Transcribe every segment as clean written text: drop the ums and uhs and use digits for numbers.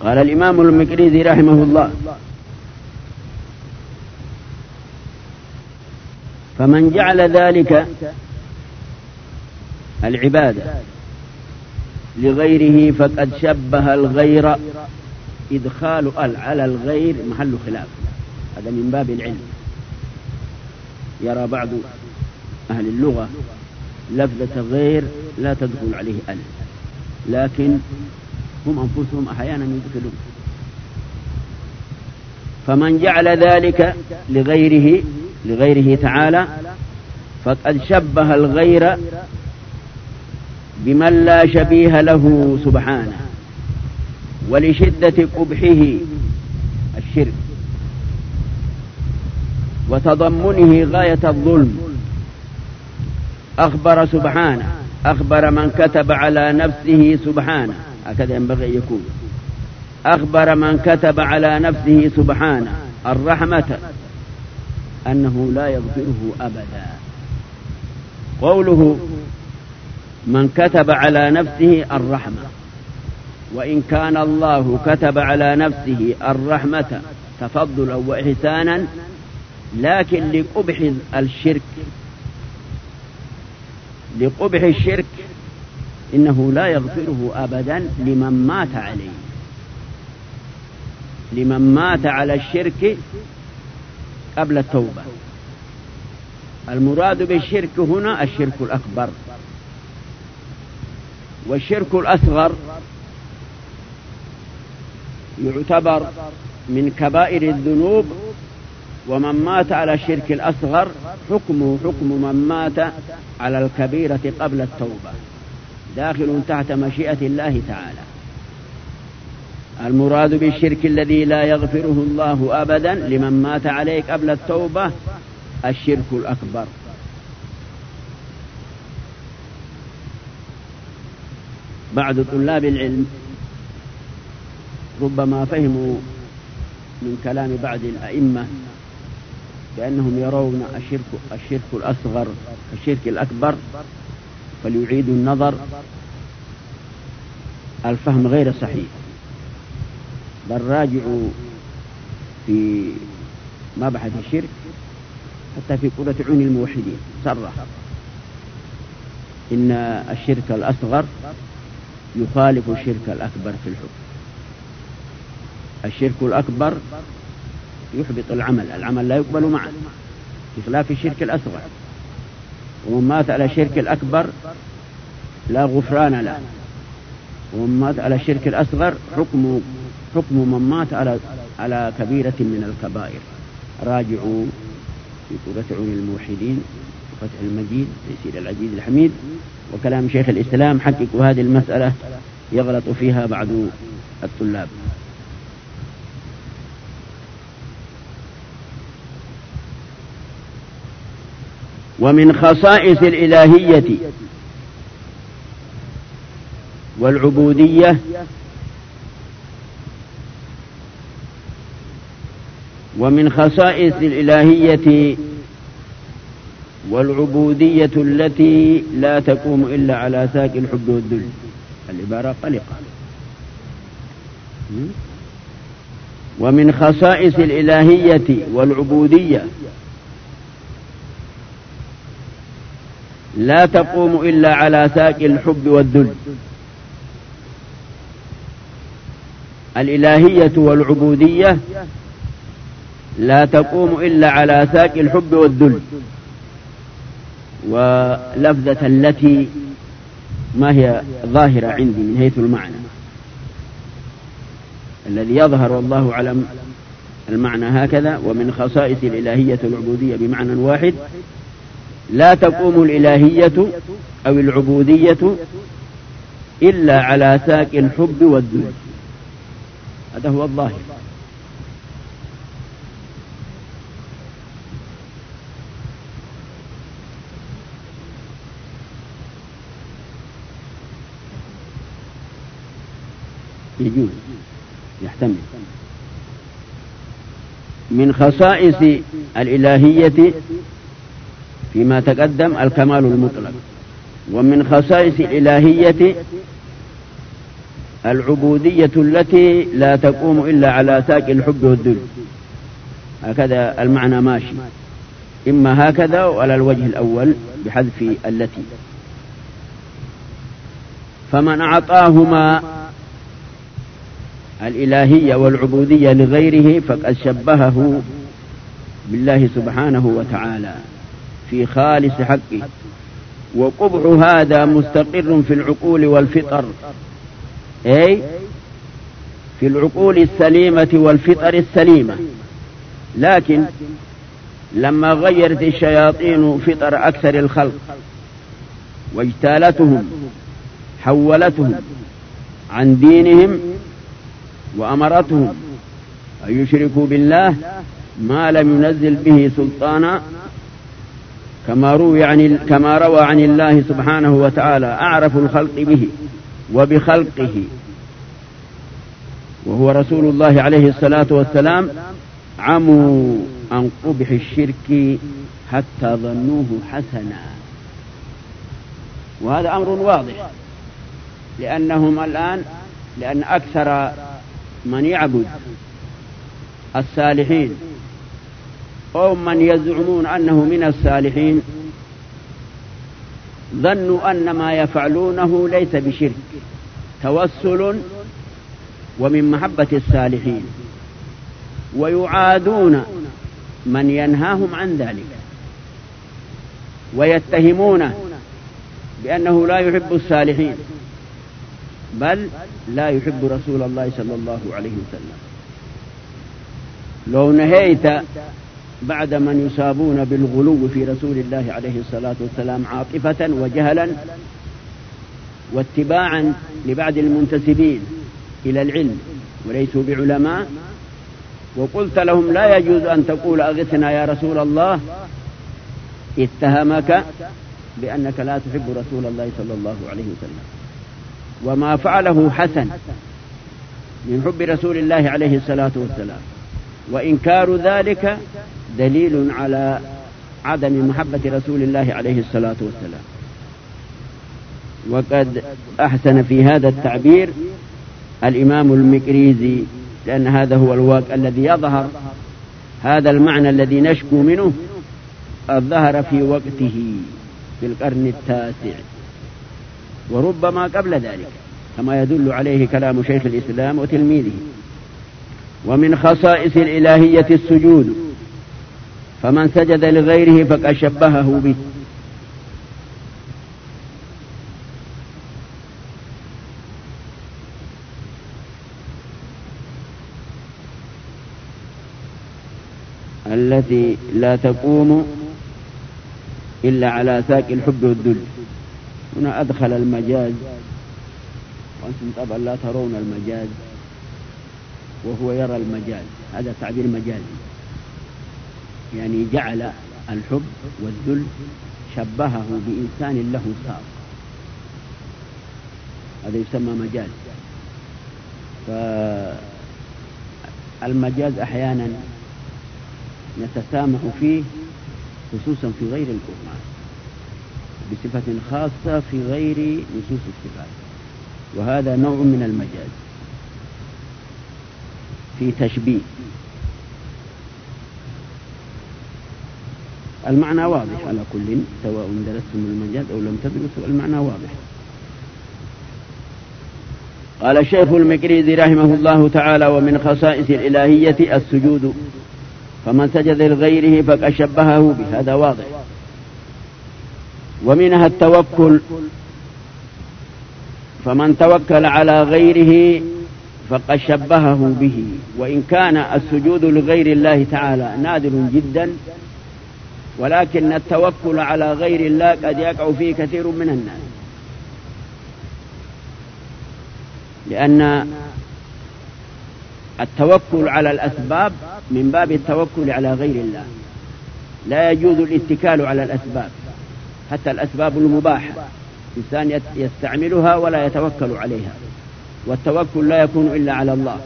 قال الإمام المقريزي رحمه الله: فمن جعل ذلك العبادة لغيره فقد شبه الغير. إدخال على الغير محل خلاف، هذا من باب العلم. يرى بعض أهل اللغة لفظة غير لا تدخل عليه ألف، لكن هم أنفسهم أحيانا يدخلون. فمن جعل ذلك لغيره تعالى فقد شبه الغير بمن لا شبيه له سبحانه، ولشدة قبحه الشرك وتضمنه غاية الظلم أخبر سبحانه، أخبر من كتب على نفسه سبحانه، هكذا ينبغي يكون، أخبر من كتب على نفسه سبحانه الرحمة أنه لا يغفره أبدا. قوله من كتب على نفسه الرحمة، وإن كان الله كتب على نفسه الرحمة تفضلا وإحسانا، لكن لقبح الشرك إنه لا يغفره أبدا لمن مات عليه، لمن مات على الشرك قبل التوبة. المراد بالشرك هنا الشرك الأكبر، والشرك الأصغر يعتبر من كبائر الذنوب، ومن مات على الشرك الأصغر حكمه حكم من مات على الكبيرة قبل التوبة، داخل تحت مشيئة الله تعالى. المراد بالشرك الذي لا يغفره الله أبدا لمن مات عليه قبل التوبة الشرك الأكبر. بعض طلاب العلم ربما فهموا من كلام بعض الأئمة بأنهم يرون الشرك الأصغر الشرك الأكبر، فليعيدوا النظر. الفهم غير صحيح، بل راجعوا في مبحث الشرك حتى في قرة عين الموحدين صرح إن الشرك الأصغر يخالف الشرك الأكبر في الحكم. الشرك الأكبر يحبط العمل لا يقبل معه، بخلاف الشرك الأصغر. ومن مات على الشرك الأكبر لا غفران له، ومن مات على الشرك الأصغر حكم من مات على كبيرة من الكبائر. راجعوا في قرة عين الموحدين وفتح المجيد تيسير العزيز الحميد وكلام شيخ الإسلام، حققوا هذه المسألة يغلط فيها بعض الطلاب. ومن خصائص الإلهية والعبودية ومن خصائص الإلهية والعبودية التي لا تقوم إلا على ساق الحب والذل. العبارة قلقة. ومن خصائص الإلهية والعبودية لا تقوم إلا على ساق الحب والذل. الإلهية والعبودية لا تقوم إلا على ساق الحب والذل. ولفظة التي ما هي ظاهرة عندي من حيث المعنى، الذي يظهر والله أعلم المعنى هكذا: ومن خصائص الإلهية والعبودية بمعنى واحد، لا تقوم الإلهية أو العبودية إلا على ساق الحب والذل. هذا هو الظاهر. يجوز يحتمل. من خصائص الإلهية فيما تقدم الكمال المطلق، ومن خصائص الإلهية العبودية التي لا تقوم إلا على ساق الحب والذل. هكذا المعنى ماشي، إما هكذا وعلى الوجه الأول بحذف التي. فمن أعطاهما الإلهية والعبودية لغيره فقد شبهه بالله سبحانه وتعالى في خالص حقه. وقبح هذا مستقر في العقول والفطر، أي في العقول السليمة والفطر السليمة. لكن لما غيرت الشياطين فطر أكثر الخلق واجتالتهم حولتهم عن دينهم وأمرتهم أن يشركوا بالله ما لم ينزل به سلطانا، كما روى عن الله سبحانه وتعالى: أعرف الخلق به وبخلقه، وهو رسول الله عليه الصلاة والسلام، عموا عن قبح الشرك حتى ظنوه حسنا. وهذا أمر واضح، لأن أكثر من يعبد الصالحين أو من يزعمون أنه من الصالحين ظنوا أن ما يفعلونه ليس بشرك، توسل ومن محبة الصالحين، ويعادون من ينهاهم عن ذلك ويتهمونه بأنه لا يحب الصالحين، بل لا يحب رسول الله صلى الله عليه وسلم. لو نهيت بعد من يصابون بالغلو في رسول الله عليه الصلاة والسلام عاطفة وجهلا واتباعا لبعض المنتسبين إلى العلم وليسوا بعلماء، وقلت لهم لا يجوز أن تقول أغثنا يا رسول الله، اتهمك بأنك لا تحب رسول الله صلى الله عليه وسلم. وما فعله حسن من حب رسول الله عليه الصلاة والسلام، وإنكار ذلك دليل على عدم محبة رسول الله عليه الصلاة والسلام. وقد أحسن في هذا التعبير الإمام المقريزي، لأن هذا هو الواقع الذي يظهر، هذا المعنى الذي نشكو منه الظهر في وقته في القرن التاسع وربما قبل ذلك، كما يدل عليه كلام شيخ الإسلام وتلميذه. ومن خصائص الإلهية السجود، فمن سجد لغيره فقد شبهه به. التي لا تقوم إلا على ساق الحب والذل. هنا أدخل المجاز، وأنتم طبعا لا ترون المجاز وهو يرى المجاز، هذا تعبير مجازي، يعني جعل الحب والذل شبهه بإنسان له ساق، هذا يسمى مجاز. فالمجاز أحيانا نتسامح فيه خصوصا في غير القرآن بصفة خاصة في غير نصوص الصفات، وهذا نوع من المجاز في تشبيه. المعنى واضح على كل، سواء درستم المجاز أو لم تدرسوا المعنى واضح. قال الشيخ المقريزي رحمه الله تعالى: ومن خصائص الإلهية السجود، فمن سجد لغيره فقد شبهه به، هذا واضح. ومنها التوكل، فمن توكل على غيره فقد شبهه به، وإن كان السجود لغير الله تعالى نادر جدا، ولكن التوكل على غير الله قد يقع فيه كثير من الناس، لأن التوكل على الأسباب من باب التوكل على غير الله. لا يجوز الاتكال على الأسباب، حتى الأسباب المباحة إنسان يستعملها ولا يتوكل عليها، والتوكل لا يكون إلا على الله.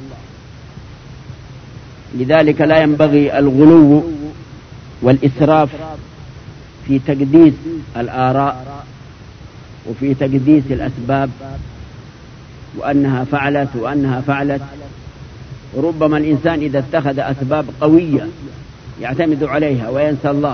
لذلك لا ينبغي الغلو والإسراف في تقديس الآراء وفي تقديس الأسباب وأنها فعلت وأنها فعلت. ربما الإنسان إذا اتخذ أسباب قوية يعتمد عليها وينسى الله،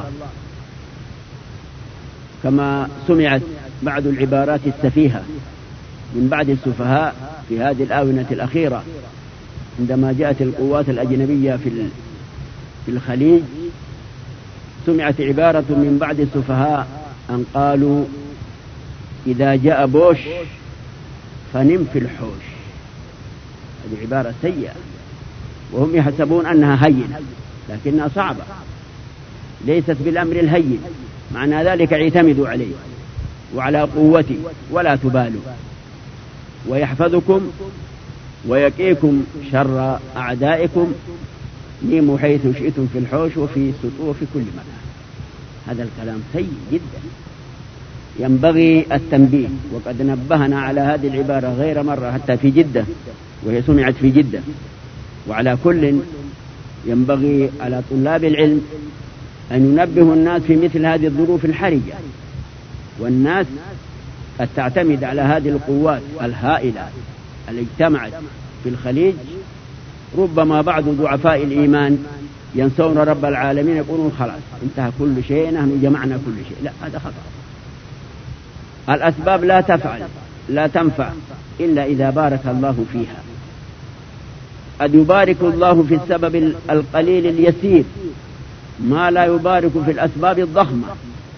كما سمعت بعض العبارات السفيهة من بعض السفهاء في هذه الآونة الأخيرة عندما جاءت القوات الأجنبية في الخليج. سمعت عبارة من بعض السفهاء أن قالوا: إذا جاء بوش فنم في الحوش. هذه عبارة سيئة، وهم يحسبون أنها هينة لكنها صعبة، ليست بالأمر الهين. معنى ذلك اعتمدوا عليه وعلى قوته ولا تبالوا، ويحفظكم ويقيكم شر أعدائكم. نيموا حيث شئتم في الحوش وفي السطوح في كل مكان. هذا الكلام سيء جدا، ينبغي التنبيه. وقد نبهنا على هذه العبارة غير مرة حتى في جدة، وهي سمعت في جدة. وعلى كل ينبغي على طلاب العلم أن ينبهوا الناس في مثل هذه الظروف الحرجة. والناس قد تعتمد على هذه القوات الهائلة التي اجتمعت في الخليج. ربما بعض ضعفاء الإيمان ينسون رب العالمين، يقولون خلاص انتهى كل شيء، نحن جمعنا كل شيء. لا، هذا خطأ. الأسباب لا تنفع إلا إذا بارك الله فيها. قد يبارك الله في السبب القليل اليسير ما لا يبارك في الأسباب الضخمة.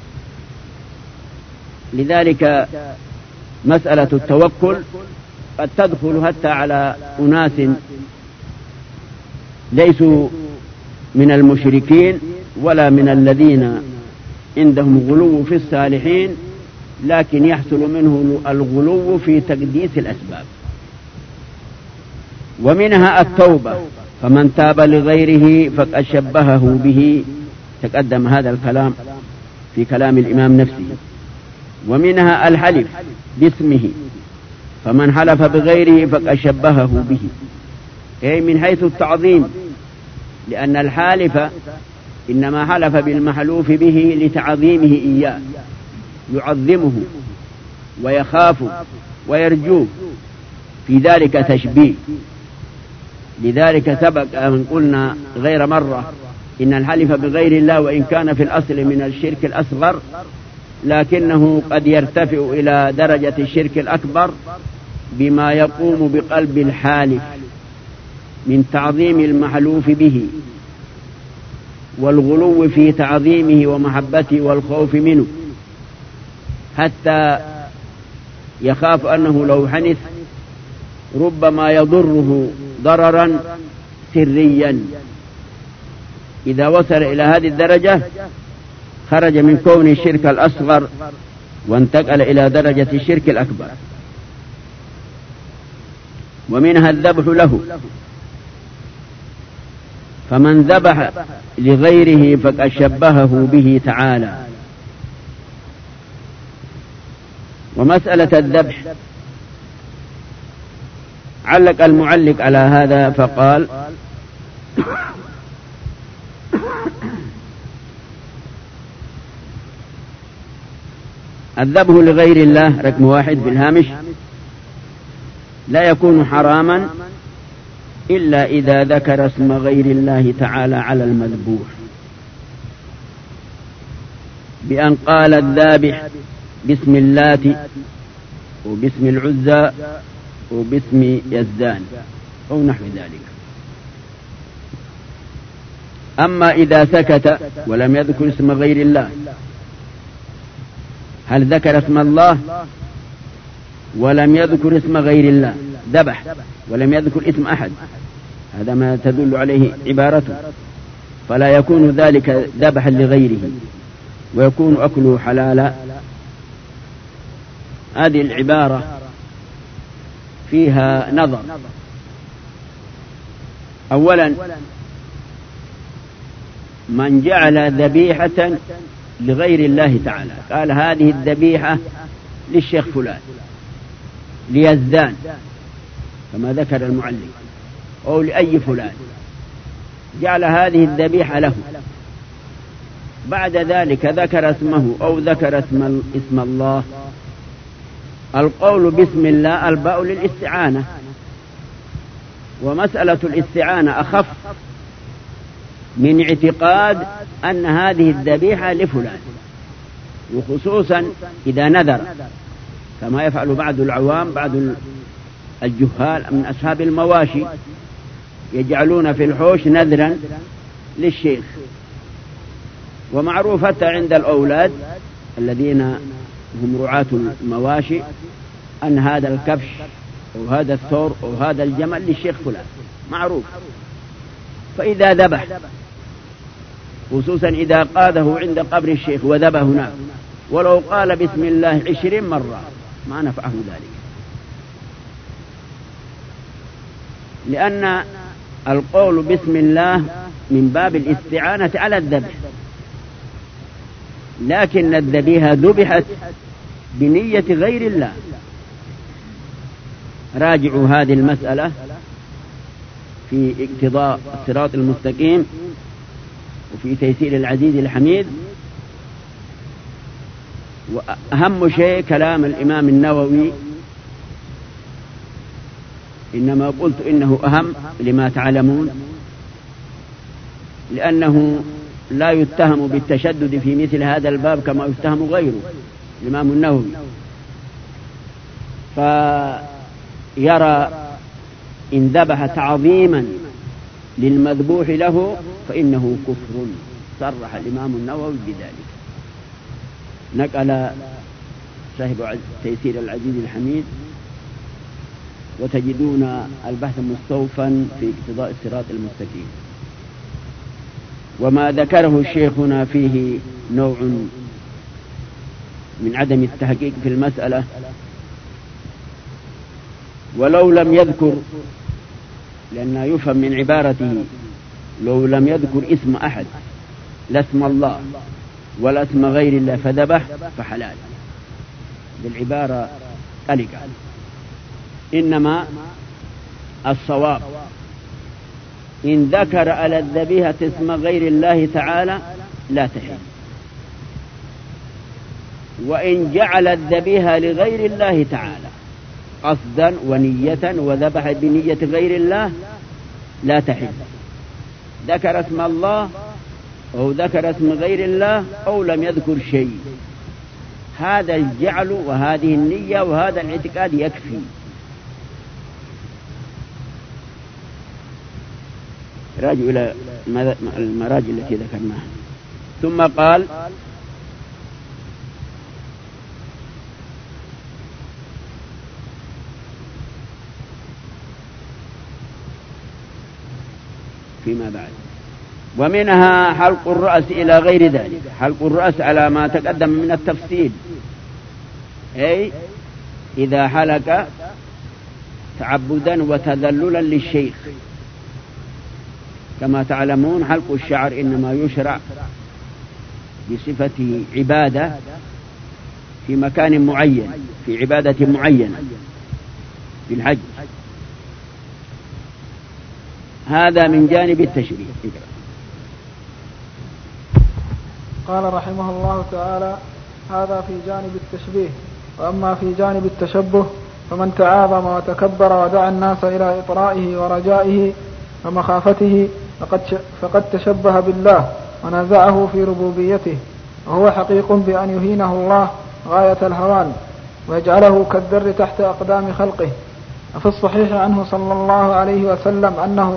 لذلك مسألة التوكل قد تدخل حتى على أناس ليسوا من المشركين ولا من الذين عندهم غلو في الصالحين، لكن يحصل منه الغلو في تقديس الأسباب. ومنها التوبة، فمن تاب لغيره فقد شبهه به. تقدم هذا الكلام في كلام الإمام نفسه. ومنها الحلف باسمه، فمن حلف بغيره فقد شبهه به، أي من حيث التعظيم، لأن الحالف إنما حلف بالمحلوف به لتعظيمه إياه، يعظمه ويخاف ويرجوه، في ذلك تشبيه. لذلك سبق أن قلنا غير مرة إن الحلف بغير الله وإن كان في الأصل من الشرك الأصغر، لكنه قد يرتفع إلى درجة الشرك الأكبر بما يقوم بقلب الحالف من تعظيم المحلوف به والغلو في تعظيمه ومحبته والخوف منه، حتى يخاف أنه لو حنث ربما يضره ضررا سريا. إذا وصل إلى هذه الدرجة خرج من كون الشرك الأصغر وانتقل إلى درجة الشرك الأكبر. ومنها الذبح له، فمن ذبح لغيره فقد شبهه به تعالى. ومسألة الذبح علق المعلق على هذا فقال: الذبح لغير الله رقم 1 في الهامش لا يكون حراما إلا إذا ذكر اسم غير الله تعالى على المذبوح، بأن قال الذابح باسم اللات وباسم العزى وباسم يزدان أو نحو ذلك. أما إذا سكت ولم يذكر اسم غير الله، هل ذكر اسم الله ولم يذكر اسم غير الله، ذبح ولم يذكر اسم أحد، هذا ما تدل عليه عبارته، فلا يكون ذلك ذبحا لغيره ويكون أكله حلالا. هذه العبارة فيها نظر. أولا، من جعل ذبيحة لغير الله تعالى قال هذه الذبيحة للشيخ فلان، ليزدان كما ذكر المعلم، أو لأي فلان، جعل هذه الذبيحة له، بعد ذلك ذكر اسمه أو ذكر اسم الله، القول بسم الله الباء للاستعانة، ومسألة الاستعانة أخف من اعتقاد أن هذه الذبيحة لفلان، وخصوصا إذا نذر كما يفعل بعض العوام، بعض الجهال من أصحاب المواشي يجعلون في الحوش نذرا للشيخ. ومعروف حتى عند الأولاد الذين هم رعاة المواشي أن هذا الكبش أو هذا الثور أو هذا الجمل للشيخ فلان معروف. فإذا ذبح، خصوصا إذا قاده عند قبر الشيخ وذبح هناك، ولو قال بسم الله 20 مرة ما نفعه ذلك، لأن القول بسم الله من باب الاستعانة على الذبح، لكن الذبيحة ذبحت بنية غير الله. راجعوا هذه المسألة في اقتضاء الصراط المستقيم وفي تيسير العزيز الحميد. وأهم شيء كلام الإمام النووي، إنما قلت إنه أهم لما تعلمون، لأنه لا يتهم بالتشدد في مثل هذا الباب كما يتهم غيره الإمام النووي، فيرى إن ذبح تعظيما للمذبوح له فإنه كفر، صرح الإمام النووي بذلك. نقل صاحب تيسير العزيز الحميد، وتجدون البحث مستوفا في اقتضاء الصراط المستقيم. وما ذكره شيخنا فيه نوع من عدم التحقيق في المسألة، ولو لم يذكر، لأن يفهم من عبارته لو لم يذكر اسم أحد لا اسم الله ولا اسم غير الله فذبح فحلال، بالعبارة ألقى. إنما الصواب إن ذكر على الذبيحة اسم غير الله تعالى لا تحل، وإن جعل الذبيحة لغير الله تعالى قصدا ونية وذبح بنية غير الله لا تحل. ذكر اسم الله أو ذكر اسم غير الله أو لم يذكر شيء، هذا الجعل وهذه النية وهذا الاعتقاد يكفي. راجع إلى المراجع التي ذكرناها. ثم قال فيما بعد: ومنها حلق الرأس إلى غير ذلك. حلق الرأس على ما تقدم من التفصيل، أي إذا حلق تعبدا وتذللا للشيخ. كما تعلمون حلق الشعر إنما يشرع بصفة عبادة في مكان معين، في عبادة معينة في الحج. هذا من جانب التشريع. قال رحمه الله تعالى: هذا في جانب التشبيه. وأما في جانب التشبه فمن تعاظم وتكبر ودعا الناس إلى إطرائه ورجائه ومخافته فقد تشبه بالله ونازعه في ربوبيته، وهو حقيق بأن يهينه الله غاية الهوان ويجعله كالذر تحت أقدام خلقه. وفي الصحيح عنه صلى الله عليه وسلم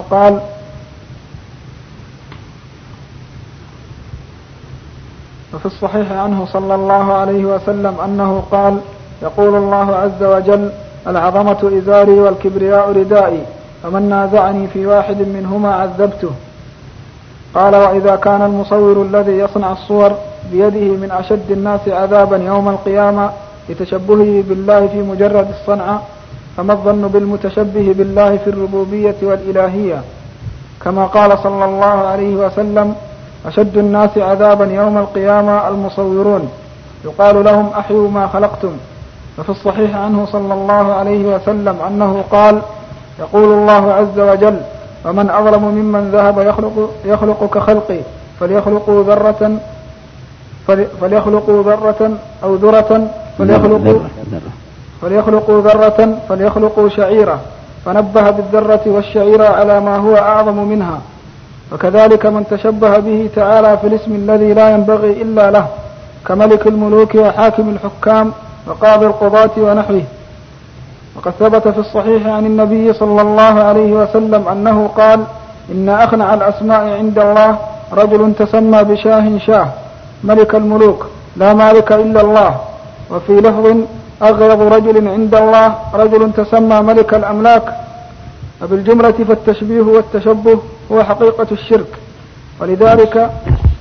أنه قال: يقول الله عز وجل: العظمة إزاري والكبرياء ردائي، فمن نازعني في واحد منهما عذبته. قال: وإذا كان المصور الذي يصنع الصور بيده من أشد الناس عذابا يوم القيامة لتشبهه بالله في مجرد الصنعة، فما الظن بالمتشبه بالله في الربوبية والإلهية؟ كما قال صلى الله عليه وسلم: أشد الناس عذابا يوم القيامة المصورون، يقال لهم: أحيوا ما خلقتم. وفي الصحيح عنه صلى الله عليه وسلم أنه قال: يقول الله عز وجل: ومن أظلم ممن ذهب يخلق كخلقي، فليخلقوا ذرة أو ذرة فليخلقوا ذرة فليخلقوا شعيرة، فنبه بالذرة والشعيرة على ما هو أعظم منها. وكذلك من تشبه به تعالى في الاسم الذي لا ينبغي إلا له، كملك الملوك وحاكم الحكام وقاضي القضاة ونحوه. وقد ثبت في الصحيح عن النبي صلى الله عليه وسلم أنه قال: إن أخنع الأسماء عند الله رجل تسمى بشاه شاه ملك الملوك لا مالك إلا الله. وفي لفظ: أغيظ رجل عند الله رجل تسمى ملك الأملاك. وبالجملة فالتشبيه والتشبه هو حقيقة الشرك. ولذلك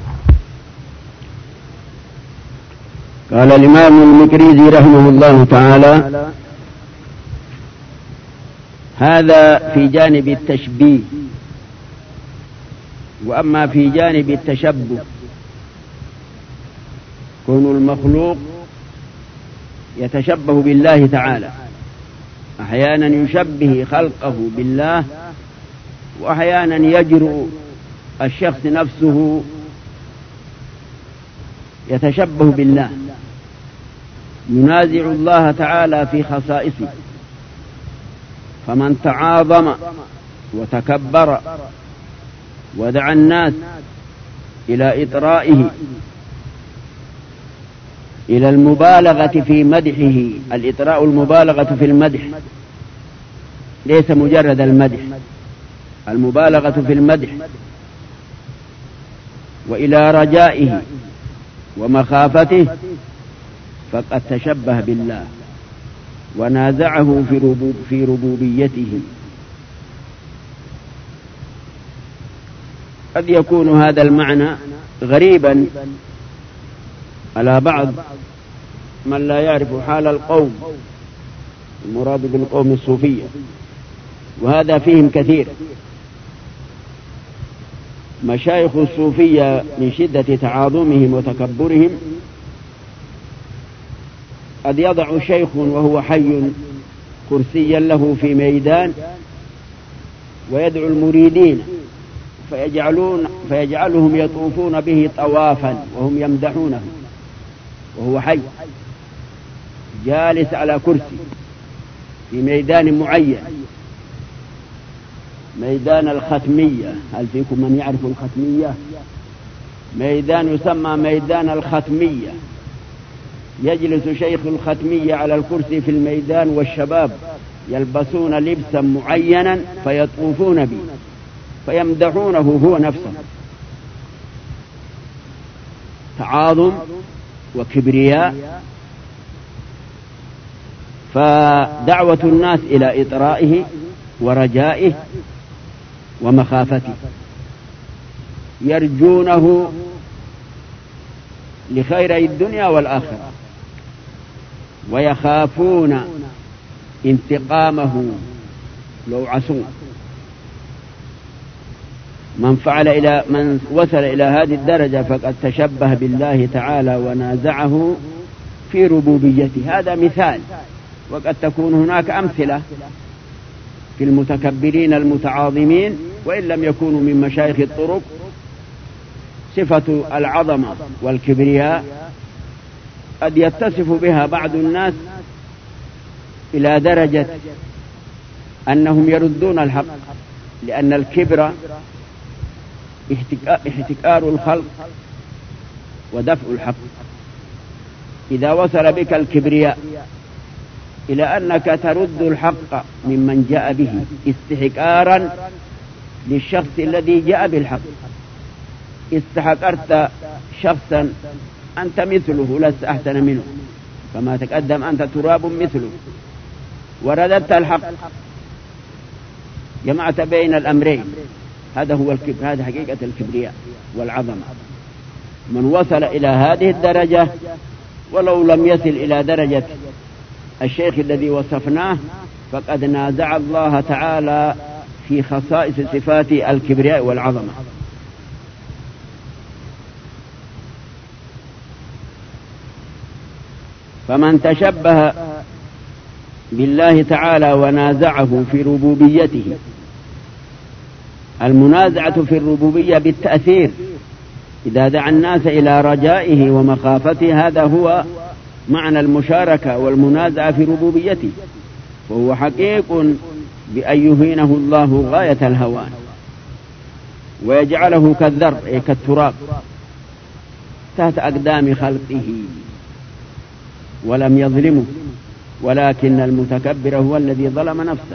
قال الإمام المكريزي رحمه الله تعالى: هذا في جانب التشبيه. وأما في جانب التشبه، كون المخلوق يتشبه بالله تعالى، أحيانا يشبه خلقه بالله، وأحيانا يجرؤ الشخص نفسه يتشبه بالله، ينازع الله تعالى في خصائصه. فمن تعاظم وتكبر ودعا الناس إلى إطرائه، إلى المبالغة في مدحه، الإطراء المبالغة في المدح، ليس مجرد المدح، المبالغة في المدح، وإلى رجائه ومخافته، فقد تشبه بالله ونازعه في ربوبيته. قد يكون هذا المعنى غريبا على بعض من لا يعرف حال القوم، المراد بالقوم الصوفية، وهذا فيهم كثير. مشايخ الصوفية من شدة تعاظمهم وتكبرهم قد يضع شيخ وهو حي كرسيا له في ميدان ويدعو المريدين فيجعلهم يطوفون به طوافا وهم يمدحونه وهو حي جالس على كرسي في ميدان معين، ميدان الختمية. هل فيكم من يعرف الختمية؟ ميدان يسمى ميدان الختمية، يجلس شيخ الختمية على الكرسي في الميدان، والشباب يلبسون لبسا معينا فيطوفون به فيمدحونه هو نفسه. تعاظم وكبرياء. فدعوة الناس إلى إطرائه ورجائه ومخافته، يرجونه لخير الدنيا والآخرة، ويخافون انتقامه لو عصوا. من وصل إلى هذه الدرجة فقد تشبه بالله تعالى ونازعه في ربوبيته. هذا مثال، وقد تكون هناك أمثلة في المتكبرين المتعاظمين، وإن لم يكونوا من مشايخ الطرق. صفة العظمة والكبرياء قد يتصف بها بعض الناس إلى درجة أنهم يردون الحق، لأن الكبر احتكار الخلق ودفع الحق. إذا وصل بك الكبرياء إلى أنك ترد الحق ممن جاء به استحقارا للشخص الذي جاء بالحق، استحقرت شخصا أنت مثله لست أحسن منه، كما تقدم أنت تراب مثله، ورددت الحق، جمعت بين الأمرين. هذا هو الكبر، هذا حقيقة الكبرياء والعظمة. من وصل إلى هذه الدرجة ولو لم يصل إلى درجة الشيخ الذي وصفناه، فقد نازع الله تعالى في خصائص صفات الكبرياء والعظمة. فمن تشبه بالله تعالى ونازعه في ربوبيته، المنازعة في الربوبية بالتأثير، إذا دعا الناس إلى رجائه ومخافته، هذا هو معنى المشاركة والمنازعة في ربوبيته، وهو حقيق بأن يهينه الله غاية الهوان ويجعله كالذر أي كالتراب تحت أقدام خلقه، ولم يظلمه، ولكن المتكبر هو الذي ظلم نفسه.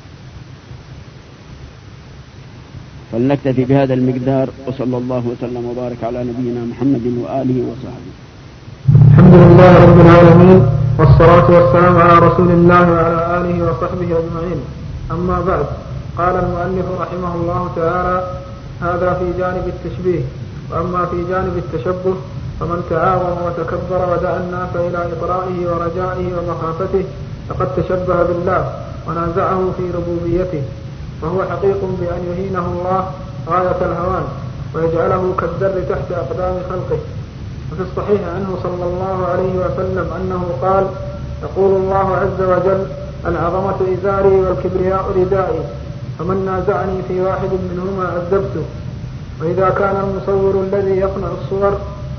فلنكتفي بهذا المقدار، وصلى الله وسلم وبارك على نبينا محمد وآله وصحبه. الحمد لله رب العالمين، والصلاة والسلام على رسول الله وعلى آله وصحبه أجمعين. أما بعد، قال المؤلف رحمه الله تعالى: هذا في جانب التشبيه. وأما في جانب التشبه فمن تعاظم وتكبر ودعا الناس إلى إطرائه ورجائه ومخافته فقد تشبه بالله ونازعه في ربوبيته، وهو حقيق بأن يهينه الله غاية الهوان ويجعله كالذر تحت أقدام خلقه. وفي الصحيح عنه صلى الله عليه وسلم أنه قال: يقول الله عز وجل: العظمة إزاري والكبرياء ردائي، فمن نازعني في واحد منهما عذبته. وإذا كان المصور الذي يصنع الصور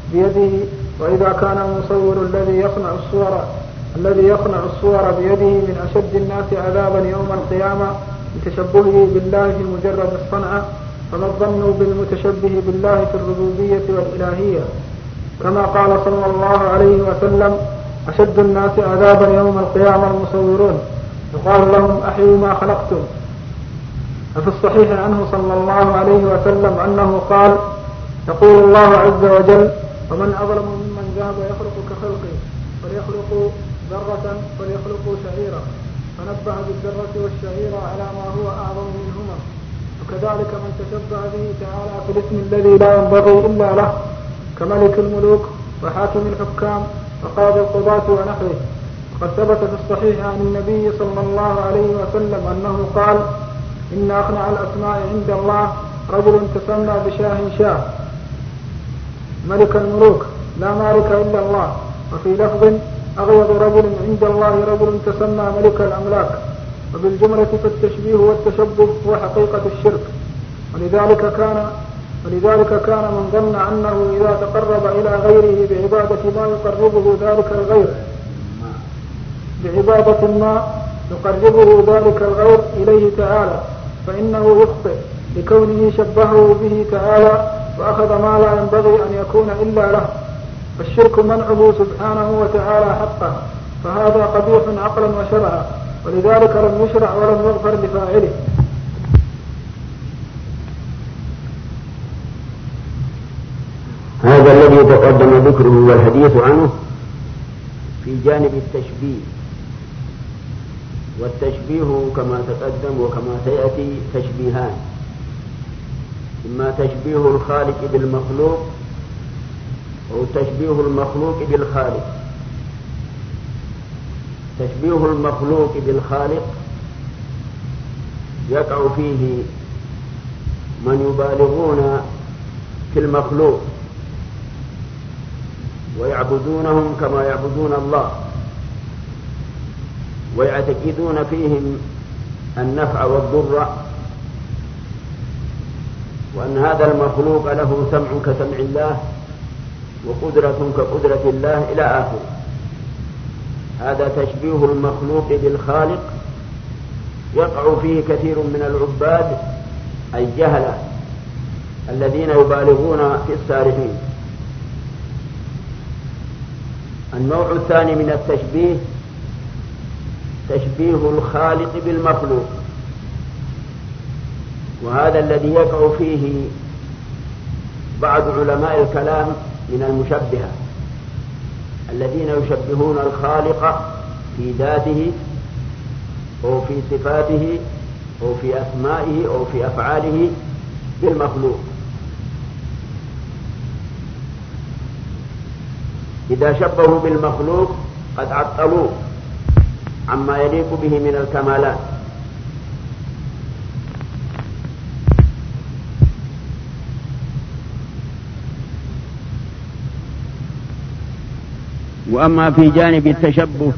بيده من أشد الناس عذابا يوم القيامة لتشبهه بالله في مجرد الصنعة، فما الظن بالمتشبه بالله في الربوبية والإلهية؟ كما قال صلى الله عليه وسلم: أشد الناس عذابا يوم القيامة المصورون، يقال لهم: أحيوا ما خلقتم. وفي الصحيح عنه صلى الله عليه وسلم أنه قال: يقول الله عز وجل: ومن أظلم ممن ذهب يخلق كخلقي، فليخلقوا ذرة فليخلقوا شعيرا، فنبه بالذرة والشعيرة على ما هو أعظم منهما. وكذلك من تشبه به تعالى في الاسم الذي لا ينبغي إلا له، كملك الملوك وحاكم الحكام وقاضي القضاة ونحوه. وقد ثبت في الصحيح عن النبي صلى الله عليه وسلم أنه قال: إن أخنع الأسماء عند الله رجل تسمى بشاه شاه، ملك الملوك لا مالك إلا الله. وفي لفظ: أغيض رجل عند الله رجل تسمى ملك الأملاك. وبالجملة فالتشبيه والتشبه هو حقيقة الشرك. ولذلك كان من ظن أنه إذا تقرب إلى غيره بعبادة ما يقربه ذلك الغير إليه تعالى، فإنه يخطئ لكونه شبهه به تعالى وأخذ ما لا ينبغي أن يكون إلا له. فالشرك منعه سبحانه وتعالى حقه، فهذا قبيح عقلا وشرعا، ولذلك لم يشرع ولم يغفر لفاعله. هذا الذي تقدم ذكره والحديث عنه في جانب التشبيه. والتشبيه كما تقدم وكما سيأتي تشبيهان: إما تشبيه الخالق بالمخلوق أو تشبيه المخلوق بالخالق. تشبيه المخلوق بالخالق يقع فيه من يبالغون في المخلوق ويعبدونهم كما يعبدون الله، ويعتقدون فيهم النفع والضر، وأن هذا المخلوق له سمع كسمع الله وقدرة كقدرة الله إلى آخره. هذا تشبيه المخلوق بالخالق يقع فيه كثير من العباد أي جهلة الذين يبالغون في السارحين. النوع الثاني من التشبيه تشبيه الخالق بالمخلوق، وهذا الذي يقع فيه بعض علماء الكلام من المشبهة الذين يشبهون الخالق في ذاته أو في صفاته أو في أسمائه أو في أفعاله بالمخلوق. إذا شبهوا بالمخلوق قد عطلوه عما يليق به من الكمالات. وأما في جانب التشبه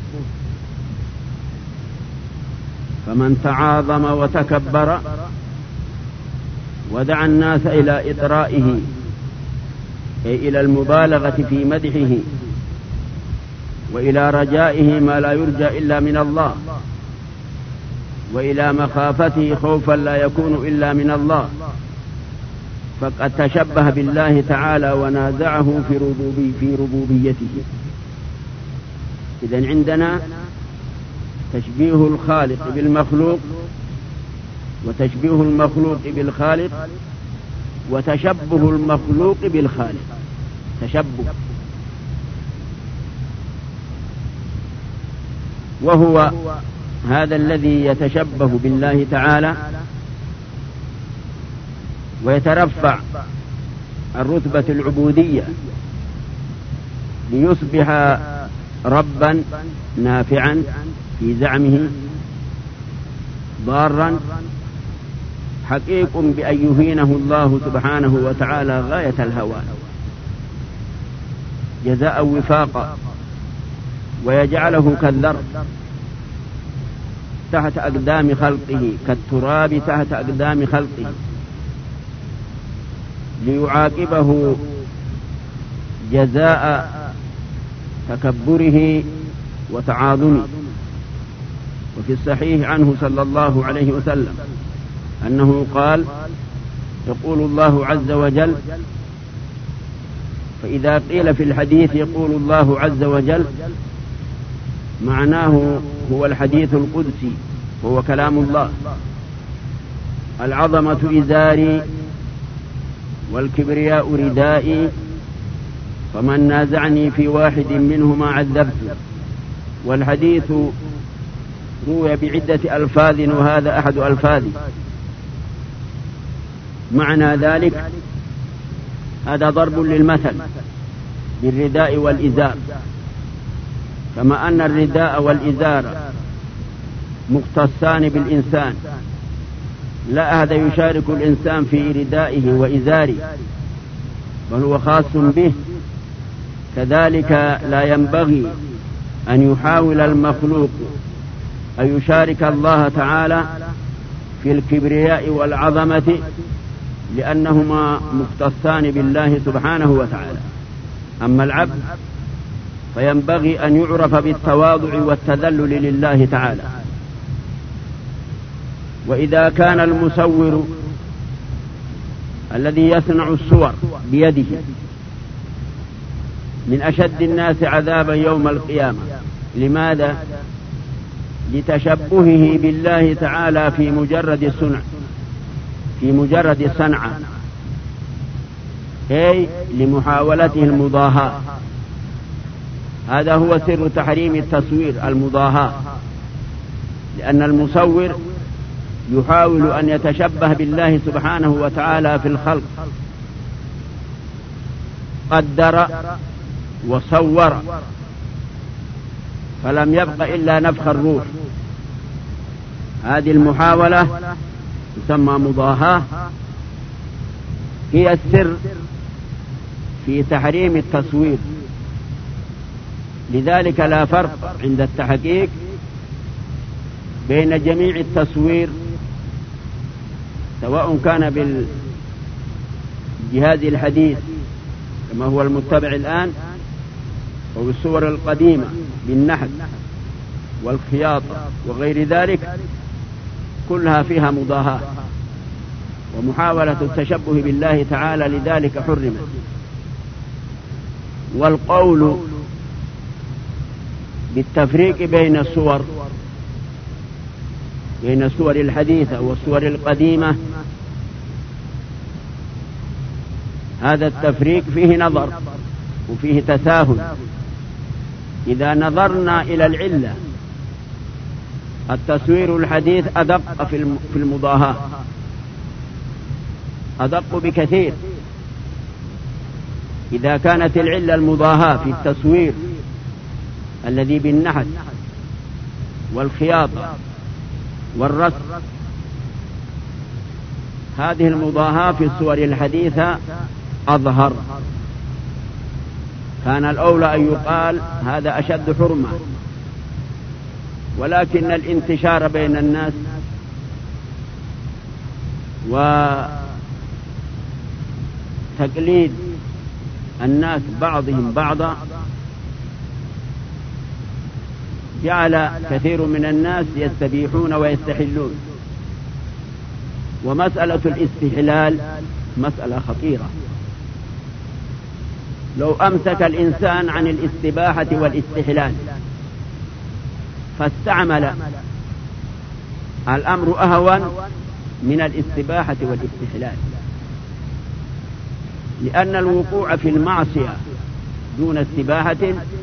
فمن تعاظم وتكبر ودعا الناس إلى إطرائه أي إلى المبالغة في مدحه وإلى رجائه ما لا يرجى إلا من الله، وإلى مخافته خوفا لا يكون إلا من الله، فقد تشبه بالله تعالى ونازعه في ربوبيته. إذن عندنا تشبيه الخالق بالمخلوق، وتشبيه المخلوق بالخالق، وتشبه المخلوق بالخالق، تشبه، وهو هذا الذي يتشبه بالله تعالى ويترفع الرتبة العبودية ليصبح ربا نافعا في زعمه، ضارا، حقيق بأن يهينه الله سبحانه وتعالى غاية الهوان جزاء وفاقا، ويجعله كالذر تحت أقدام خلقه، كالتراب تحت أقدام خلقه، ليعاقبه جزاء تكبره وتعاظمه. وفي الصحيح عنه صلى الله عليه وسلم أنه قال: يقول الله عز وجل، فإذا قيل في الحديث يقول الله عز وجل، معناه هو الحديث القدسي، هو كلام الله: العظمة إزاري والكبرياء ردائي، فمن نازعني في واحد منهما عذبته. والحديث روي بعدة ألفاظ، وهذا أحد ألفاظه. معنى ذلك هذا ضرب للمثل بالرداء والإزار، كما أن الرداء والإزار مختصان بالإنسان، لا أحد يشارك الإنسان في ردائه وإزاره، بل هو خاص به. كذلك لا ينبغي أن يحاول المخلوق أن يشارك الله تعالى في الكبرياء والعظمة، لأنهما مختصان بالله سبحانه وتعالى. أما العبد فينبغي أن يعرف بالتواضع والتذلل لله تعالى. وإذا كان المصور الذي يصنع الصور بيده من أشد الناس عذابا يوم القيامة، لماذا؟ لتشبهه بالله تعالى في مجرد الصنع، في مجرد الصنعة، أي لمحاولته المضاهاة. هذا هو سر تحريم التصوير، المضاهاة، لأن المصور يحاول أن يتشبه بالله سبحانه وتعالى في الخلق، قدر وصور، فلم يبق إلا نفخ الروح. هذه المحاولة تسمى مضاهاة، هي السر في تحريم التصوير. لذلك لا فرق عند التحقيق بين جميع التصوير، سواء كان بالجهاز الحديث كما هو المتبع الآن، أو الصور القديمة بالنحت والخياطة وغير ذلك، كلها فيها مضاهاة ومحاولة التشبه بالله تعالى، لذلك حرمت. والقول بالتفريق بين الصور، بين الصور الحديثة والصور القديمة، هذا التفريق فيه نظر وفيه تساهل. إذا نظرنا إلى العلة، التصوير الحديث أدق في المضاهاة، أدق بكثير. إذا كانت العلة المضاهاة في التصوير الذي بالنحت والخياطة والرسم، هذه المضاهاة في الصور الحديثة أظهر، كان الأولى أن يقال هذا أشد حرمة. ولكن الانتشار بين الناس وتقليد الناس بعضهم بعضا جعل كثير من الناس يستبيحون ويستحلون. ومسألة الاستحلال مسألة خطيرة. لو أمسك الإنسان عن الاستباحة والاستحلال فاستعمل الأمر أهون من الاستباحة والاستحلال، لأن الوقوع في المعصية دون استباحة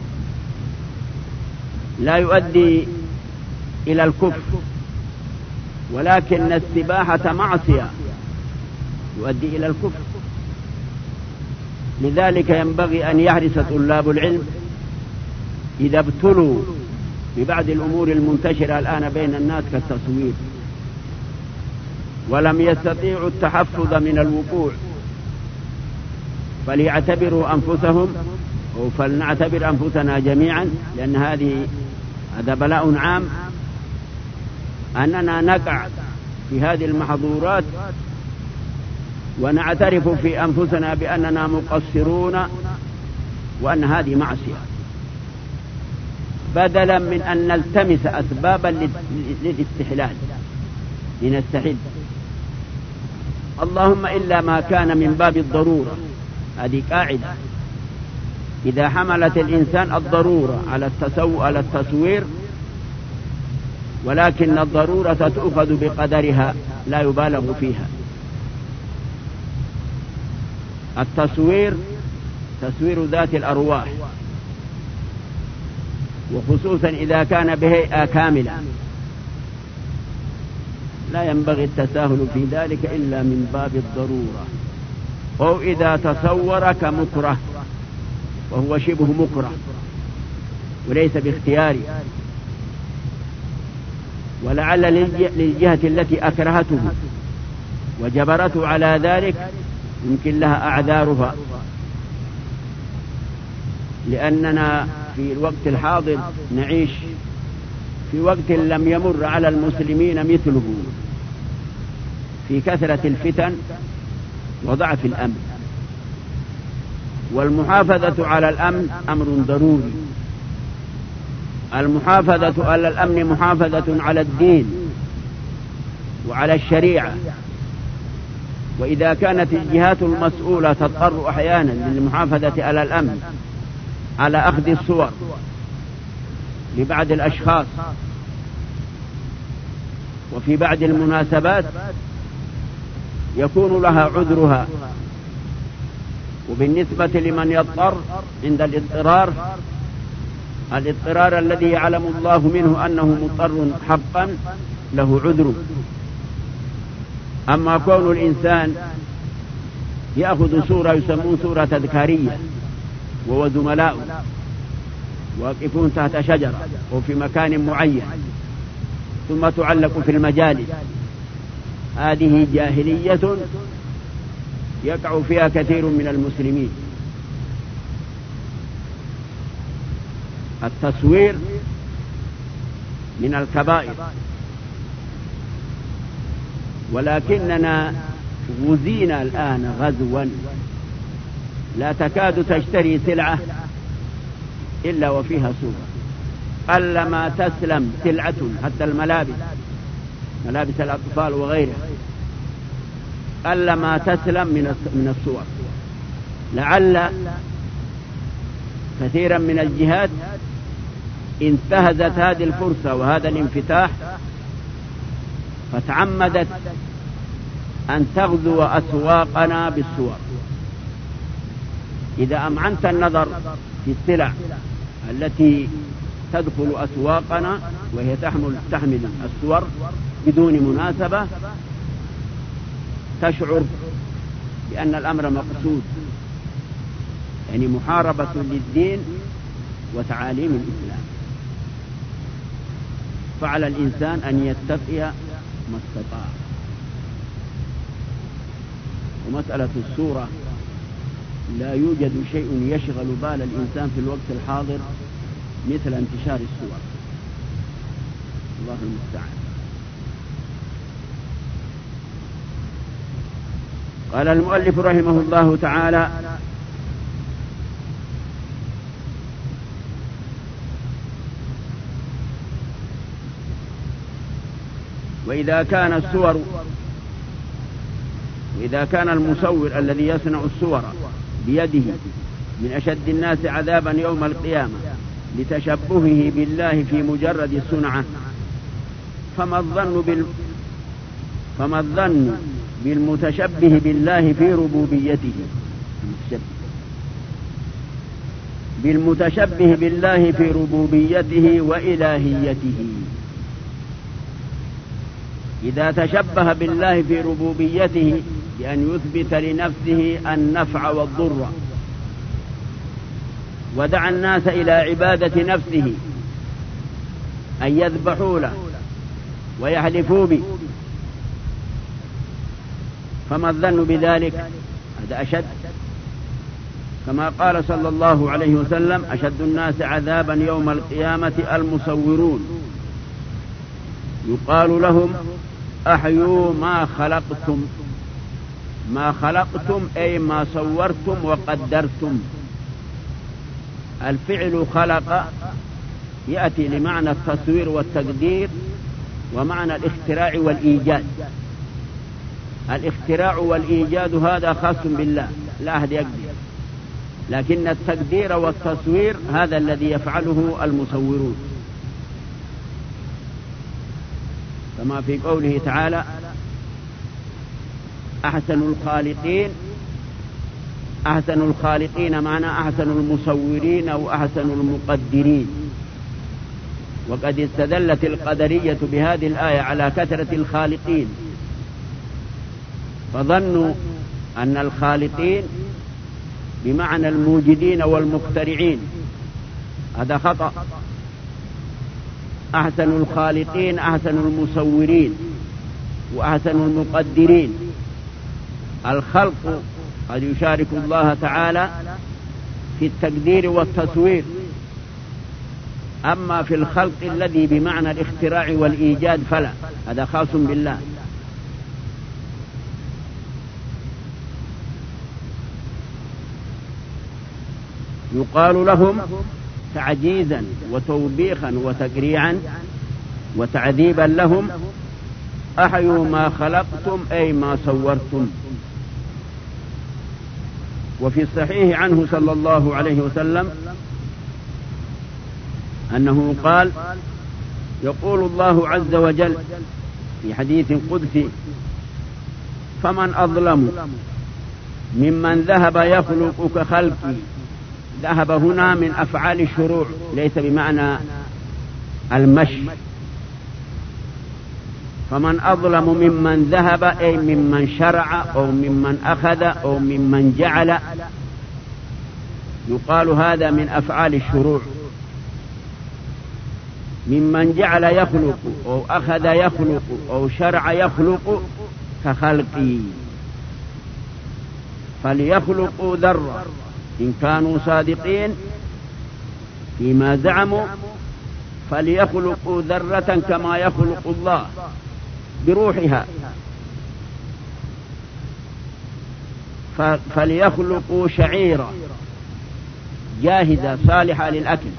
لا يؤدي إلى الكفر، ولكن السباحة معصية يؤدي إلى الكفر. لذلك ينبغي أن يحرص طلاب العلم إذا ابتلوا ببعض الأمور المنتشرة الآن بين الناس كالتصوير ولم يستطيعوا التحفظ من الوقوع فليعتبروا أنفسهم، أو فلنعتبر أنفسنا جميعا، لأن هذا بلاء عام أننا نقع في هذه المحظورات ونعترف في أنفسنا بأننا مقصرون وأن هذه معصية، بدلا من أن نلتمس أسبابا للاستحلال لنستحل. اللهم إلا ما كان من باب الضرورة، هذه قاعدة، إذا حملت الإنسان الضرورة على التصوير، ولكن الضرورة تؤخذ بقدرها لا يبالغ فيها. التصوير تصوير ذات الأرواح، وخصوصا إذا كان بهيئة كاملة، لا ينبغي التساهل في ذلك إلا من باب الضرورة، أو إذا تصور كمكره وهو شبه مكره وليس باختياري، ولعل للجهة التي أكرهته وجبرته على ذلك يمكن لها أعذارها، لأننا في الوقت الحاضر نعيش في وقت لم يمر على المسلمين مثله في كثرة الفتن وضعف الأمن، والمحافظة على الأمن أمر ضروري. المحافظة على الأمن محافظة على الدين وعلى الشريعة، وإذا كانت الجهات المسؤولة تضطر أحيانا للمحافظة على الأمن على أخذ الصور لبعض الأشخاص وفي بعض المناسبات يكون لها عذرها، وبالنسبة لمن يضطر عند الاضطرار الذي يعلم الله منه أنه مضطر حقا له عذر. أما كون الإنسان يأخذ صورة يسمون صورة تذكارية وهو زملاء واقفون تحت شجرة أو في مكان معين ثم تعلق في المجالس، هذه جاهلية يقع فيها كثير من المسلمين. التصوير من الكبائر، ولكننا غزينا الآن غزوا لا تكاد تشتري سلعة إلا وفيها صورة، قلما تسلم سلعة، حتى ملابس الأطفال وغيرها قلما تسلم من الصور. لعل كثيرا من الجهات انتهزت هذه الفرصة وهذا الانفتاح فتعمدت أن تغزو أسواقنا بالصور. إذا أمعنت النظر في السلع التي تدخل أسواقنا وهي تحمل الصور بدون مناسبة تشعر بأن الأمر مقصود، يعني محاربة للدين وتعاليم الإسلام. فعلى الإنسان أن يتقي ما استطاع. ومسألة الصورة لا يوجد شيء يشغل بال الإنسان في الوقت الحاضر مثل انتشار الصور، الله المستعان. قال المؤلف رحمه الله تعالى: وإذا كان المصور الذي يصنع الصور بيده من أشد الناس عذابا يوم القيامة لتشبهه بالله في مجرد الصنعة، فما الظن بالمتشبه بالله في ربوبيته، بالمتشبه بالله في ربوبيته وإلهيته. إذا تشبه بالله في ربوبيته بأن يثبت لنفسه النفع والضر ودعا الناس إلى عبادة نفسه، أن يذبحوا له ويحلفوا به، فما الظن بذلك؟ هذا أشد، كما قال صلى الله عليه وسلم: أشد الناس عذابا يوم القيامة المصورون، يقال لهم: أحيوا ما خلقتم. ما خلقتم أي ما صورتم وقدرتم. الفعل خلق يأتي لمعنى التصوير والتقدير ومعنى الاختراع والإيجاد. الاختراع والإيجاد هذا خاص بالله، لا أحد يقدر، لكن التقدير والتصوير هذا الذي يفعله المصورون، كما في قوله تعالى: أحسن الخالقين معنى أحسن المصورين أو أحسن المقدرين. وقد استدلت القدرية بهذه الآية على كثرة الخالقين، فظنوا أن الخالقين بمعنى الموجدين والمخترعين، هذا خطأ. أحسن الخالقين أحسن المصورين وأحسن المقدرين. الخلق قد يشارك الله تعالى في التقدير والتصوير، أما في الخلق الذي بمعنى الاختراع والإيجاد فلا، هذا خاص بالله. يقال لهم تعجيزا وتوبيخا وتقريعا وتعذيبا لهم: أحيوا ما خلقتم أي ما صورتم. وفي الصحيح عنه صلى الله عليه وسلم أنه قال: يقول الله عز وجل في حديث قدسي: فمن أظلم ممن ذهب يخلق كخلقي. ذهب هنا من أفعال الشروع، ليس بمعنى المشي. فمن أظلم ممن ذهب أي ممن شرع أو ممن أخذ أو ممن جعل، يقال هذا من أفعال الشروع. ممن جعل يخلق أو أخذ يخلق أو شرع يخلق كخلقي. فليخلقوا ذرة إن كانوا صادقين فيما زعموا، فليخلقوا ذرة كما يخلق الله بروحها. فليخلقوا شعيرة جاهزة صالحة للأكل،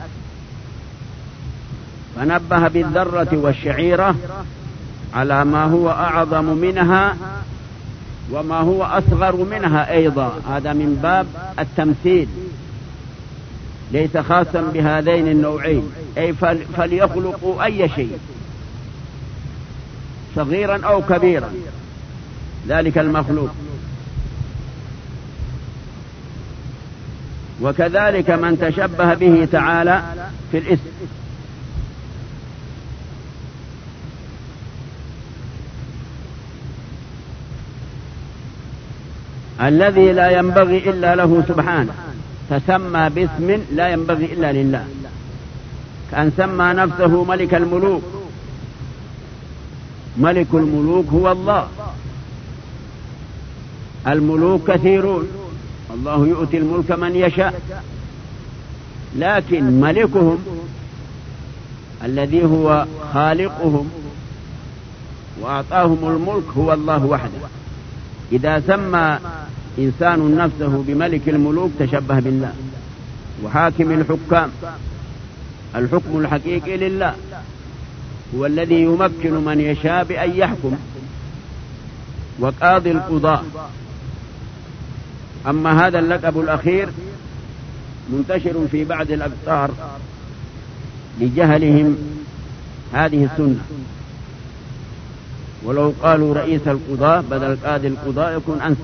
فنبه بالذرة والشعيرة على ما هو أعظم منها وما هو أصغر منها أيضا، هذا من باب التمثيل، ليس خاصا بهذين النوعين. أي فليخلقوا أي شيء صغيرا أو كبيرا، ذلك المخلوق. وكذلك من تشبه به تعالى في الاسم، الذي لا ينبغي إلا له سبحانه، تسمى باسم لا ينبغي إلا لله، كأن سمى نفسه ملك الملوك. ملك الملوك هو الله. الملوك كثيرون، الله يؤتي الملك من يشاء، لكن ملكهم الذي هو خالقهم وأعطاهم الملك هو الله وحده. إذا سمى إنسان نفسه بملك الملوك تشبه بالله. وحاكم الحكام، الحكم الحقيقي لله، هو الذي يمكن من يشاء بأن يحكم، وقاضي القضاء. أما هذا اللقب الأخير منتشر في بعض الأقطار لجهلهم هذه السنة، ولو قالوا رئيس القضاء بدل قاضي القضاء يكون أنسب.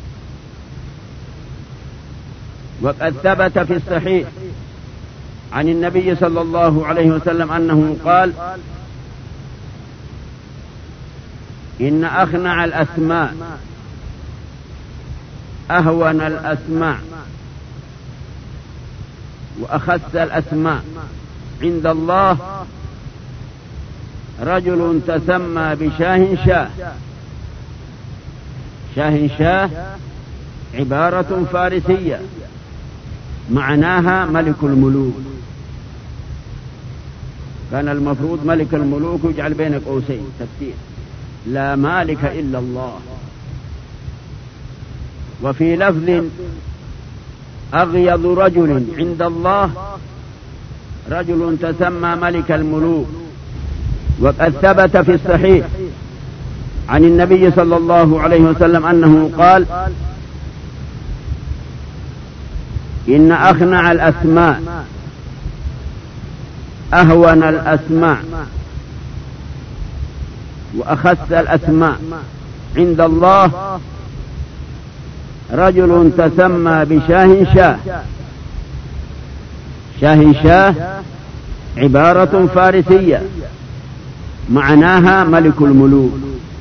وقد ثبت في الصحيح عن النبي صلى الله عليه وسلم أنه قال: إن أخنع الأسماء أهون الأسماء وأخس الأسماء عند الله رجل تسمى بشاه شاه. شاه شاه عبارة فارسية معناها ملك الملوك. كان المفروض ملك الملوك يجعل بين قوسين تفسير: لا مالك إلا الله. وفي لفظ: أغيظ رجل عند الله رجل تسمى ملك الملوك. وقد ثبت في الصحيح عن النبي صلى الله عليه وسلم أنه قال: إن أخنع الأسماء أهون الأسماء وأخس الأسماء عند الله رجل تسمى بشاه شاه. شاه شاه عبارة فارسية معناها ملك الملوك.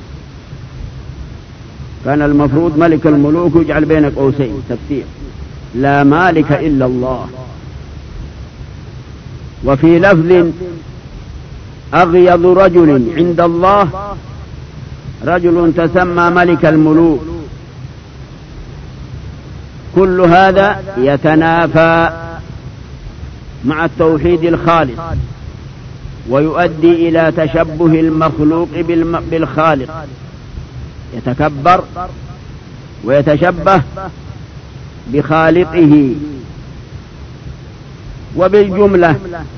كان المفروض ملك الملوك يجعل بين قوسين تفسير: لا مالك إلا الله. وفي لفظ: أغيظ رجل عند الله رجل تسمى ملك الملوك. كل هذا يتنافى مع التوحيد الخالص ويؤدي إلى تشبه المخلوق بالخالق، يتكبر ويتشبه بخالقه. وبالجملة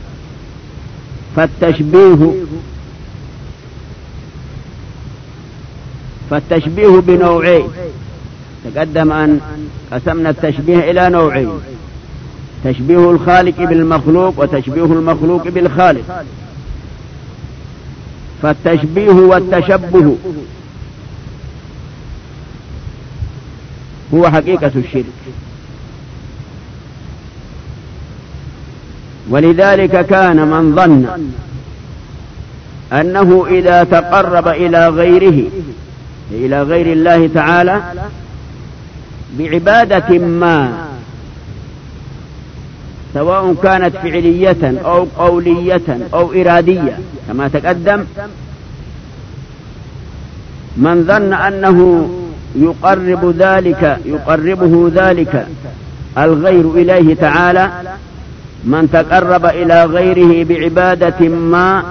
فالتشبيه بنوعين. تقدم أن قسمنا التشبيه إلى نوعين: تشبيه الخالق بالمخلوق وتشبيه المخلوق بالخالق. فالتشبيه والتشبه هو حقيقة الشرك. ولذلك كان من ظن أنه إذا تقرب إلى غير الله تعالى بعبادة ما، سواء كانت فعلية أو قولية أو إرادية كما تقدم، من ظن أنه يقربه ذلك الغير إليه تعالى، من تقرب إلى غيره بعبادة ما،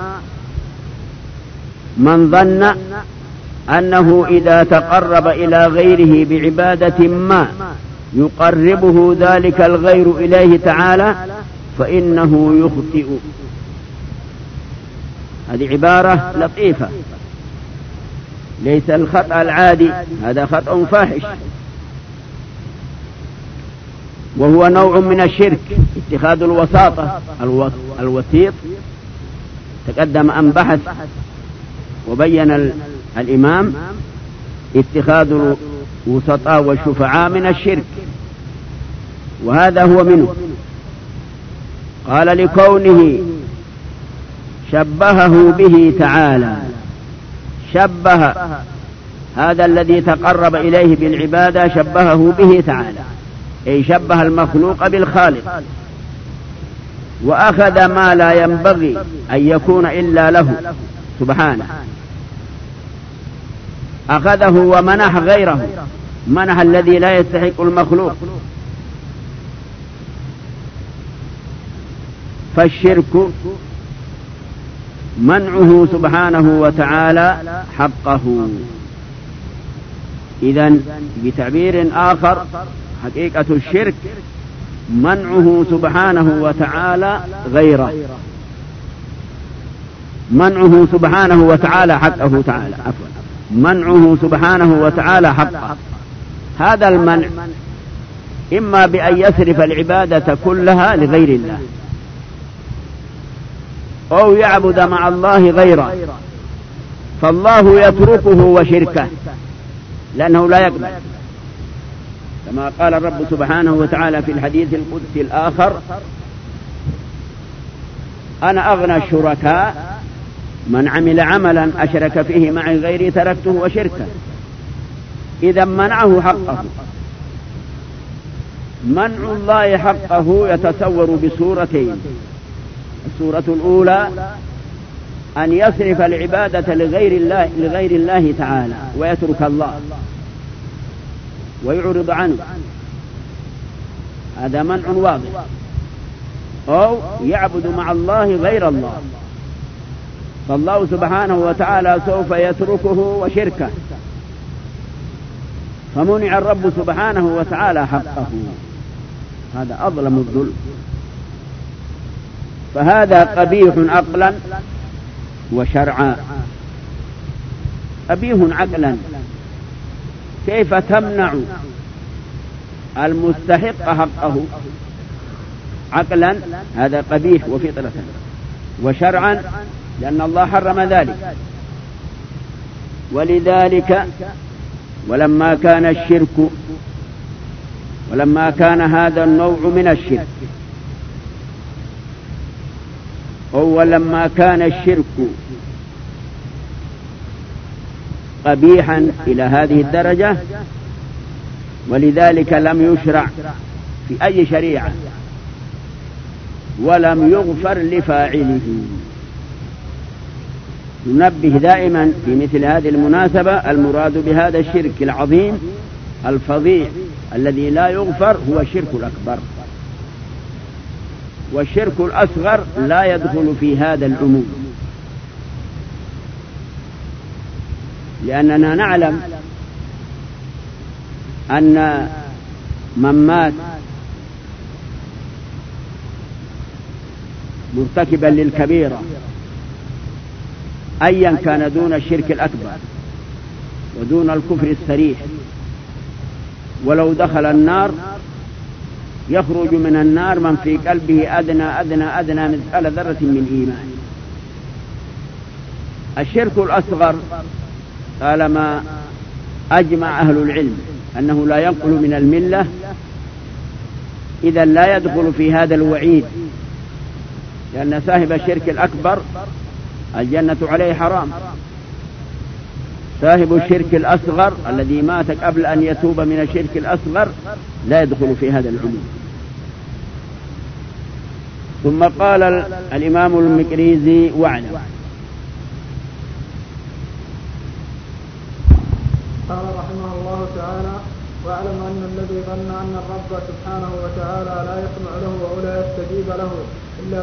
من ظن أنه إذا تقرب إلى غيره بعبادة ما يقربه ذلك الغير إليه تعالى فإنه يخطئ. هذه عبارة لطيفة، ليس الخطأ العادي، هذا خطأ فاحش، وهو نوع من الشرك، اتخاذ الوساطة الوسيط. تقدم أن بحث وبين الإمام اتخاذ الوسطاء والشفعاء من الشرك، وهذا هو منه. قال: لكونه شبهه به تعالى، شبه هذا الذي تقرب إليه بالعبادة شبهه به تعالى، أي شبه المخلوق بالخالق، وأخذ ما لا ينبغي أن يكون إلا له سبحانه، أخذه ومنح غيره، منح الذي لا يستحق المخلوق. فالشرك منعه سبحانه وتعالى حقه. إذن بتعبير آخر حقيقة الشرك منعه سبحانه وتعالى غيره. منعه سبحانه وتعالى حقه تعالى منعه سبحانه وتعالى حقه. هذا المنع إما بأن يصرف العبادة كلها لغير الله، أو يعبد مع الله غيره، فالله يتركه وشركه لأنه لا يقبل، كما قال الرب سبحانه وتعالى في الحديث القدسي الآخر: أنا أغنى الشركاء من عمل عملا أشرك فيه معي غيري تركته وشركه. إذا منعه حقه. منع الله حقه يتصور بصورتين: الصورة الأولى أن يصرف العبادة لغير الله تعالى ويترك الله ويعرض عنه، هذا منع واضح. أو يعبد مع الله غير الله، فالله سبحانه وتعالى سوف يتركه وشركه، فمنع الرب سبحانه وتعالى حقه. هذا أظلم الظلم. فهذا قبيح عقلا وشرعا. قبيح عقلا، كيف تمنع المستحق حقه؟ عقلا هذا قبيح وفطرة، وشرعا لأن الله حرم ذلك. ولذلك ولما كان هذا النوع من الشرك، ولما كان الشرك قبيحا إلى هذه الدرجة، ولذلك لم يشرع في أي شريعة ولم يغفر لفاعله. ننبه دائما في مثل هذه المناسبة: المراد بهذا الشرك العظيم الفظيع الذي لا يغفر هو الشرك الأكبر، والشرك الأصغر لا يدخل في هذا العموم، لأننا نعلم أن من مات مرتكبا للكبيرة أيا كان دون الشرك الأكبر ودون الكفر الصريح، ولو دخل النار يخرج من النار من في قلبه أدنى مثقال ذرة من إيمان. الشرك الأصغر طالما أجمع أهل العلم أنه لا ينقل من الملة، إذا لا يدخل في هذا الوعيد، لأن صاحب الشرك الأكبر الجنة عليه حرام. صاحب الشرك الأصغر الذي مات قبل أن يتوب من الشرك الأصغر لا يدخل في هذا العموم. ثم قال الإمام المقريزي: واعلم. قال رحمه الله تعالى: واعلم أن الذي ظن أن الرب سبحانه وتعالى لا يسمع له أو لا يستجيب له إلا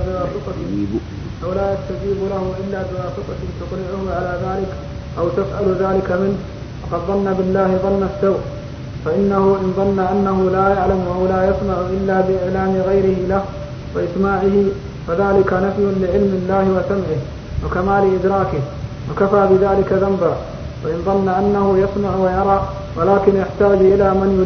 بواسطة تقنعه على ذلك أو تفعل ذلك منه، فقد ظن بالله ظن السوء، فإنه إن ظن أنه لا يعلم أو لا يسمع إلا بإعلام غيره له وإسماعه فذلك نفي لعلم الله وسمعه وكمال إدراكه، وكفى بذلك ذنبا. وإن ظن أنه يسمع ويرى ولكن يحتاج إلى من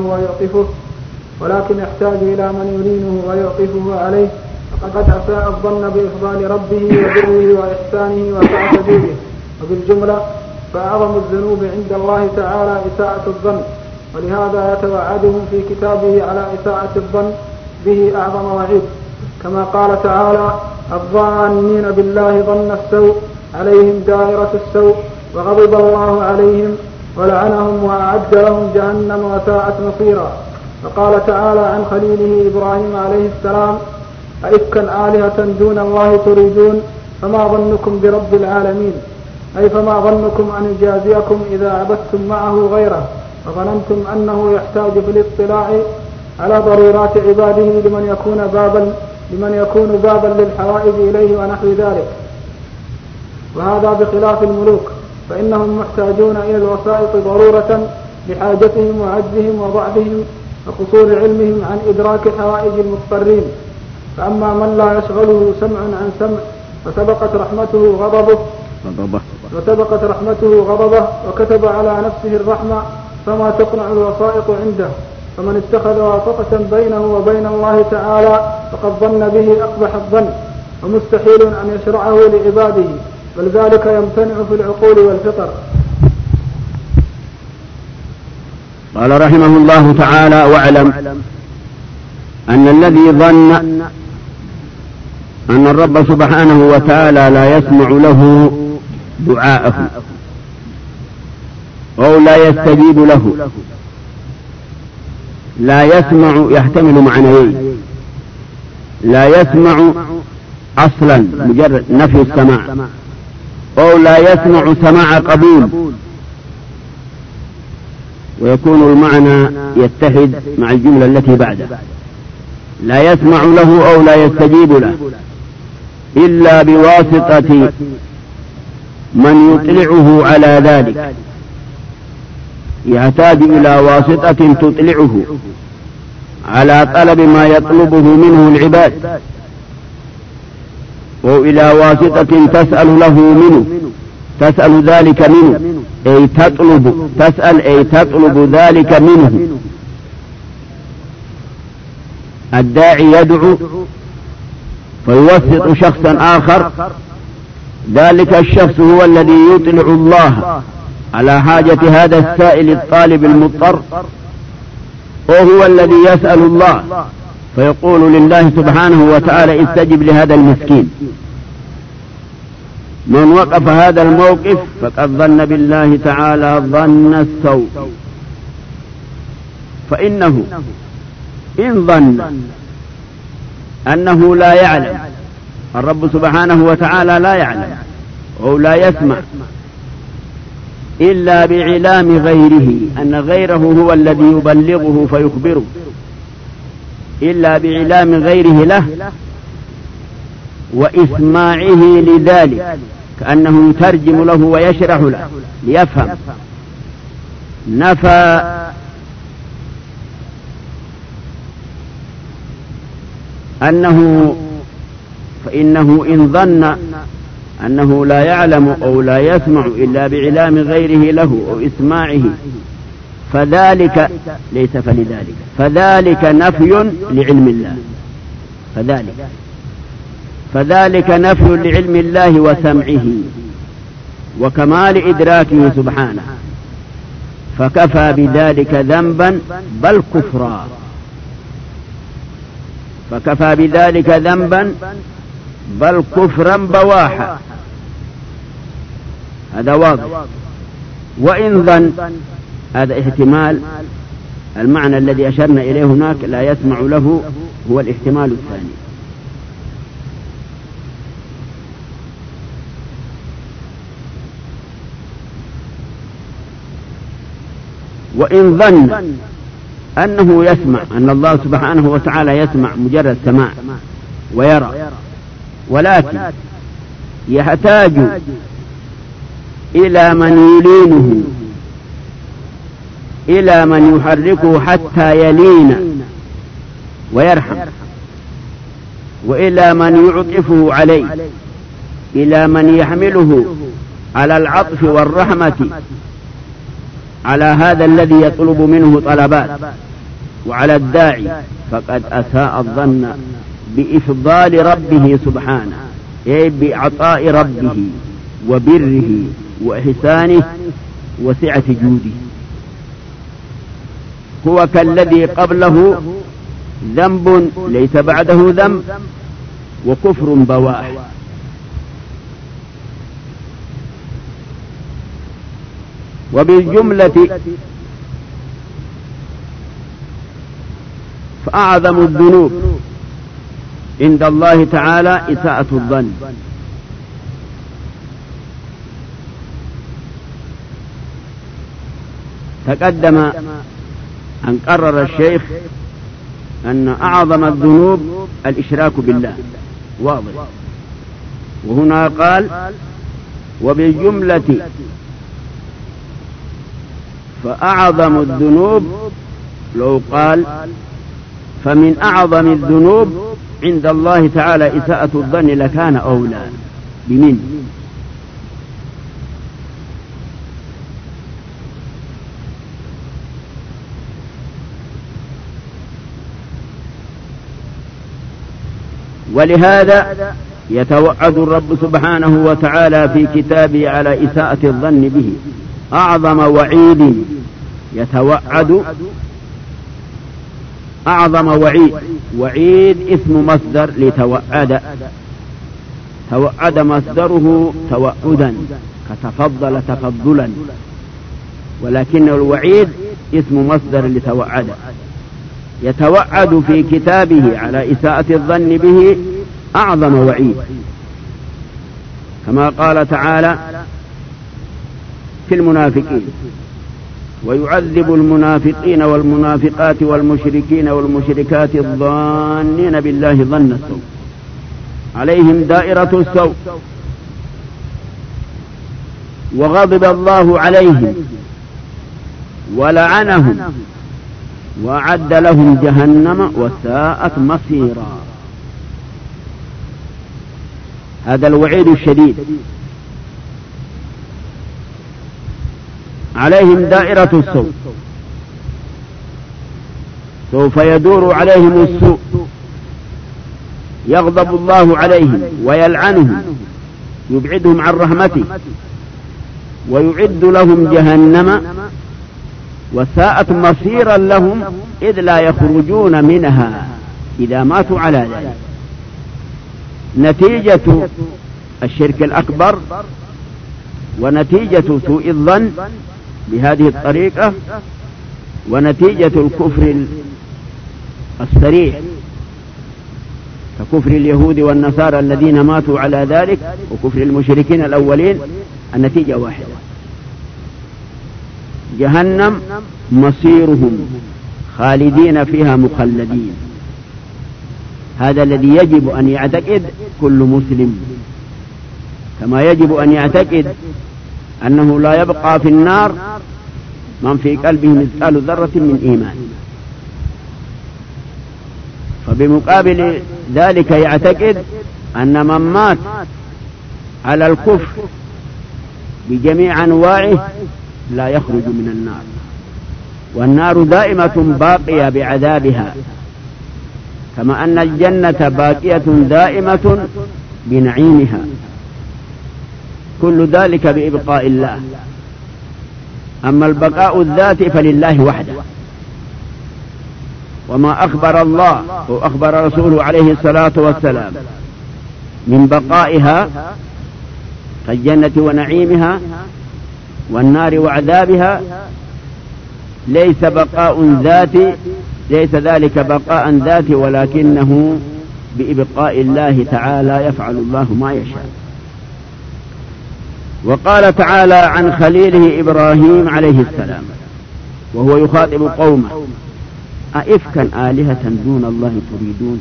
يلينه ويعطفه عليه، فقد أساء الظن بإفضال ربه وبره وإحسانه وسعة جوده. وبالجملة فأعظم الذنوب عند الله تعالى إساءة الظن، ولهذا يتوعدهم في كتابه على إساءة الظن به أعظم وعيد، كما قال تعالى: الظانين بالله ظن السوء عليهم دائرة السوء وغضب الله عليهم ولعنهم وأعد لهم جهنم وساءت مصيرا. فقال تعالى عن خليله إبراهيم عليه السلام: أئفكا آلهة دون الله تريدون فما ظنكم برب العالمين، أي فما ظنكم أن يجازيكم إذا عبدتم معه غيره وظننتم أنه يحتاج بالاطلاع على ضرورات عباده لمن يكون بابا للحوائج إليه ونحو ذلك. وهذا بخلاف الملوك، فإنهم محتاجون إلى الوسائط ضرورة لحاجتهم وعجزهم وضعفهم وقصور علمهم عن إدراك حوائج المضطرين. فأما من لا يشغله سمع عن سمع وسبقت رحمته غضبه وكتب على نفسه الرحمة، فما تقنع الوسائط عنده. فمن اتخذ واسطة بينه وبين الله تعالى فقد ظن به أقبح الظن، ومستحيل أن يشرعه لعباده، بل ذلك يمتنع في العقول والفطر. قال رحمه الله تعالى: واعلم أن الذي ظن أن الرب سبحانه وتعالى لا يسمع له دعاءه أو لا يستجيب له. لا يسمع يحتمل معنيين: لا يسمع أصلا مجرد نفي السماع، أو لا يسمع سماع قبول، ويكون المعنى يتحد مع الجملة التي بعده: لا يسمع له أو لا يستجيب له إلا بواسطة من يطلعه على ذلك. يحتاج إلى واسطة تطلعه على طلب ما يطلبه منه العباد، وإلى واسطة تسأل له منه، تسأل ذلك منه، أي تسأل أي تطلب ذلك منه. الداعي يدعو فيوسط شخصا آخر، ذلك الشخص هو الذي يطلع الله على حاجة هذا السائل الطالب المضطر، وهو الذي يسأل الله فيقول لله سبحانه وتعالى: استجب لهذا المسكين. من وقف هذا الموقف فقد ظن بالله تعالى ظن السوء، فإنه إن ظن أنه لا يعلم، الرب سبحانه وتعالى لا يعلم أو لا يسمع إلا بعلام غيره، أن غيره هو الذي يبلغه فيخبره، إلا بعلام غيره له وإسماعه لذلك، كأنه يترجم له ويشرح له ليفهم. نفى أنه فإنه إن ظن أنه لا يعلم أو لا يسمع إلا بعلام غيره له أو إسماعه، فذلك ليس فلذلك، فذلك نفي لعلم الله، فذلك نفي لعلم الله وسمعه وكمال إدراكه سبحانه، فكفى بذلك ذنبا بل كفرا، فكفى بذلك ذنبا بل كفرا بواحا. هذا واضح. وإن ظن، هذا احتمال، المعنى الذي أشرنا إليه هناك لا يسمع له هو الاحتمال الثاني. وإن ظن أنه يسمع، أن الله سبحانه وتعالى يسمع مجرد سماع ويرى، ولكن يحتاج إلى من يلينه، إلى من يحركه حتى يلين ويرحم، وإلى من يعطفه عليه، إلى من يحمله على العطف والرحمة على هذا الذي يطلب منه طلبات، وعلى الداعي، فقد أساء الظن بإفضال ربه سبحانه، أي بإعطاء ربه وبره وإحسانه وسعة جوده. هو كالذي قبله ذنب ليس بعده ذنب وكفر بواح. وبالجملة فأعظم الذنوب عند الله تعالى إساءة الظن. تقدم أن قرر الشيخ أن أعظم الذنوب الإشراك بالله، واضح. وهنا قال وبالجملة فأعظم الذنوب، لو قال فمن أعظم الذنوب عند الله تعالى إساءة الظن لكان أولى، بمن. ولهذا يتوعد الرب سبحانه وتعالى في كتابه على إساءة الظن به أعظم وعيد. يتوعد أعظم وعيد. وعيد اسم مصدر لتوعد. توعد مصدره توعدا كتفضل تفضلا، ولكن الوعيد اسم مصدر لتوعد. يتوعد في كتابه على إساءة الظن به أعظم وعيد، كما قال تعالى في المنافقين: ويعذب المنافقين والمنافقات والمشركين والمشركات الظانين بالله ظن السوء عليهم دائرة السوء وغضب الله عليهم ولعنهم وأعد لهم جهنم وساءت مصيرا. هذا الوعيد الشديد. عليهم دائرة السوء، سوف يدور عليهم السوء، يغضب الله عليهم ويلعنهم، يبعدهم عن رحمته، ويعد لهم جهنم وساءت مصيرا لهم إذ لا يخرجون منها إذا ماتوا على ذلك. نتيجة الشرك الأكبر ونتيجة سوء الظن بهذه الطريقة ونتيجة الكفر الصريح ككفر اليهود والنصارى الذين ماتوا على ذلك وكفر المشركين الأولين، النتيجة واحدة: جهنم مصيرهم خالدين فيها مخلدين. هذا الذي يجب أن يعتقد كل مسلم، كما يجب أن يعتقد أنه لا يبقى في النار من في قلبه مثقال ذرة من إيمان. فبمقابل ذلك يعتقد أن من مات على الكفر بجميع أنواعه لا يخرج من النار، والنار دائمة باقية بعذابها، كما أن الجنة باقية دائمة بنعيمها. كل ذلك بإبقاء الله. أما البقاء الذاتي فلله وحده، وما أخبر الله وأخبر رسوله عليه الصلاة والسلام من بقائها كالجنة ونعيمها والنار وعذابها ليس بقاء ذاتي، ليس ذلك بقاء ذاتي، ولكنه بإبقاء الله تعالى يفعل الله ما يشاء. وقال تعالى عن خليله إبراهيم عليه السلام وهو يخاطب قومه: أئفكا آلهة دون الله تريدون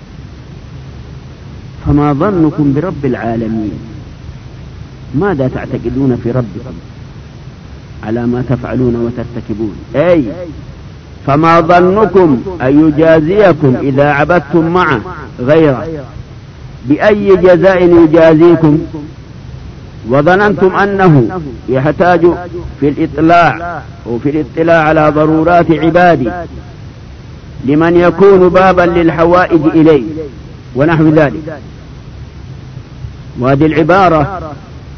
فما ظنكم برب العالمين ماذا تعتقدون في ربكم على ما تفعلون وترتكبون. أي فما ظنكم أن يجازيكم إذا عبدتم معه غيره، بأي جزاء يجازيكم؟ وظننتم أنه يحتاج في الإطلاع وفي الاطلاع على ضرورات عبادي لمن يكون بابا للحوائج إليه ونحو ذلك. وهذه العبارة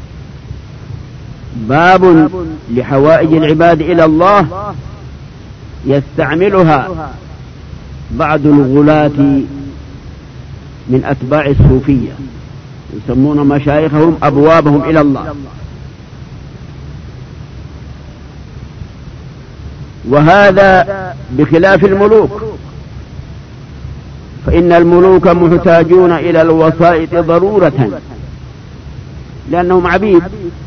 باب لحوائج العباد إلى الله يستعملها بعض الغلاة من أتباع الصوفية، يسمون مشايخهم أبوابهم إلى الله. وهذا بخلاف الملوك، فإن الملوك محتاجون إلى الوسائط ضرورة، لأنهم عبيد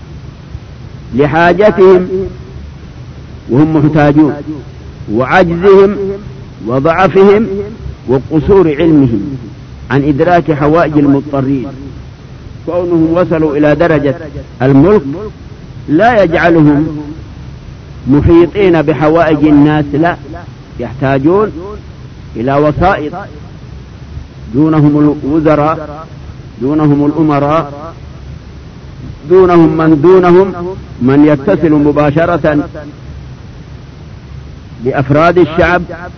لحاجتهم وهم محتاجون، وعجزهم وضعفهم وقصور علمهم عن إدراك حوائج المضطرين. كونهم وصلوا إلى درجة الملك لا يجعلهم محيطين بحوائج الناس، لا، يحتاجون إلى وسائط. دونهم الوزراء، دونهم الأمراء، دونهم من دونهم من يتصل مباشرة بأفراد الشعب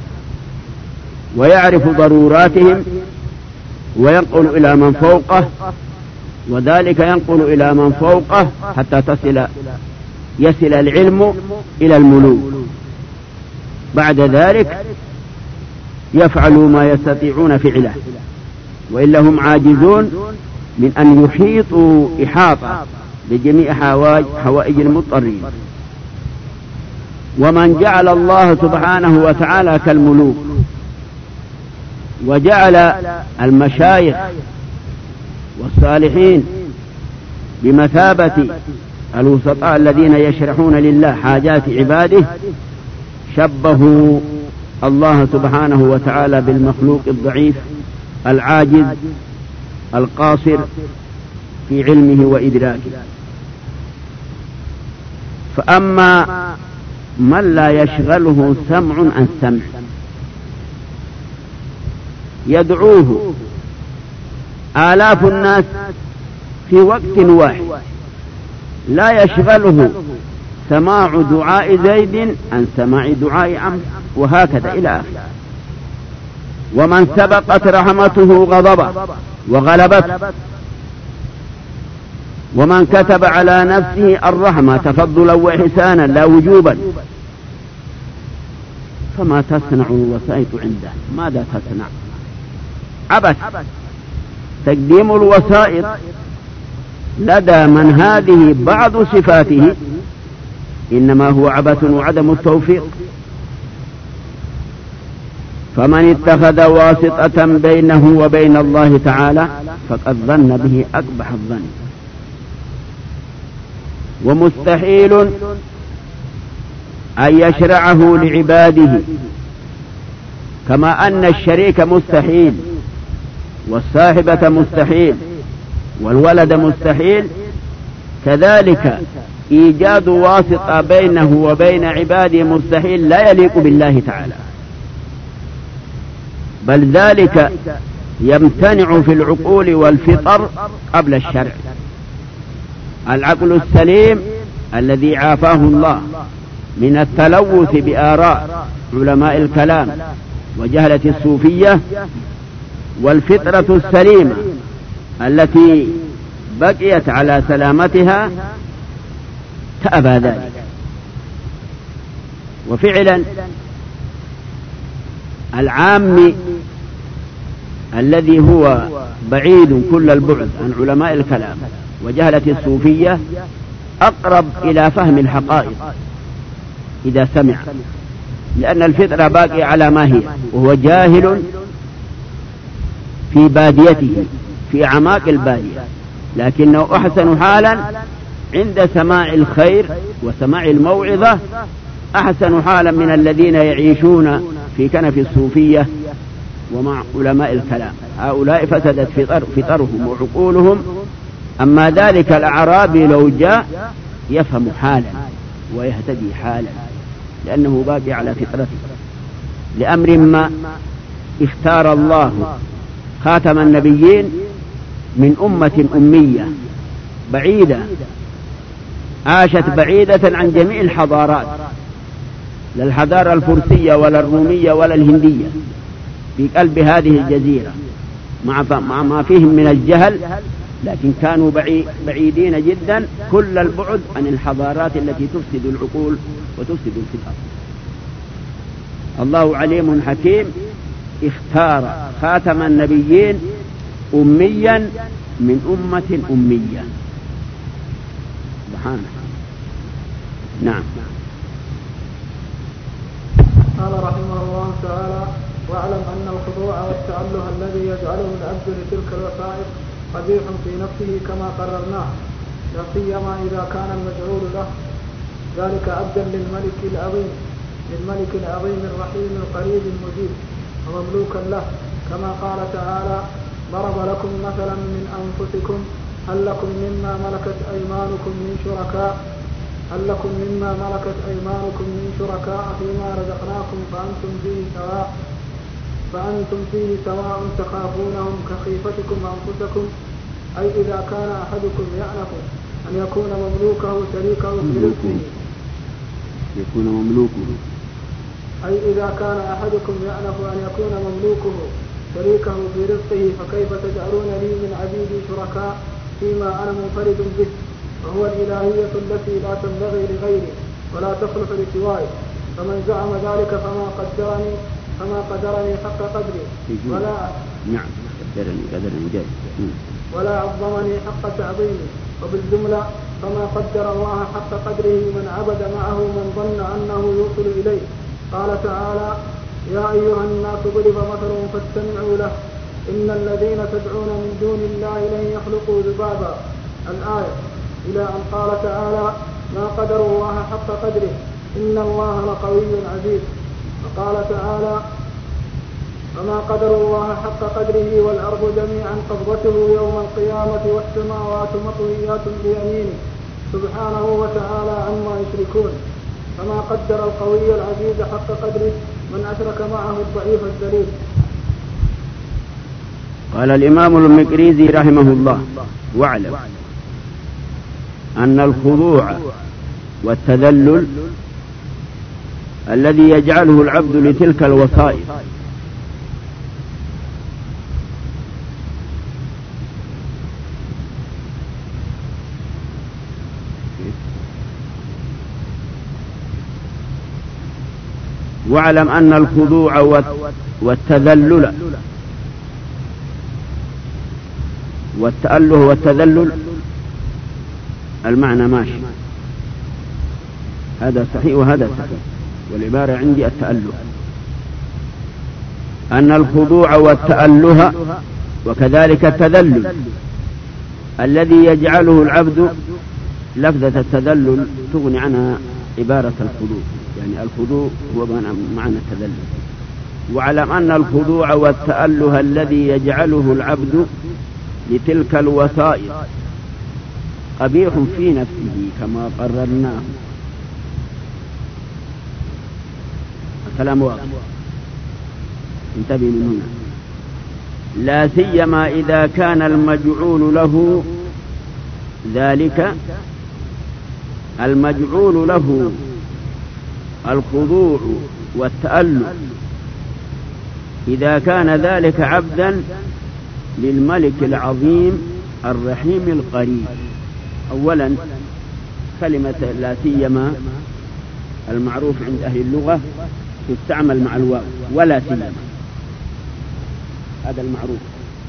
ويعرف ضروراتهم وينقل إلى من فوقه، وذلك ينقل إلى من فوقه حتى يصل العلم إلى الملوك. بعد ذلك يفعلوا ما يستطيعون فعله، وإلا هم عاجزون من أن يحيطوا إحاطة بجميع حوائج المضطرين. ومن جعل الله سبحانه وتعالى كالملوك وجعل المشايخ والصالحين بمثابة الوسطاء الذين يشرحون لله حاجات عباده، شبهوا الله سبحانه وتعالى بالمخلوق الضعيف العاجز القاصر في علمه وإدراكه. فأما من لا يشغله سمع عن سمع يدعوه آلاف الناس في وقت واحد، لا يشغله سماع دعاء زيد عن سماع دعاء عمرو، وهكذا إلى آخره. ومن سبقت رحمته غضبه وغلبته، ومن كتب على نفسه الرحمة تفضلا وإحسانا لا وجوبا، فما تصنع الوسائط عنده؟ ماذا تصنع؟ عبث. تقديم الوسائط لدى من هذه بعض صفاته إنما هو عبث وعدم التوفيق. فمن اتخذ واسطة بينه وبين الله تعالى فقد ظن به أقبح الظن. ومستحيل أن يشرعه لعباده، كما أن الشريك مستحيل، والصاحبة مستحيل، والولد مستحيل، كذلك إيجاد واسطة بينه وبين عباده مستحيل لا يليق بالله تعالى، بل ذلك يمتنع في العقول والفطر قبل الشرع. العقل السليم الذي عافاه الله من التلوث بآراء علماء الكلام وجهلة الصوفية، والفطرة السليمة التي بقيت على سلامتها تأبى ذلك. وفعلا العام الذي هو بعيد كل البعد عن علماء الكلام وجهلة الصوفية أقرب إلى فهم الحقائق إذا سمع، لأن الفطرة باقية على ما هي، وهو جاهل في باديته في أعماق البادية، لكنه أحسن حالا عند سماع الخير وسماع الموعظة، أحسن حالا من الذين يعيشون في كنف الصوفية ومع علماء الكلام. هؤلاء فسدت فطرهم وعقولهم. أما ذلك الأعرابي لو جاء يفهم حالا ويهتدي حالا، لأنه باقي على فطرته. لأمر ما اختار الله خاتم النبيين من أمة أمية بعيدة، عاشت بعيدة عن جميع الحضارات، لا الحضارة الفرسية ولا الرومية ولا الهندية، في قلب هذه الجزيرة مع ما فيهم من الجهل، لكن كانوا بعيدين جدا كل البعد عن الحضارات التي تفسد العقول وتفسد الفطر. الله عليم حكيم اختار خاتم النبيين أميا من أمة أمية سبحانه. نعم. قال رحمه الله تعالى: واعلم أن الخضوع والتأله الذي يجعله العبد لتلك الوسائط قبيح في نفسه كما قررناه، لا سيما إذا كان المجعول له ذلك عبدا للملك العظيم الرحيم القريب المجيب ومملوكا له، كما قال تعالى: ضرب لكم مثلا من أنفسكم هل لكم مما ملكت أيمانكم من شركاء فيما رزقناكم فأنتم فيه سواء تخافونهم كخيفتكم أنفسكم، أي إذا كان أحدكم يأنف أن يكون مملوكه شريكه في رزقه. يكون مملوكه أي إذا كان أحدكم يأنف أن يكون مملوكه شريكه في رزقه فكيف تجعلون لي من عبيدي شركاء فيما أنا منفرد به، وهو الإلهية التي لا تنبغي لغيره ولا تصلح لسواه. فمن زعم ذلك فما قدرني حق قدري ولا عظمني حق تعظيمي. وبالجملة فما قدر الله حق قدره من عبد معه من ظن أنه يوصل إليه. قال تعالى: يا أيها الناس ضرب مثل فاستمعوا له إن الذين تدعون من دون الله لن يخلقوا ذبابا. الآية، إلى أن قال تعالى: ما قدروا الله حق قدره إن الله لقوي عزيز. وقال تعالى: وما قدروا الله حق قدره والأرض جميعا قبضته يوم القيامة والسماوات مطويات بيمينه سبحانه وتعالى عما يشركون. فما قدر القوي العزيز حق قدره من أشرك معه الضعيف الذليل. قال الإمام المقريزي رحمه الله: واعلم أن الخضوع والتذلل الذي يجعله العبد لتلك الوصائف واعلم أن الخضوع والتذلل والتأله والتذلل المعنى ماشي، هذا صحيح وهذا صحيح، والعبارة عندي التأله. أن الخضوع والتأله وكذلك التذلل الذي يجعله العبد، لفظة التذلل تغني عنها عبارة الخضوع، يعني الخضوع هو معنى التذلل. واعلم أن الخضوع والتأله الذي يجعله العبد لتلك الوسائط قبيح في نفسه كما قررناه. الكلام واضح، انتبه من هنا. لا سيما إذا كان المجعول له ذلك، المجعول له الخضوع والتأله، إذا كان ذلك عبدا للملك العظيم الرحيم القريب. أولا كلمة لا سيما المعروف عند أهل اللغة تستعمل مع الواو، ولا سيما، هذا المعروف.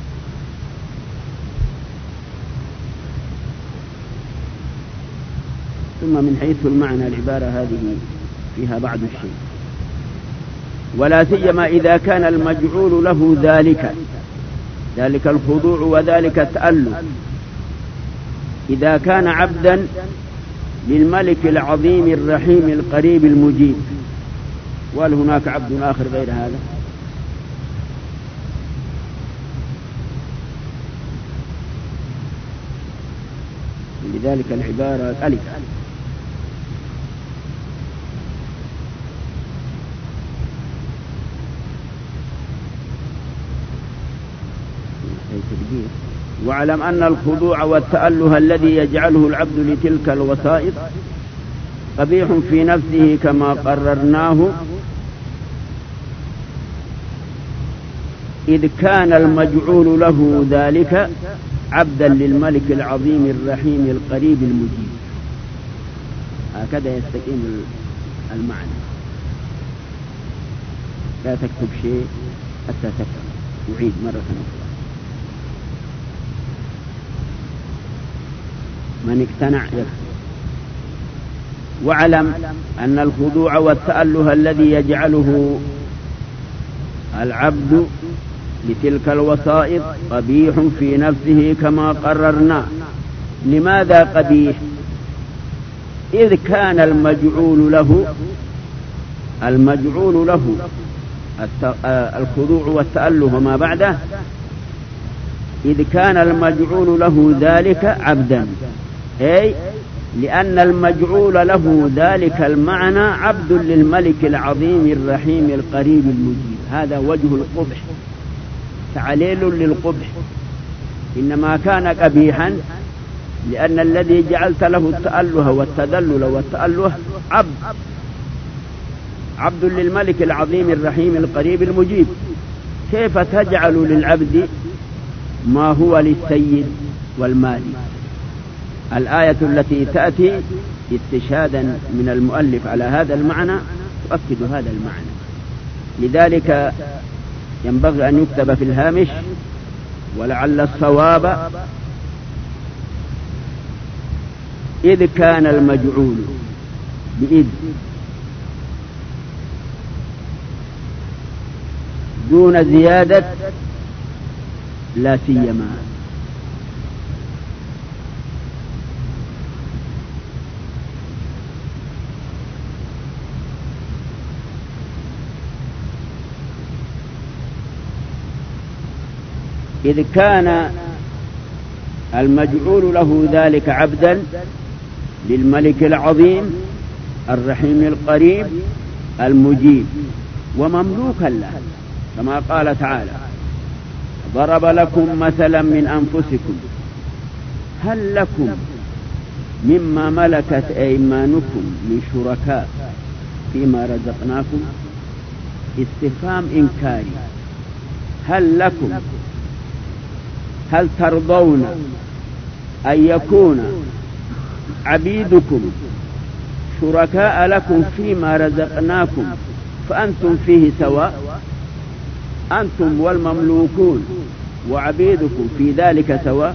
ثم من حيث المعنى العبارة هذه فيها بعض الشيء. ولا سيما إذا كان المجعول له ذلك الخضوع وذلك التأله، إذا كان عبدا للملك العظيم الرحيم القريب المجيب. وهل هناك عبد آخر غير هذا؟ لذلك العبارة ألف. واعلم أن الخضوع والتأله الذي يجعله العبد لتلك الوسائط قبيح في نفسه كما قررناه، إذ كان المجعول له ذلك عبدا للملك العظيم الرحيم القريب المجيب. هكذا يستقيم المعنى. لا تكتب شيء حتى تفهم. أعيد مرة أخرى. من اقتنع يكفر. واعلم أن الخضوع والتأله الذي يجعله العبد لتلك الوسائط قبيح في نفسه كما قررنا. لماذا قبيح؟ إذ كان المجعول له الخضوع والتأله وما بعده، إذ كان المجعول له ذلك عبدا، أي لأن المجعول له ذلك المعنى عبد للملك العظيم الرحيم القريب المجيب. هذا وجه القبح، تعليل للقبح. إنما كان قبيحا لأن الذي جعلت له التأله والتدلل والتأله عبد للملك العظيم الرحيم القريب المجيب. كيف تجعل للعبد ما هو للسيد والمالك؟ الآية التي تأتي استشهادا من المؤلف على هذا المعنى تؤكد هذا المعنى. لذلك ينبغي أن يكتب في الهامش ولعل الصواب إذ كان المجعول بإذ دون زيادة لا سيما. إذ كان المجعول له ذلك عبدا للملك العظيم الرحيم القريب المجيب ومملوكا له، كما قال تعالى: ضرب لكم مثلا من أنفسكم هل لكم مما ملكت أيمانكم من شركاء فيما رزقناكم. استفهام إنكاري. هل لكم، هل ترضون أن يكون عبيدكم شركاء لكم فيما رزقناكم فأنتم فيه سواء؟ أنتم والمملوكون وعبيدكم في ذلك سواء.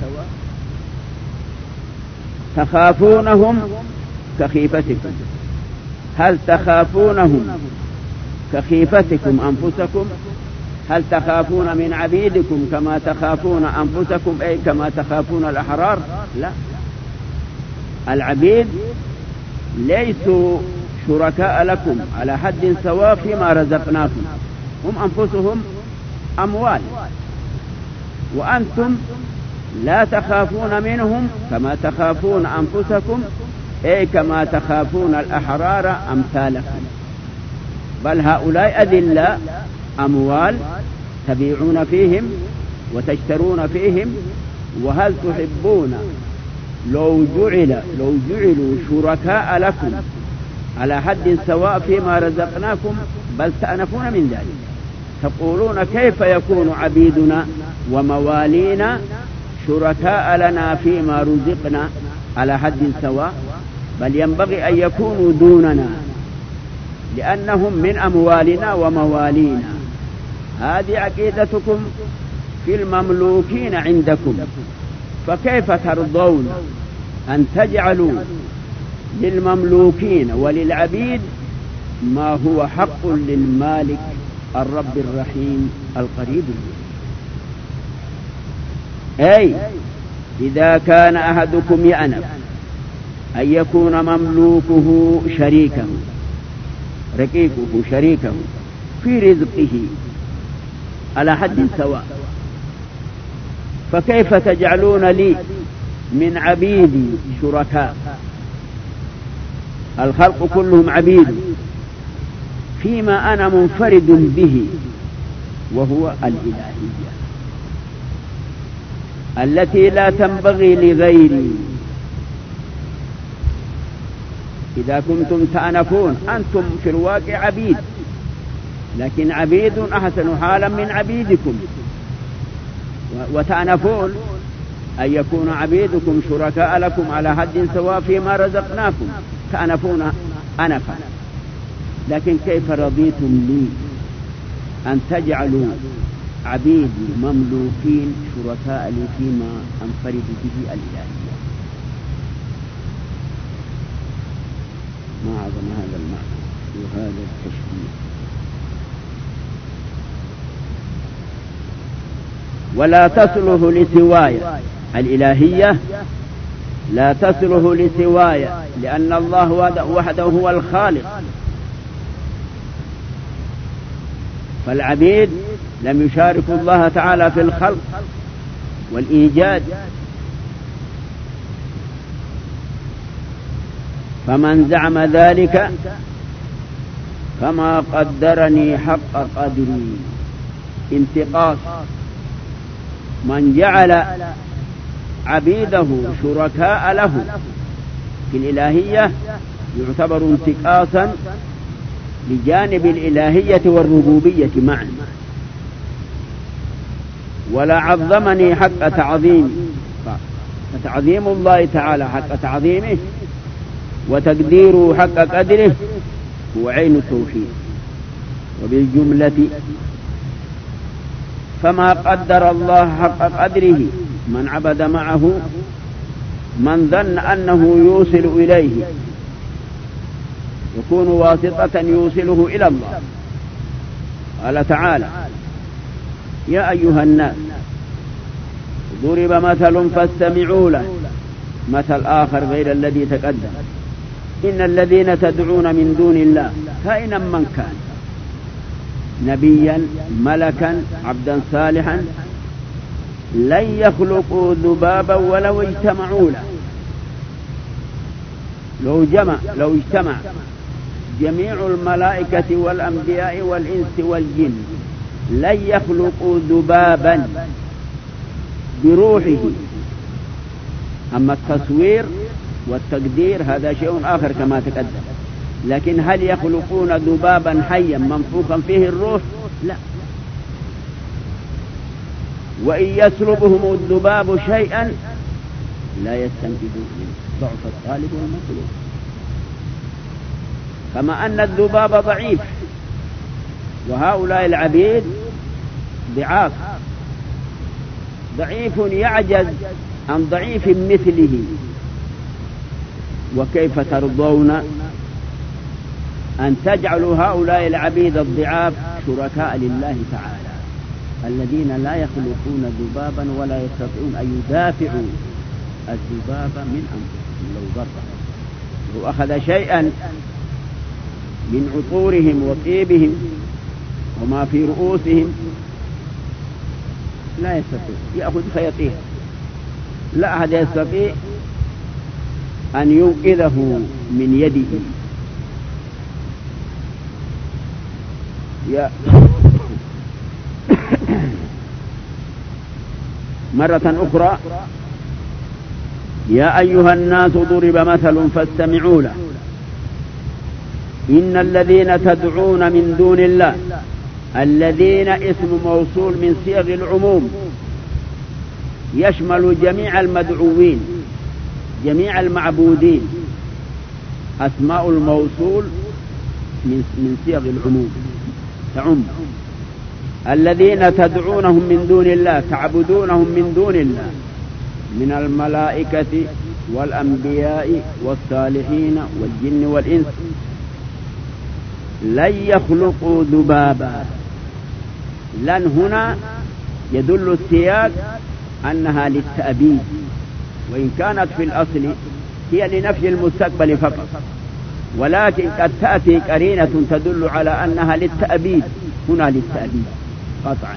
تخافونهم كخيفتكم. هل تخافونهم كخيفتكم أنفسكم؟ هل تخافون من عبيدكم كما تخافون أنفسكم، أي كما تخافون الأحرار؟ لا، العبيد ليسوا شركاء لكم على حد سواء فيما رزقناكم، هم أنفسهم أموال، وأنتم لا تخافون منهم كما تخافون أنفسكم، أي كما تخافون الأحرار أمثالكم. بل هؤلاء أذلاء أموال تبيعون فيهم وتشترون فيهم. وهل تحبون لو جعلوا شركاء لكم على حد سواء فيما رزقناكم؟ بل تأنفون من ذلك، تقولون كيف يكون عبيدنا وموالينا شركاء لنا فيما رزقنا على حد سواء؟ بل ينبغي أن يكونوا دوننا لأنهم من أموالنا وموالينا. هذه عقيدتكم في المملوكين عندكم، فكيف ترضون أن تجعلوا للمملوكين وللعبيد ما هو حق للمالك الرب الرحيم القريب؟ أي إذا كان أحدكم يأنف أن يكون مملوكه شريكه، رقيقه شريكه في رزقه على حد سواء، فكيف تجعلون لي من عبيدي شركاء؟ الخلق كلهم عبيد فيما أنا منفرد به، وهو الإلهية التي لا تنبغي لغيري. إذا كنتم تأنفون أنتم في الواقع عبيد، لكن عبيد أحسن حالا من عبيدكم، وتأنفون أن يكون عبيدكم شركاء لكم على حد سواء فيما رزقناكم، تأنفون أنفا. لكن كيف رضيتم لي أن تجعلوا عبيدي مملوكين شركاء لي فيما أنفرد به الإلهية؟ ما أعظم هذا المعنى وهذا التشبيه. ولا تصله لسواي، الإلهية لا تصله لسواي، لأن الله وحده هو الخالق، فالعبيد لم يشاركوا الله تعالى في الخلق والإيجاد. فمن زعم ذلك فما قدرني حق قدري. انتقاص من جعل عبيده شركاء له في الإلهية يعتبر انتقاصا لجانب الإلهية والربوبية معا. ولا عظمني حق تعظيم، فتعظيم الله تعالى حق تعظيمه وتقديره حق قدره هو عين التوحيد. وبالجملة فما قدر الله حق قدره من عبد معه من ظن أنه يوصل إليه، يكون واسطة يوصله إلى الله. قال تعالى: يا أيها الناس ضرب مثل فاستمعوا له، مثل آخر غير الذي تقدم: إن الذين تدعون من دون الله كائنا من كان، نبيا ملكا عبدا صالحا، لن يخلقوا ذبابا ولو اجتمعوا له. لو اجتمع جميع الملائكة والأنبياء والإنس والجن لن يخلقوا ذبابا بروحه. أما التصوير والتقدير هذا شيء آخر كما تقدم، لكن هل يخلقون ذبابا حيا منفوخا فيه الروح؟ لا. وإن يسلبهم الذباب شيئا لا يستنقذوه منه، ضعف الطالب والمطلوب. كما أن الذباب ضعيف وهؤلاء العبيد ضعيف يعجز عن ضعيف مثله. وكيف ترضون أن تجعلوا هؤلاء العبيد الضعاف شركاء لله تعالى الذين لا يخلقون ذبابا ولا يستطيعون أن يدافعوا الذباب من أنفسهم لو ضرهم. لو أخذ شيئا من عطورهم وطيبهم وما في رؤوسهم لا يستطيع، يأخذ فيطير. لا أحد يستطيع أن ينقذه من يده. مرة أخرى: يا أيها الناس ضرب مثل فاستمعوا له، إن الذين تدعون من دون الله، الذين اسم موصول من صيغ العموم يشمل جميع المدعوين جميع المعبودين. أسماء الموصول من صيغ العموم تعم. الذين تدعونهم من دون الله، تعبدونهم من دون الله، من الملائكة والأنبياء والصالحين والجن والإنس، لن يخلقوا ذبابا. لن هنا يدل السياق أنها للتأبيد، وإن كانت في الأصل هي لنفي المستقبل فقط، ولكن قد تأتي قرينة تدل على أنها للتأبيد. هنا للتأبيد قطعا.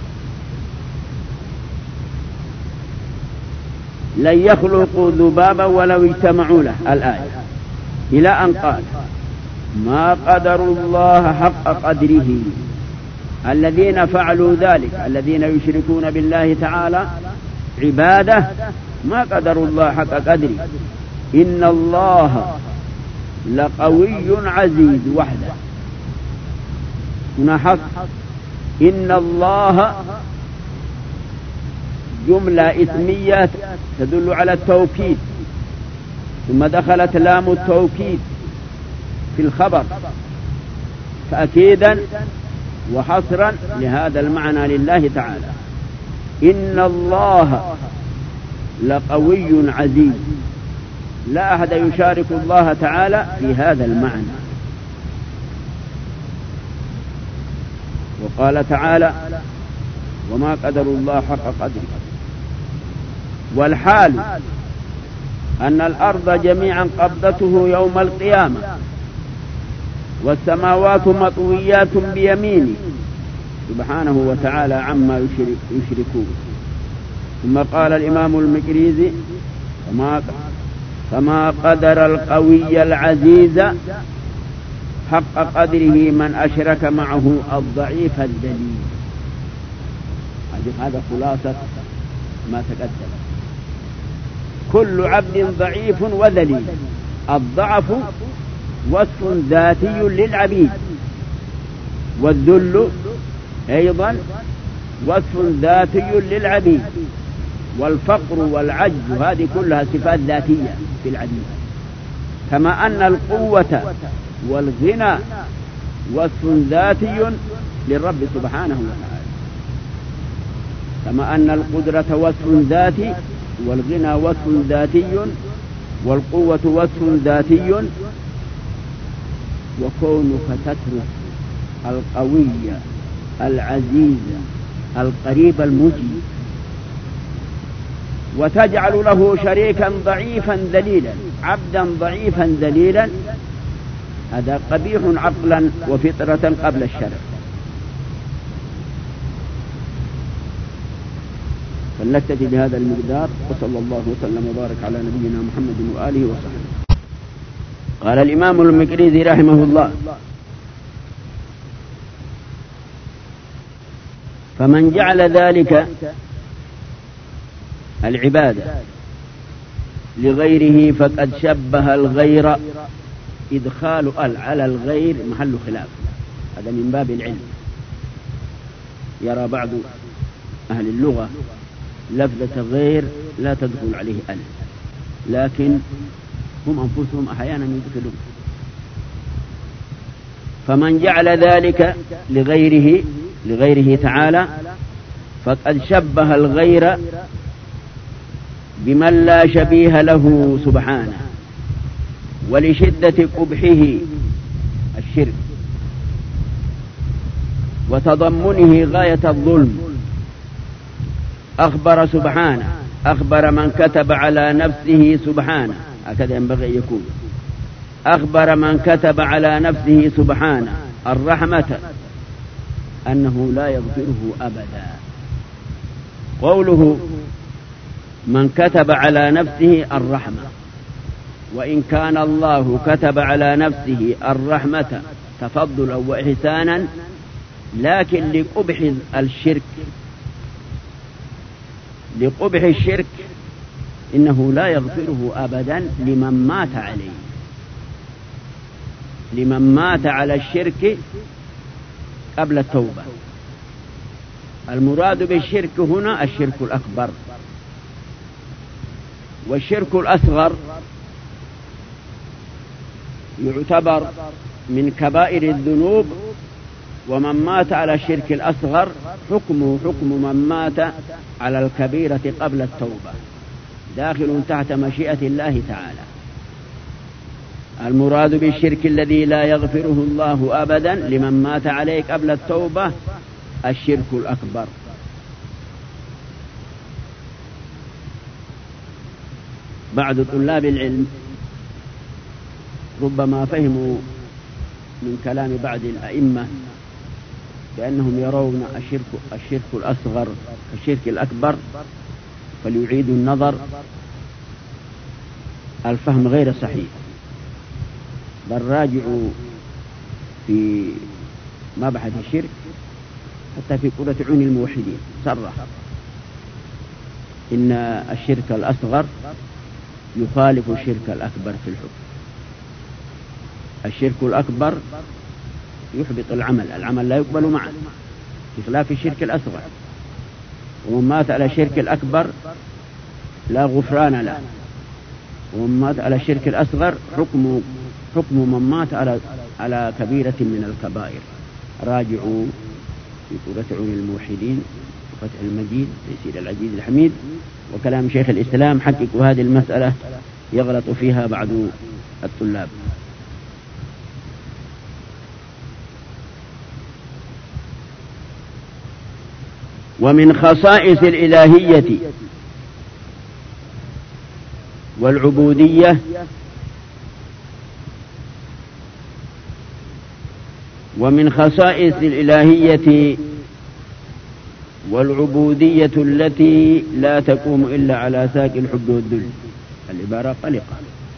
لن يخلقوا ذبابا ولو اجتمعوا له الآية، إلى أن قال: ما قدروا الله حق قدره. الذين فعلوا ذلك، الذين يشركون بالله تعالى عباده، ما قدروا الله حق قدره. إن الله لقوي عزيز وحده. هنا حق. إن الله جملة اسمية تدل على التوكيد، ثم دخلت لام التوكيد في الخبر تأكيدا وحصرا لهذا المعنى لله تعالى. إن الله لقوي عزيز، لا أحد يشارك الله تعالى في هذا المعنى. وقال تعالى: وما قدروا الله حق قدره. والحال أن الأرض جميعا قبضته يوم القيامة، والسماوات مطويات بيمينه سبحانه وتعالى عما يشركون. ثم قال الإمام المقريزي: فما قدر القوي العزيز حق قدره من أشرك معه الضعيف الدليل. هذا خلاصة ما تقدم. كل عبد ضعيف وذليل. الضعف وصف ذاتي للعبيد، والذل أيضا وصف ذاتي للعبيد، والفقر والعجز هذه كلها صفات ذاتية في العبيد. كما أن القوة والغنى وصف ذاتي للرب سبحانه وتعالى، كما أن القدرة وصف ذاتي، والغنى وصف ذاتي، والقوة وصف ذاتي. وكونك تترك القوي العزيز القريب المجيب وتجعل له شريكا ضعيفا ذليلا، عبدا ضعيفا ذليلا، هذا قبيح عقلا وفطرة قبل الشرع. فلنكتفي بهذا المقدار، وصلى الله وسلم وبارك على نبينا محمد وآله وصحبه. قال الإمام المقريزي رحمه الله: فمن جعل ذلك العبادة لغيره فقد شبه الغير. إدخال على الغير محل خلاف، هذا من باب العلم. يرى بعض أهل اللغة لفظة غير لا تدخل عليه ألف، لكن هم أنفسهم أحيانا يدخلون. فمن جعل ذلك لغيره تعالى فقد شبه الغير بمن لا شبيه له سبحانه، ولشدة قبحه الشرك وتضمنه غاية الظلم. أخبر سبحانه، أخبر من كتب على نفسه سبحانه، هكذا ينبغي أن يكون، أخبر من كتب على نفسه سبحانه الرحمة أنه لا يغفره أبدا. قوله من كتب على نفسه الرحمة، وإن كان الله كتب على نفسه الرحمة تفضلا وإحسانا، لكن لقبح الشرك إنه لا يغفره أبدا لمن مات عليه، لمن مات على الشرك قبل التوبة. المراد بالشرك هنا الشرك الأكبر، والشرك الأصغر يعتبر من كبائر الذنوب، ومن مات على الشرك الأصغر حكمه حكم من مات على الكبيرة قبل التوبة، داخل تحت مشيئة الله تعالى. المراد بالشرك الذي لا يغفره الله أبدا لمن مات عليه قبل التوبة الشرك الأكبر. بعض طلاب العلم ربما فهموا من كلام بعض الأئمة بأنهم يرون الشرك الأصغر الشرك الأكبر، فليعيدوا النظر. الفهم غير صحيح، بل راجعوا في مبحث الشرك حتى في قرة عين الموحدين صرح إن الشرك الأصغر يخالف الشرك الأكبر في الحكم. الشرك الأكبر يحبط العمل لا يقبل معه، بخلاف الشرك الأصغر. ومن مات على الشرك الأكبر لا غفران له، ومن مات على الشرك الأصغر حكم من مات على كبيرة من الكبائر. راجعوا في قرة عين الموحدين وفتح المجيد تيسير العزيز الحميد وكلام شيخ الإسلام، حققوا هذه المسألة يغلط فيها بعض الطلاب. ومن خصائص الإلهية والعبودية ومن خصائص الإلهية والعبودية التي لا تقوم إلا على ساق الحب والذل. العبارة قلقة.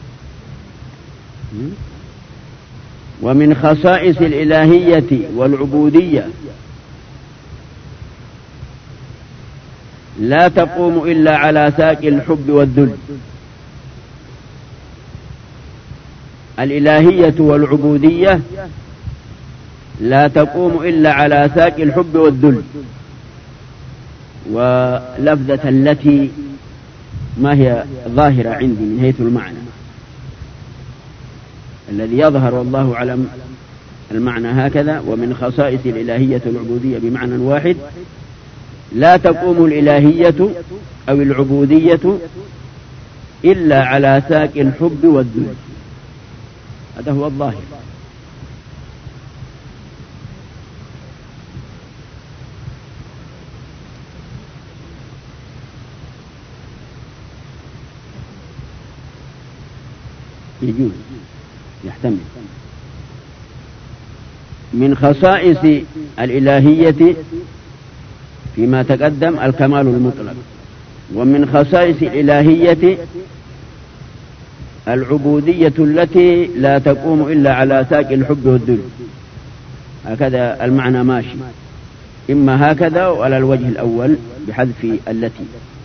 ومن خصائص الإلهية والعبودية لا تقوم إلا على ساق الحب والذل. الإلهية والعبودية لا تقوم إلا على ساق الحب والذل. ولفظة التي ما هي ظاهرة عندي من حيث المعنى، الذي يظهر والله أعلم المعنى هكذا: ومن خصائص الإلهية والعبودية بمعنى واحد، لا تقوم الإلهية أو العبودية إلا على ساق الحب والذل. هذا هو الظاهر. يجوز يحتمل. من خصائص الإلهية فيما تقدم الكمال المطلق، ومن خصائص الإلهية العبودية التي لا تقوم إلا على ساق الحب والذل. هكذا المعنى ماشي، إما هكذا وعلى الوجه الأول بحذف التي.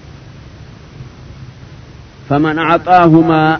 فمن أعطاهما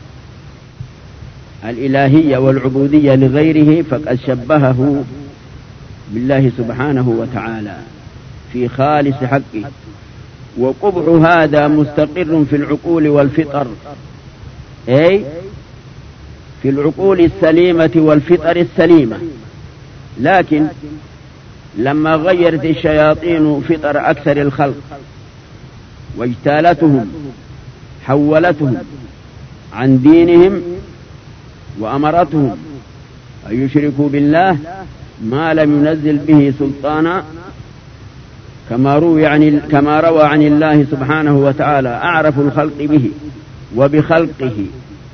الإلهية والعبودية لغيره فقد شبهه بالله سبحانه وتعالى في خالص حقه. وقبح هذا مستقر في العقول والفطر، أي في العقول السليمة والفطر السليمة. لكن لما غيرت الشياطين فطر أكثر الخلق واجتالتهم حولتهم عن دينهم وأمرتهم أن يشركوا بالله ما لم ينزل به سلطانا، كما روى عن الله سبحانه وتعالى: أعرف الخلق به وبخلقه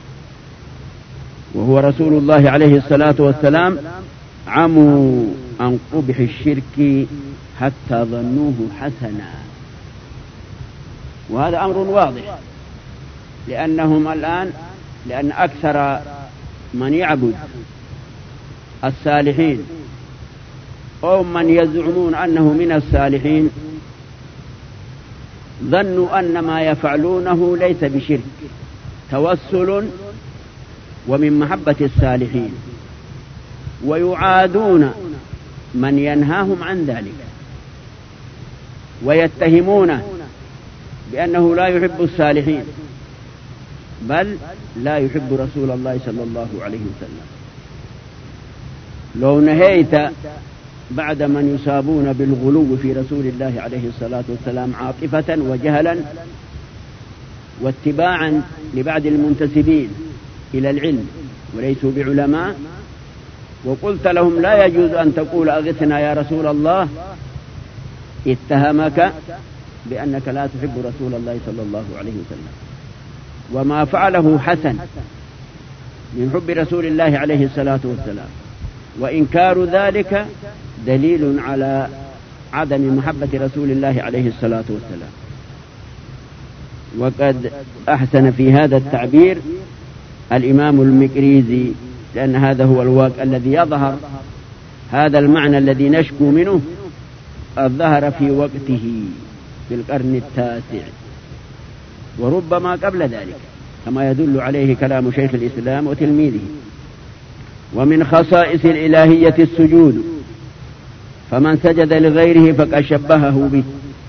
وهو رسول الله عليه الصلاة والسلام، عموا عن قبح الشرك حتى ظنوه حسنا. وهذا أمر واضح، لأن أكثر من يعبد الصالحين أو من يزعمون أنه من الصالحين ظنوا أن ما يفعلونه ليس بشرك، توسل ومن محبة الصالحين، ويعادون من ينهاهم عن ذلك ويتهمونه بأنه لا يحب الصالحين، بل لا يحب رسول الله صلى الله عليه وسلم. لو نهيت بعد من يصابون بالغلو في رسول الله عليه الصلاة والسلام عاطفة وجهلا واتباعا لبعض المنتسبين إلى العلم وليسوا بعلماء، وقلت لهم لا يجوز أن تقول أغثنا يا رسول الله، اتهمك بأنك لا تحب رسول الله صلى الله عليه وسلم. وما فعله حسن من حب رسول الله عليه الصلاة والسلام وإنكار ذلك دليل على عدم محبة رسول الله عليه الصلاة والسلام. وقد أحسن في هذا التعبير الإمام المقريزي، لأن هذا هو الواقع الذي يظهر. هذا المعنى الذي نشكو منه الظهر في وقته في القرن التاسع وربما قبل ذلك، كما يدل عليه كلام شيخ الإسلام وتلميذه. ومن خصائص الإلهية السجود، فمن سجد لغيره فقد شبهه به.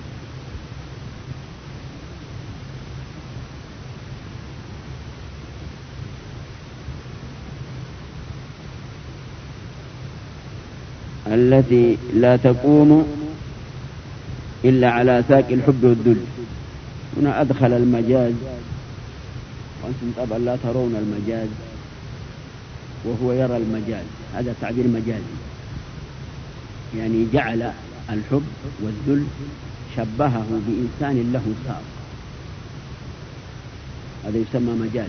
التي لا تقوم إلا على ساق الحب والذل. هنا أدخل المجاز، وأنتم طبعا لا ترون المجاز وهو يرى المجاز، هذا تعبير مجازي، يعني جعل الحب والذل شبهه بإنسان له ساق، هذا يسمى مجاز.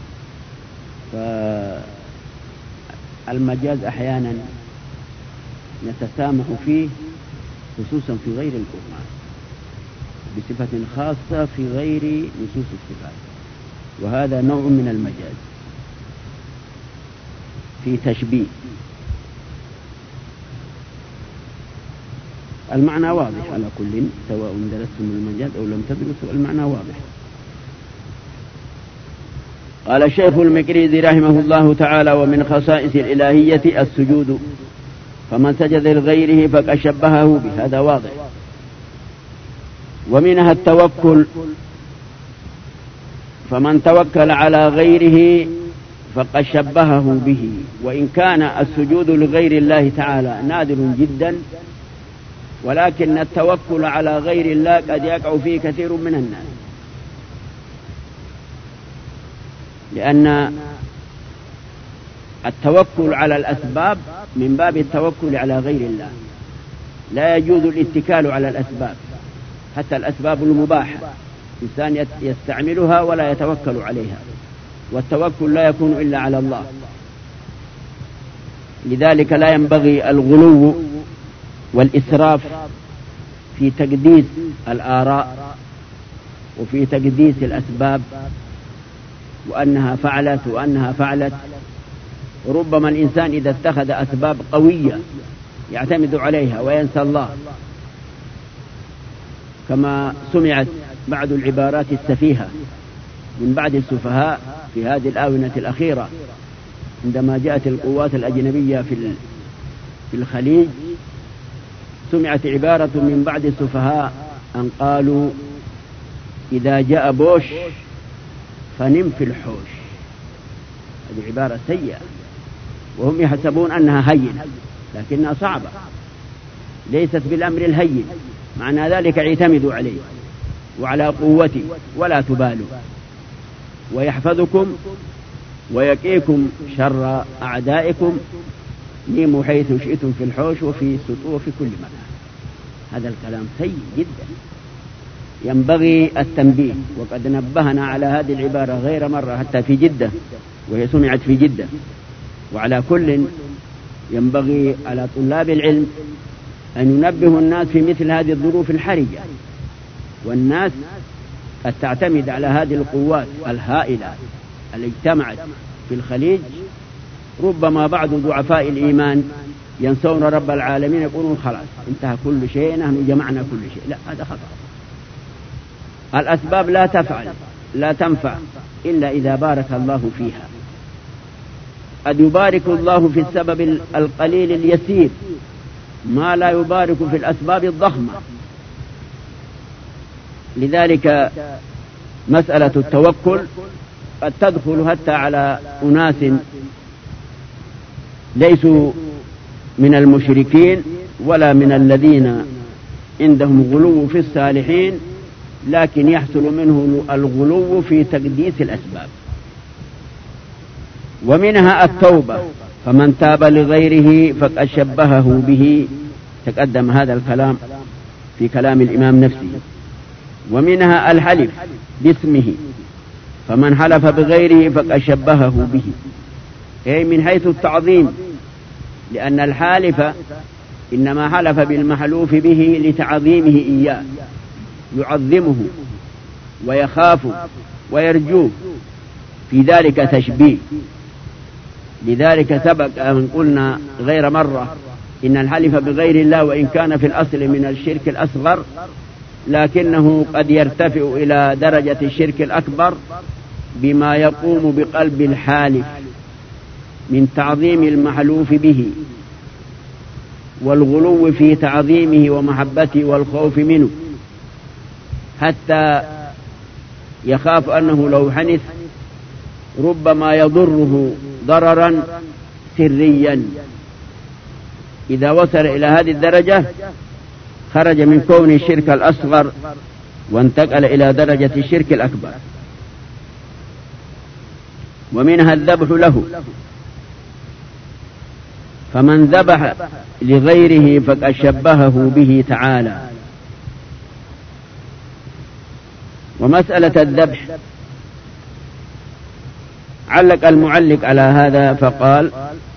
فالمجاز أحيانا نتسامح فيه خصوصا في غير القرآن بصفة خاصة في غير نصوص الصفات، وهذا نوع من المجاز في تشبيه. المعنى واضح على كل، سواء درستم المجاز أو لم تدرسوا، المعنى واضح. قال الشيخ المقريزي رحمه الله تعالى: ومن خصائص الإلهية السجود، فمن سجد لغيره فقد شبهه به، هذا واضح. ومنها التوكل، فمن توكل على غيره فقد شبهه به، وإن كان السجود لغير الله تعالى نادر جدا، ولكن التوكل على غير الله قد يقع فيه كثير من الناس، لأن التوكل على الأسباب من باب التوكل على غير الله. لا يجوز الاتكال على الأسباب، حتى الأسباب المباحة إنسان يستعملها ولا يتوكل عليها، والتوكل لا يكون إلا على الله. لذلك لا ينبغي الغلو والإسراف في تقديس الآراء وفي تقديس الأسباب، وأنها فعلت وأنها فعلت. ربما الإنسان إذا اتخذ أسباب قوية يعتمد عليها وينسى الله، كما سمعت بعض العبارات السفيهة من بعض السفهاء في هذه الآونة الأخيرة، عندما جاءت القوات الأجنبية في الخليج. سمعت عبارة من بعض السفهاء أن قالوا: إذا جاء بوش فنم في الحوش. هذه عبارة سيئة، وهم يحسبون أنها هينة، لكنها صعبة، ليست بالأمر الهين. معنى ذلك اعتمدوا عليه وعلى قوته ولا تبالوا، ويحفظكم ويقيكم شر أعدائكم. نيموا حيث شئتم في الحوش وفي السطوح وفي كل مكان. هذا الكلام سيء جدا، ينبغي التنبيه. وقد نبهنا على هذه العبارة غير مرة حتى في جدة، وهي سمعت في جدة. وعلى كل ينبغي على طلاب العلم أن ينبهوا الناس في مثل هذه الظروف الحرجة. والناس قد تعتمد على هذه القوات الهائلة التي اجتمعت في الخليج. ربما بعض ضعفاء الإيمان ينسون رب العالمين، يقولون خلاص انتهى كل شيء، نحن جمعنا كل شيء. لا، هذا خطأ. الأسباب لا تنفع إلا إذا بارك الله فيها. قد يبارك الله في السبب القليل اليسير ما لا يبارك في الأسباب الضخمة. لذلك مسألة التوكل قد تدخل حتى على أناس ليسوا من المشركين ولا من الذين عندهم غلو في الصالحين، لكن يحصل منه الغلو في تقديس الأسباب. ومنها التوبة، فمن تاب لغيره فقد شبهه به. تقدم هذا الكلام في كلام الإمام نفسه. ومنها الحلف باسمه، فمن حلف بغيره فقد شبهه به، أي من حيث التعظيم، لأن الحالف إنما حلف بالمحلوف به لتعظيمه إياه، يعظمه ويخاف ويرجوه، في ذلك تشبيه. لذلك سبق أن قلنا غير مرة إن الحلف بغير الله وإن كان في الأصل من الشرك الأصغر، لكنه قد يرتفع إلى درجة الشرك الأكبر بما يقوم بقلب الحالف من تعظيم المحلوف به والغلو في تعظيمه ومحبته والخوف منه، حتى يخاف أنه لو حنث ربما يضره ضررا سريا. إذا وصل إلى هذه الدرجة خرج من كون الشرك الأصغر وانتقل إلى درجة الشرك الأكبر. ومنها الذبح له، فمن ذبح لغيره فقد شبهه به تعالى. ومسألة الذبح علق المعلق على هذا فقال: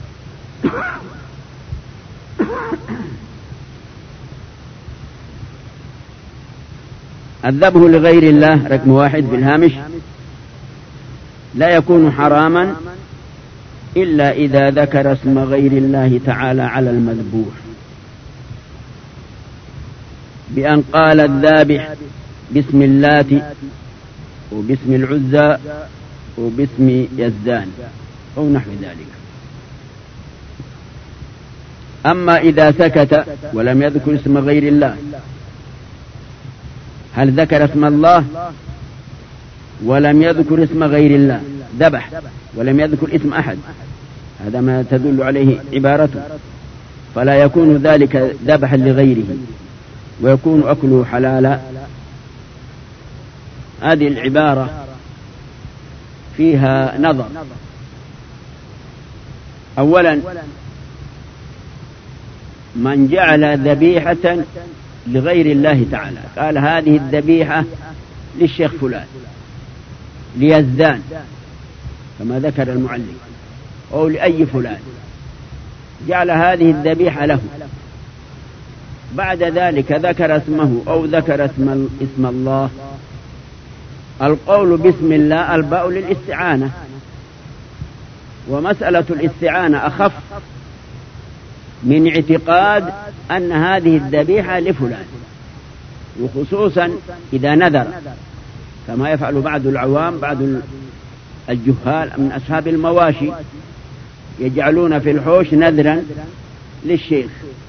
الذبح لغير الله رقم 1 بالهامش لا يكون حراما إلا إذا ذكر اسم غير الله تعالى على المذبوح، بأن قال الذابح باسم اللات وباسم العزى باسم يزدان أو نحو ذلك. أما إذا سكت ولم يذكر اسم غير الله، هل ذكر اسم الله ولم يذكر اسم غير الله، ذبح ولم يذكر اسم أحد، هذا ما تدل عليه عبارته، فلا يكون ذلك ذبحا لغيره ويكون أكله حلالا. هذه العبارة فيها نظر. أولا، من جعل ذبيحة لغير الله تعالى، قال هذه الذبيحة للشيخ فلان ليزدان كما ذكر المعلم، أو لأي فلان، جعل هذه الذبيحة له، بعد ذلك ذكر اسمه أو ذكر اسم الله، القول بسم الله الباء للاستعانة، ومسألة الاستعانة أخف من اعتقاد أن هذه الذبيحة لفلان، وخصوصا إذا نذر كما يفعل بعض العوام، بعض الجهال من أصحاب المواشي يجعلون في الحوش نذرا للشيخ.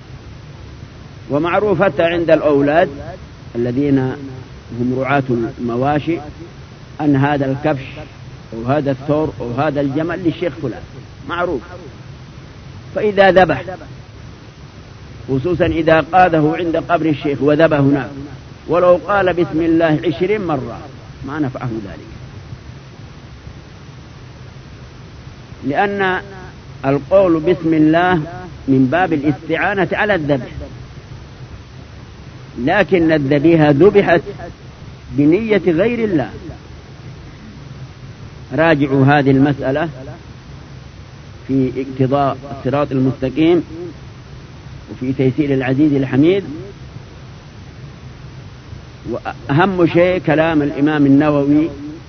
ومعروفة عند الأولاد الذين هم رعاة المواشي أن هذا الكبش أو هذا الثور أو هذا الجمل للشيخ فلان، معروف. فإذا ذبح، خصوصا إذا قاده عند قبر الشيخ وذبح هناك، ولو قال بسم الله 20 مرة ما نفعه ذلك، لأن القول بسم الله من باب الاستعانة على الذبح، لكن الذبيحة ذبحت بنية غير الله. راجعوا هذه المسألة في اقتضاء الصراط المستقيم وفي تيسير العزيز الحميد. وأهم شيء كلام الإمام النووي،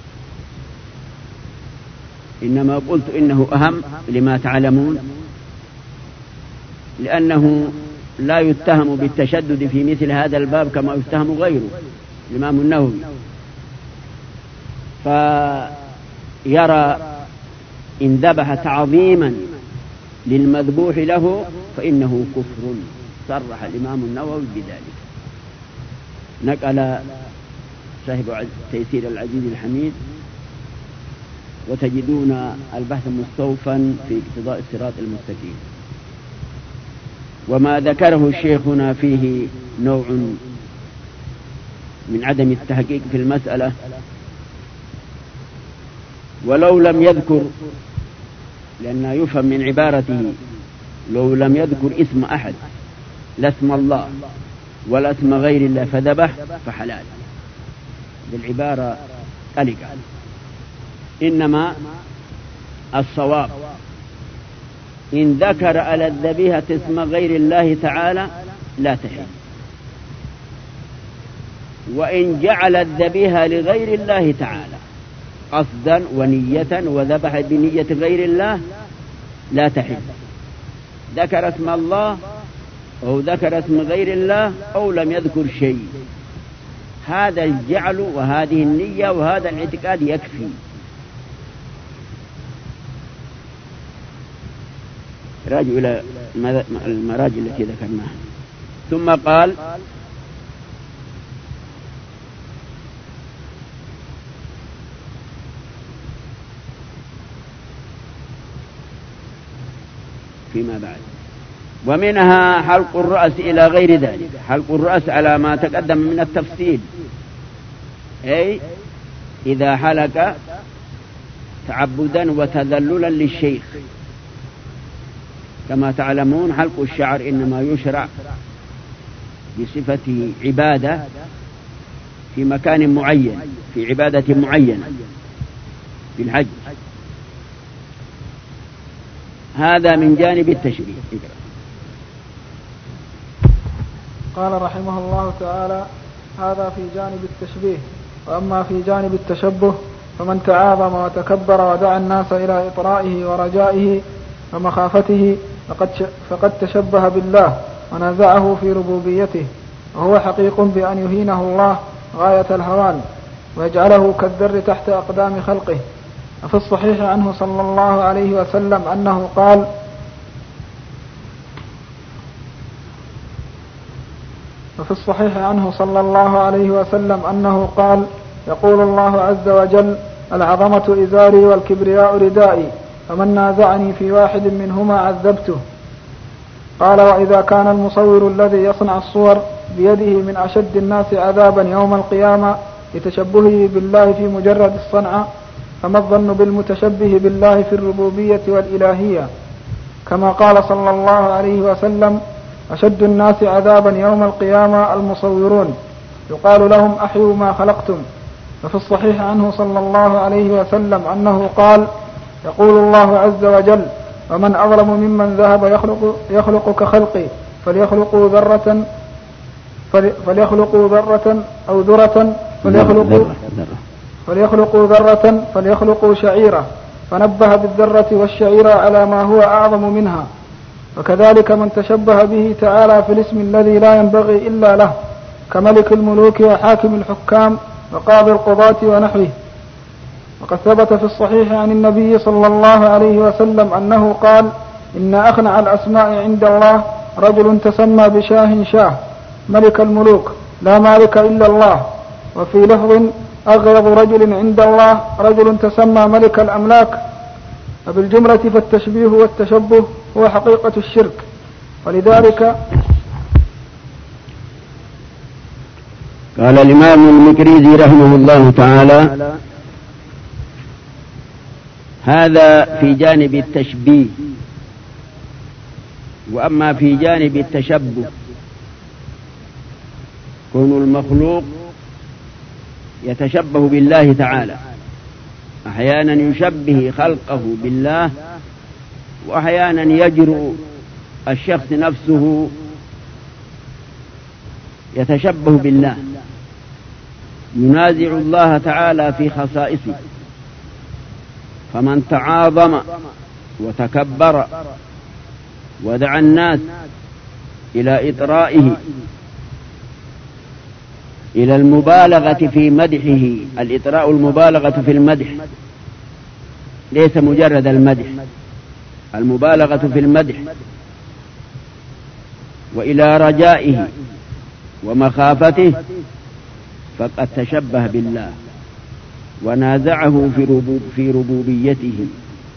إنما قلت إنه أهم لما تعلمون، لأنه لا يتهم بالتشدد في مثل هذا الباب كما يتهم غيره الإمام النووي، فيرى إن ذبح تعظيما للمذبوح له فإنه كفر، صرح الإمام النووي بذلك. نقل صاحب تيسير العزيز الحميد، وتجدون البحث مستوفا في اقتضاء الصراط المستقيم. وما ذكره شيخنا فيه نوع من عدم التحقيق في المسألة، ولو لم يذكر، لأنه يفهم من عبارته لو لم يذكر اسم أحد لا اسم الله ولا اسم غير الله فذبح فحلال، بالعبارة قلقة. إنما الصواب إن ذكر على الذبيحة اسم غير الله تعالى لا تحل، وإن جعل الذبيحة لغير الله تعالى قصدا ونية وذبح بنية غير الله لا تحل، ذكر اسم الله أو ذكر اسم غير الله أو لم يذكر شيء، هذا الجعل وهذه النية وهذا الاعتقاد يكفي. راجع إلى المراجع التي ذكرناها. ثم قال فيما بعد: ومنها حلق الرأس إلى غير ذلك. حلق الرأس على ما تقدم من التفصيل، أي إذا حلق تعبدا وتذللا للشيخ. كما تعلمون حلق الشعر إنما يشرع بصفة عبادة في مكان معين، في عبادة معينة في الحج. هذا من جانب التشريع. قال رحمه الله تعالى: هذا في جانب التشبيه. وأما في جانب التشبه فمن تعاظم وتكبر ودعا الناس إلى إطرائه ورجائه ومخافته فقد تشبه بالله ونازعه في ربوبيته، وهو حقيق بأن يهينه الله غاية الهوان ويجعله كالذر تحت أقدام خلقه. وفي الصحيح عنه صلى الله عليه وسلم أنه قال: يقول الله عز وجل: العظمة إزاري والكبرياء ردائي، فمن نازعني في واحد منهما عذبته. قال: وإذا كان المصور الذي يصنع الصور بيده من أشد الناس عذابا يوم القيامة لتشبهه بالله في مجرد الصنعة، فما الظن بالمتشبه بالله في الربوبية والإلهية؟ كما قال صلى الله عليه وسلم: أشد الناس عذابا يوم القيامة المصورون، يقال لهم: أحيوا ما خلقتم. وفي الصحيح عنه صلى الله عليه وسلم أنه قال: يقول الله عز وجل: ومن أظلم ممن ذهب يخلق كخلقي، فليخلقوا ذرة أو ذرة، فليخلقوا شعيرة، فنبه بالذرة والشعيرة على ما هو أعظم منها. وكذلك من تشبه به تعالى في الاسم الذي لا ينبغي إلا له، كملك الملوك وحاكم الحكام وقاضي القضاة ونحوه. وقد ثبت في الصحيح عن النبي صلى الله عليه وسلم أنه قال: إن أخنع الأسماء عند الله رجل تسمى بشاه شاه، ملك الملوك لا مالك إلا الله. وفي لفظ: أغيظ رجل عند الله رجل تسمى ملك الأملاك. وبالجملة فالتشبيه والتشبه هو حقيقة الشرك. ولذلك قال الإمام المكريزي رحمه الله تعالى: هذا في جانب التشبيه. وأما في جانب التشبه، كون المخلوق يتشبه بالله تعالى، أحيانا يشبه خلقه بالله، وأحيانا يجرؤ الشخص نفسه يتشبه بالله، ينازع الله تعالى في خصائصه. فمن تعاظم وتكبر ودعا الناس إلى إطرائه، إلى المبالغة في مدحه، الإطراء المبالغة في المدح، ليس مجرد المدح، المبالغة في المدح، وإلى رجائه ومخافته، فقد تشبه بالله ونازعه في ربوبيته.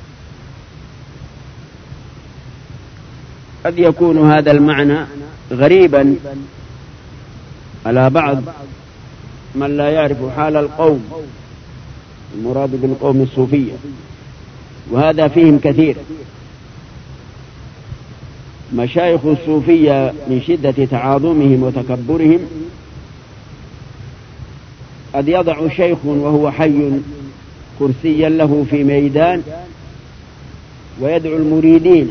قد يكون هذا المعنى غريبا على بعض من لا يعرف حال القوم، المراد بالقوم الصوفية، وهذا فيهم كثير. مشايخ الصوفية من شدة تعاظمهم وتكبرهم قد يضع شيخ وهو حي كرسيا له في ميدان ويدعو المريدين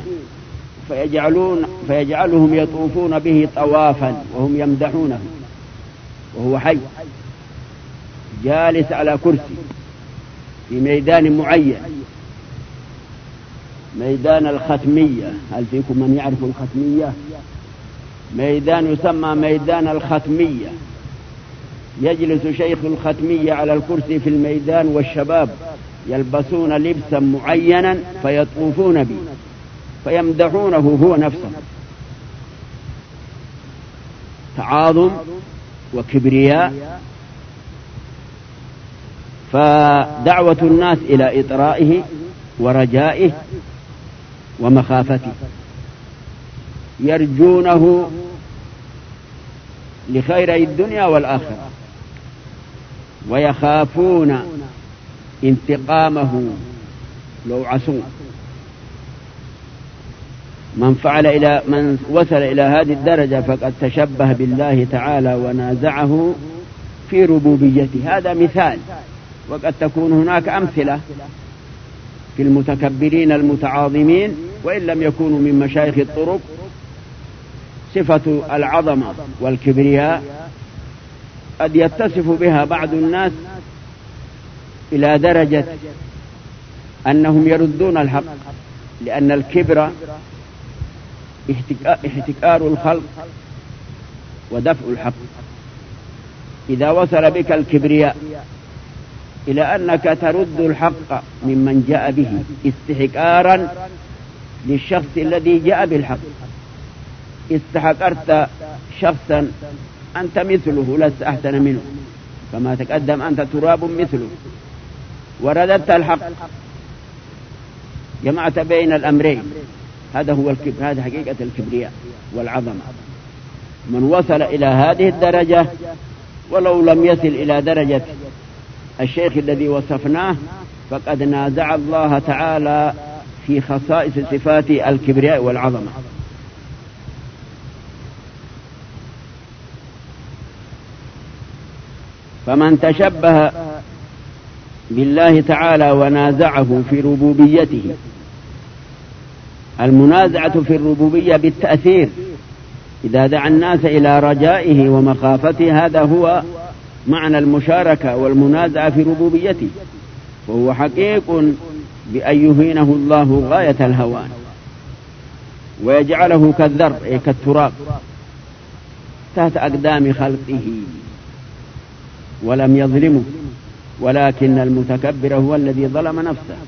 فيجعلهم يطوفون به طوافا وهم يمدحونه وهو حي جالس على كرسي في ميدان معين، ميدان الختمية. هل فيكم من يعرف الختمية؟ ميدان يسمى ميدان الختمية، يجلس شيخ الختمية على الكرسي في الميدان، والشباب يلبسون لبسا معينا فيطوفون به فيمدحونه هو نفسه. تعاظم وكبرياء. فدعوة الناس إلى إطرائه ورجائه ومخافته، يرجونه لخير الدنيا والآخرة، ويخافون انتقامه لو عصوا. من وصل إلى هذه الدرجة فقد تشبه بالله تعالى ونازعه في ربوبيته. هذا مثال، وقد تكون هناك أمثلة في المتكبرين المتعاظمين، وإن لم يكونوا من مشايخ الطرق. صفة العظمة والكبرياء قد يتصف بها بعض الناس إلى درجة أنهم يردون الحق، لأن الكبر احتكار الخلق ودفع الحق. إذا وصل بك الكبرياء إلى أنك ترد الحق ممن جاء به استحقارا للشخص الذي جاء بالحق. استحقرت شخصا أنت مثله لست أحسن منه، كما تقدم أنت تراب مثله، ورددت الحق، جمعت بين الأمرين. هذا هو الكبر، هذا حقيقة الكبرياء والعظمة. من وصل إلى هذه الدرجة ولو لم يصل إلى درجة الشيخ الذي وصفناه فقد نازع الله تعالى في خصائص صفات الكبرياء والعظمة. فمن تشبه بالله تعالى ونازعه في ربوبيته، المنازعة في الربوبية بالتأثير، إذا دعا الناس إلى رجائه ومخافته، هذا هو معنى المشاركة والمنازعة في ربوبيته، وهو حقيق بأن يهينه الله غاية الهوان ويجعله كالذر أي كالتراب تحت أقدام خلقه، ولم يظلمه، ولكن المتكبر هو الذي ظلم نفسه.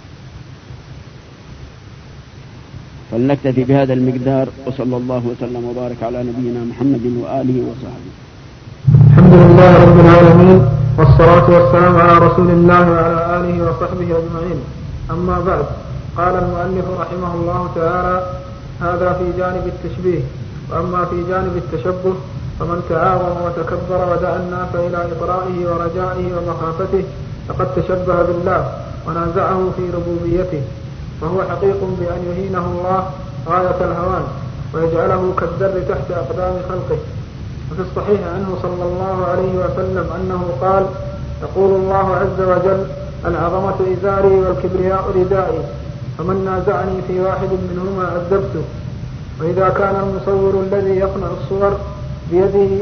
فلنكتفي بهذا المقدار، وصلى الله وسلم وبارك على نبينا محمد وآله وصحبه. الحمد لله رب العالمين، والصلاة والسلام على رسول الله وعلى آله وصحبه أجمعين. أما بعد، قال المؤلف رحمه الله تعالى: هذا في جانب التشبيه. وأما في جانب التشبه فمن تعاظم وتكبر ودعا الناس إلى إطرائه ورجائه ومخافته فقد تشبه بالله ونازعه في ربوبيته، فهو حقيق بأن يهينه الله غاية الهوان ويجعله كالذر تحت أقدام خلقه. وفي الصحيح عنه صلى الله عليه وسلم أنه قال: يقول الله عز وجل: العظمة إزاري والكبرياء ردائي، فمن نازعني في واحد منهما عذبته. وإذا كان المصور الذي يصنع الصور بيده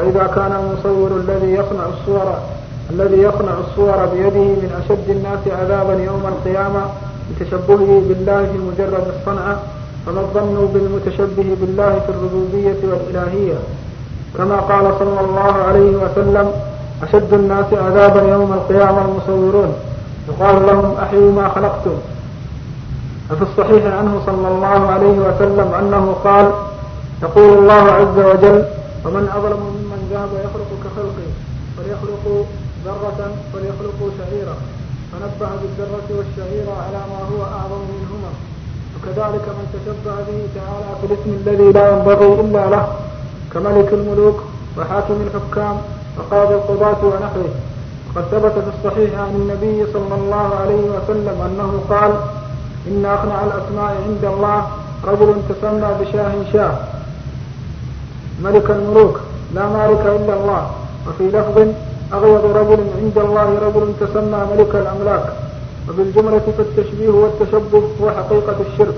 بيده من أشد الناس عذابا يوم القيامة بتشبهه بالله في مجرد الصنعة، فما الظن بالمتشبه بالله في الربوبية والإلهية؟ كما قال صلى الله عليه وسلم: أشد الناس عذابا يوم القيامة المصورون، يقال لهم: أحيوا ما خلقتم. ففي الصحيح عنه صلى الله عليه وسلم أنه قال: يقول الله عز وجل: ومن أظلم ممن ذهب يخلق كخلقي، فليخلقوا ذرة فليخلقوا شعيرا، فنبه بالذرة والشعيرة على ما هو أعظم منهما. وكذلك من تشبه به تعالى في الاسم الذي لا ينبغي إلا له، كملك الملوك وحاكم الحكام وقاضي القضاة ونحوه. وقد ثبت في الصحيح عن النبي صلى الله عليه وسلم أنه قال: إن أخنع الأسماء عند الله رجل تسمى بشاه شاه، ملك الملوك لا مالك إلا الله. وفي لفظ: أغيض رجل عند الله رجل تسمى ملك الأملاك. وبالجملة فالتشبيه والتشبه هو حقيقة الشرك.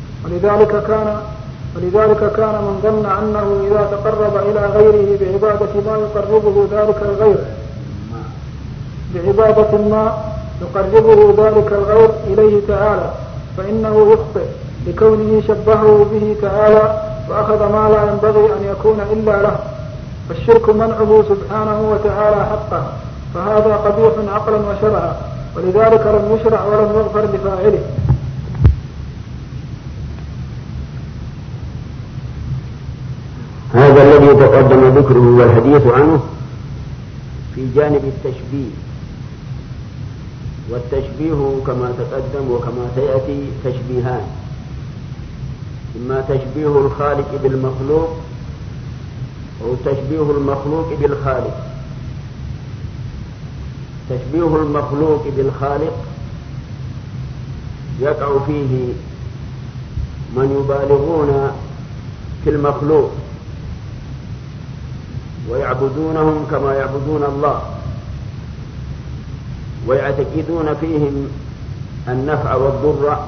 ولذلك كان من ظن أنه إذا تقرب إلى غيره بعبادة ما يقربه ذلك الغير إليه تعالى، فإنه يخطئ لكونه شبهه به تعالى وأخذ ما لا ينبغي أن يكون إلا له. فالشرك منعه سبحانه وتعالى حقه، فهذا قبيح عقلا وشرعا، ولذلك لم يشرع ولم يغفر لفاعله. هذا الذي تقدم ذكره والحديث عنه في جانب التشبيه. والتشبيه كما تقدم وكما سيأتي تشبيهان: إما تشبيه الخالق بالمخلوق أو تشبيه المخلوق بالخالق. تشبيه المخلوق بالخالق يقع فيه من يبالغون في المخلوق ويعبدونهم كما يعبدون الله، ويعتقدون فيهم النفع والضر،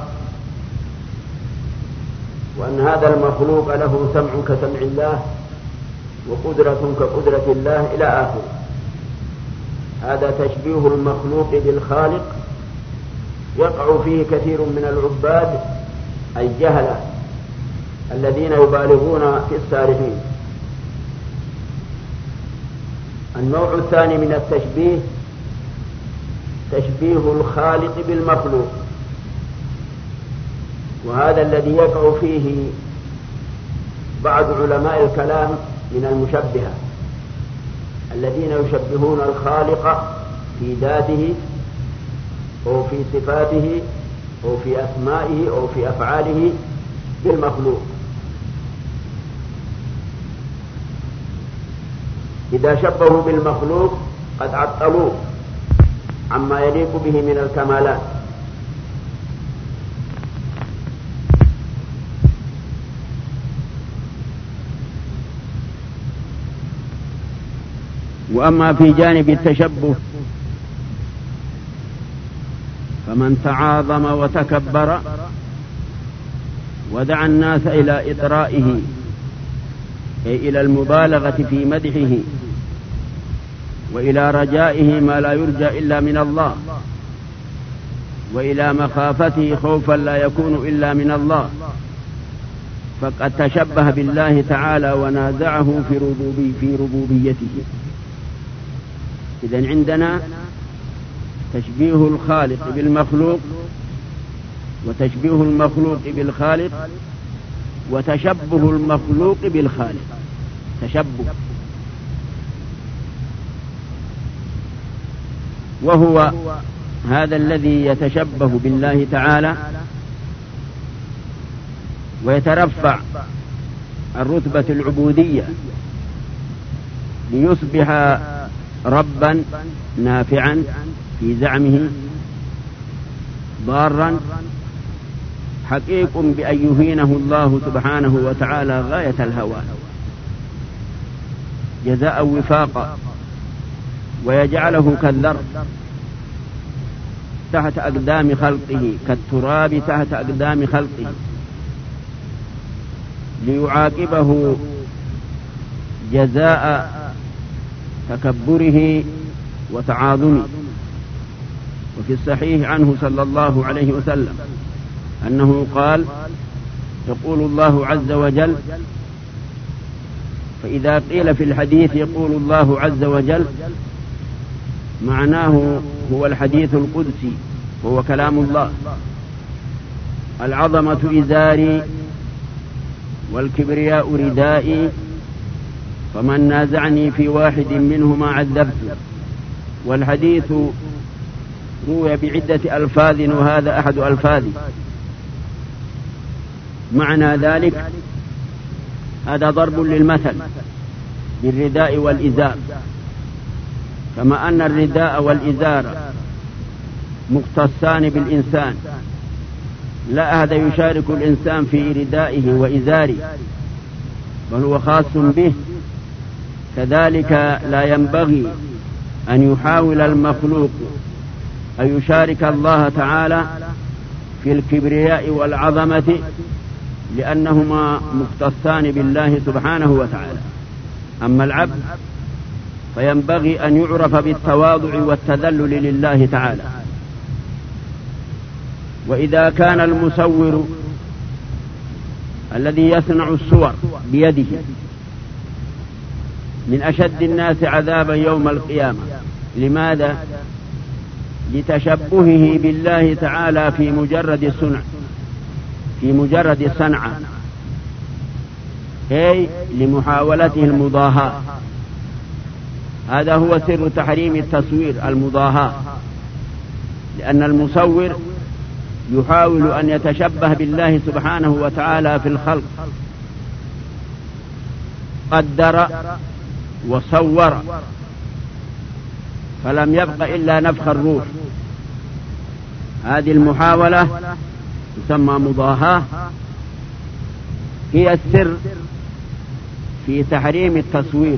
وأن هذا المخلوق له سمع كسمع الله وقدرة كقدرة الله إلى آخره. هذا تشبيه المخلوق بالخالق يقع فيه كثير من العباد الجهلة الذين يبالغون في الصالحين. النوع الثاني من التشبيه تشبيه الخالق بالمخلوق، وهذا الذي يقع فيه بعض علماء الكلام من المشبهة الذين يشبهون الخالق في ذاته أو في صفاته أو في أسمائه أو في أفعاله بالمخلوق. إذا شبهوا بالمخلوق قد عطلوه عما يليق به من الكمالات. وأما في جانب التشبه فمن تعاظم وتكبر ودعا الناس إلى إطرائه أي إلى المبالغة في مدحه وإلى رجائه ما لا يرجى إلا من الله وإلى مخافته خوفا لا يكون إلا من الله، فقد تشبه بالله تعالى ونازعه في ربوبيته. إذن عندنا تشبيه الخالق بالمخلوق وتشبيه المخلوق بالخالق وتشبه المخلوق بالخالق، تشبه، وهو هذا الذي يتشبه بالله تعالى ويترفع الرتبة العبودية ليصبح ربا نافعا في زعمه ضارا حقيق بأن يهينه الله سبحانه وتعالى غاية الهوان جزاء وفاقا ويجعله كالذر تحت أقدام خلقه كالتراب تحت أقدام خلقه ليعاقبه جزاء تكبره وتعاظمه. وفي الصحيح عنه صلى الله عليه وسلم أنه قال: يقول الله عز وجل، فإذا قيل في الحديث يقول الله عز وجل معناه هو الحديث القدسي وهو كلام الله: العظمة إزاري والكبرياء ردائي فمن نازعني في واحد منهما عذبته. والحديث روي بعدة ألفاظ وهذا أحد ألفاظه. معنى ذلك هذا ضرب للمثل بالرداء والإزار، كما أن الرداء والإزار مختصان بالإنسان، لا أحد يشارك الإنسان في ردائه وإزاره بل هو خاص به. كذلك لا ينبغي أن يحاول المخلوق أن يشارك الله تعالى في الكبرياء والعظمة لأنهما مختصان بالله سبحانه وتعالى. أما العبد فينبغي أن يعرف بالتواضع والتذلل لله تعالى. وإذا كان المصور الذي يصنع الصور بيده من أشد الناس عذابا يوم القيامة، لماذا؟ لتشبهه بالله تعالى في مجرد الصنع، في مجرد الصنعة، أي لمحاولته المضاهاة. هذا هو سر تحريم التصوير، المضاهاة، لأن المصور يحاول أن يتشبه بالله سبحانه وتعالى في الخلق، قدر وصور فلم يبق إلا نفخ الروح. هذه المحاولة تسمى مضاهاة، هي السر في تحريم التصوير.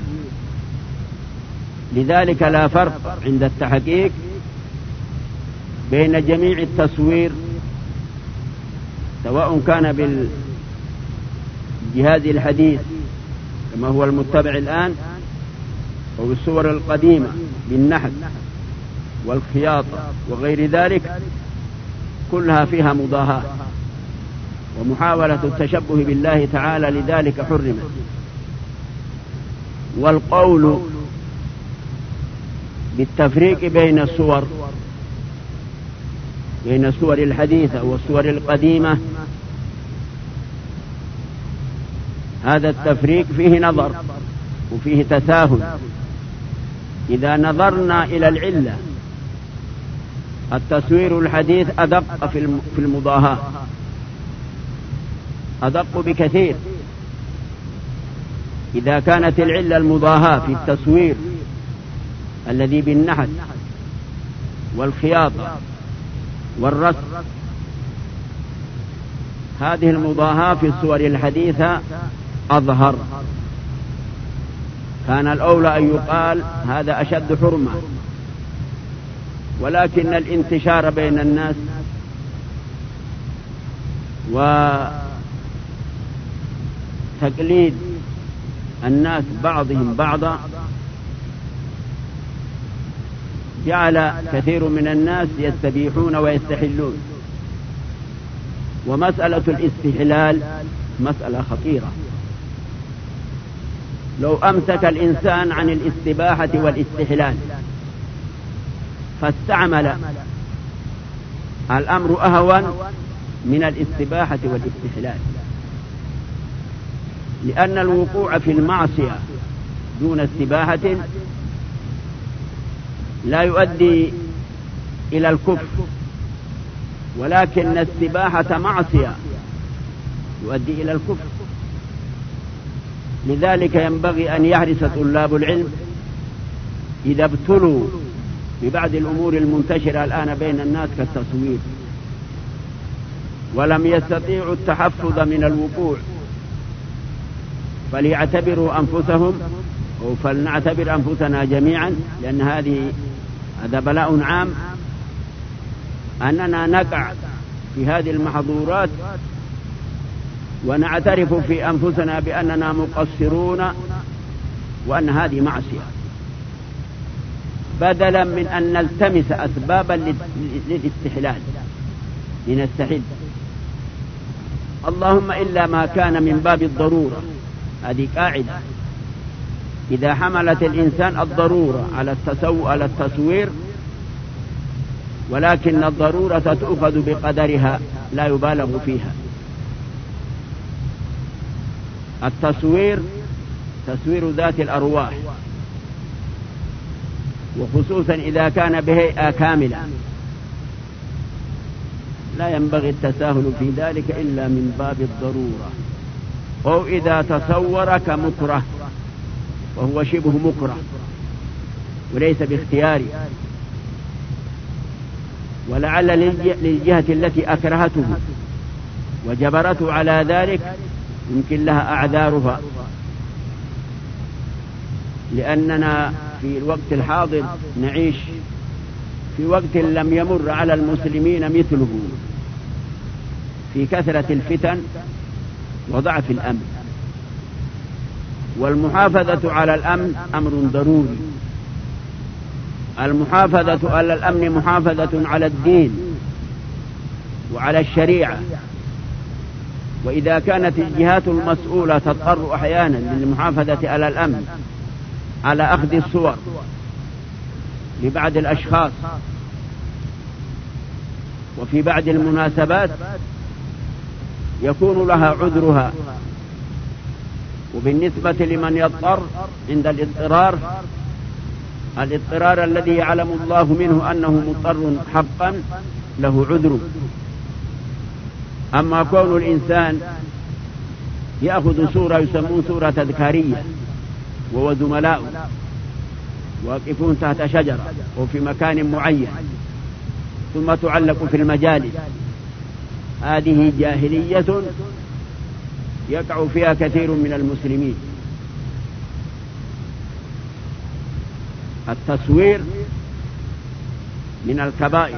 لذلك لا فرق عند التحقيق بين جميع التصوير سواء كان بالجهاز الحديث كما هو المتبع الآن أو بالصور القديمة بالنحت والخياطة وغير ذلك، كلها فيها مضاهاة ومحاولة التشبه بالله تعالى، لذلك حرمت. والقول بالتفريق بين الصور بين الصور الحديثة والصور القديمة، هذا التفريق فيه نظر وفيه تساهل. إذا نظرنا إلى العلة، التصوير الحديث أدق في المضاهاة، أدق بكثير. إذا كانت العلة المضاهاة في التصوير الذي بالنحت والخياطة والرسم، هذه المضاهاة في الصور الحديثة أظهر، كان الأولى أن يقال هذا أشد حرمة. ولكن الانتشار بين الناس وتقليد الناس بعضهم بعضا جعل كثير من الناس يستبيحون ويستحلون. ومسألة الاستحلال مسألة خطيرة. لو أمسك الإنسان عن الاستباحة والاستحلال فاستعمل، الأمر أهون من الاستباحة والاستحلال، لأن الوقوع في المعصية دون استباحة لا يؤدي إلى الكفر، ولكن السباحة معصية يؤدي إلى الكفر. لذلك ينبغي أن يحرص طلاب العلم إذا ابتلوا ببعض الأمور المنتشرة الآن بين الناس كالتصوير ولم يستطيعوا التحفظ من الوقوع، فليعتبروا أنفسهم أو فلنعتبر أنفسنا جميعا، لأن هذا بلاء عام أننا نقع في هذه المحظورات ونعترف في أنفسنا بأننا مقصرون وأن هذه معصية، بدلا من أن نلتمس أسبابا للاستحلال لنستحل. اللهم إلا ما كان من باب الضرورة، هذه قاعدة. إذا حملت الإنسان الضرورة على التصوير، ولكن الضرورة تؤخذ بقدرها لا يبالغ فيها. التصوير تصوير ذات الأرواح، وخصوصا إذا كان بهيئة كاملة، لا ينبغي التساهل في ذلك إلا من باب الضرورة، أو إذا تصور كمكره وهو شبه مكره وليس باختياري، ولعل للجهة التي أكرهته وجبرته على ذلك يمكن لها أعذارها، لأننا في الوقت الحاضر نعيش في وقت لم يمر على المسلمين مثله في كثرة الفتن وضعف الأمن، والمحافظة على الأمن أمر ضروري. المحافظة على الأمن محافظة على الدين وعلى الشريعة، وإذا كانت الجهات المسؤولة تضطر أحيانا للمحافظة على الأمن على أخذ الصور لبعض الأشخاص وفي بعض المناسبات يكون لها عذرها، وبالنسبة لمن يضطر عند الاضطرار الذي يعلم الله منه أنه مضطر حقا له عذر. أما كون الإنسان يأخذ صورة يسمون صورة تذكارية وهو زملاء واقفون تحت شجرة وفي مكان معين ثم تعلق في المجالس، هذه جاهلية يقع فيها كثير من المسلمين. التصوير من الكبائر،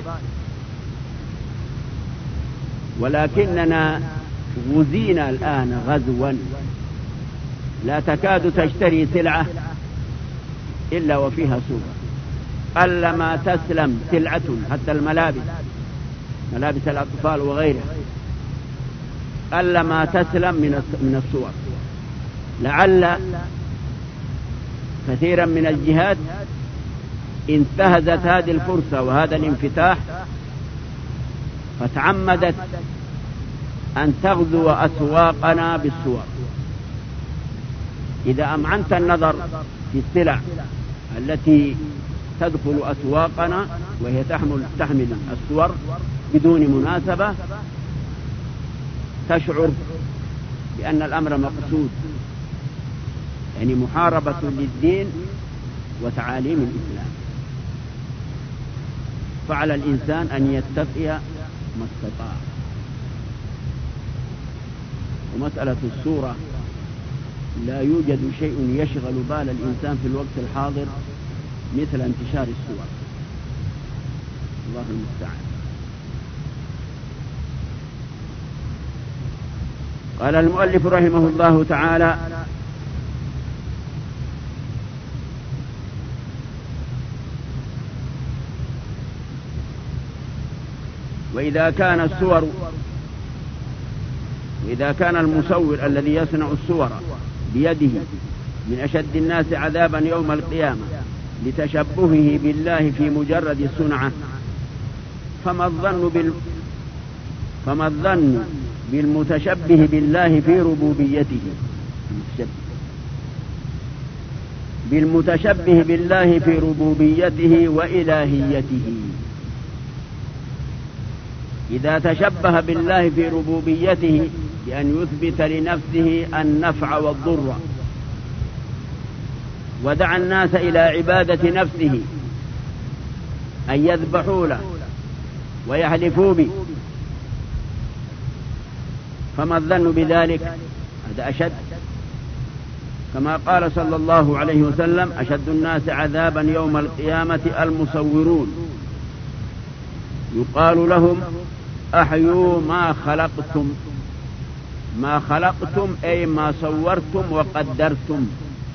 ولكننا غزينا الآن غزوا لا تكاد تشتري سلعة إلا وفيها صورة، قلما تسلم سلعة، حتى ملابس الأطفال وغيرها قلما تسلم من الصور. لعل كثيرا من الجهات انتهزت هذه الفرصة وهذا الانفتاح فتعمدت أن تغزو أسواقنا بالصور. إذا أمعنت النظر في السلع التي تدخل أسواقنا وهي تحمل الصور بدون مناسبة، تشعر بأن الأمر مقصود، يعني محاربة للدين وتعاليم الإسلام. فعلى الإنسان أن يتقي ما استطاع. ومسألة الصورة لا يوجد شيء يشغل بال الإنسان في الوقت الحاضر مثل انتشار الصور. الله المستعان. قال المؤلف رحمه الله تعالى: وإذا كان المصور الذي يصنع الصور بيده من أشد الناس عذابا يوم القيامة لتشبهه بالله في مجرد الصنعة، فما الظن بالمتشبه بالله في ربوبيته، بالمتشبه بالله في ربوبيته وإلهيته. إذا تشبه بالله في ربوبيته بأن يثبت لنفسه النفع والضر ودعا الناس إلى عبادة نفسه، أن يذبحوا له ويحلفوا به، فما الظن بذلك؟ هذا أشد، كما قال صلى الله عليه وسلم: أشد الناس عذابا يوم القيامة المصورون، يقال لهم: أحيوا ما خلقتم أي ما صورتم وقدرتم.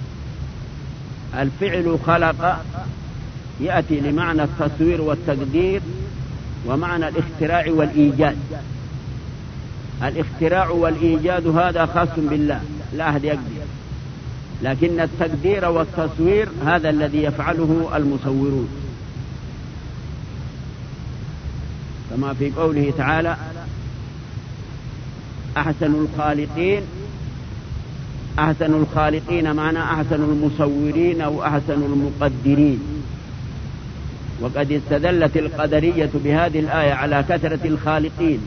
الفعل خلق يأتي لمعنى التصوير والتقدير ومعنى الاختراع والإيجاد. الاختراع والإيجاد هذا خاص بالله، لا أحد يقدر، لكن التقدير والتصوير هذا الذي يفعله المصورون، كما في قوله تعالى: أحسن الخالقين معنى أحسن المصورين وأحسن المقدرين. وقد استدلت القدرية بهذه الآية على كثرة الخالقين،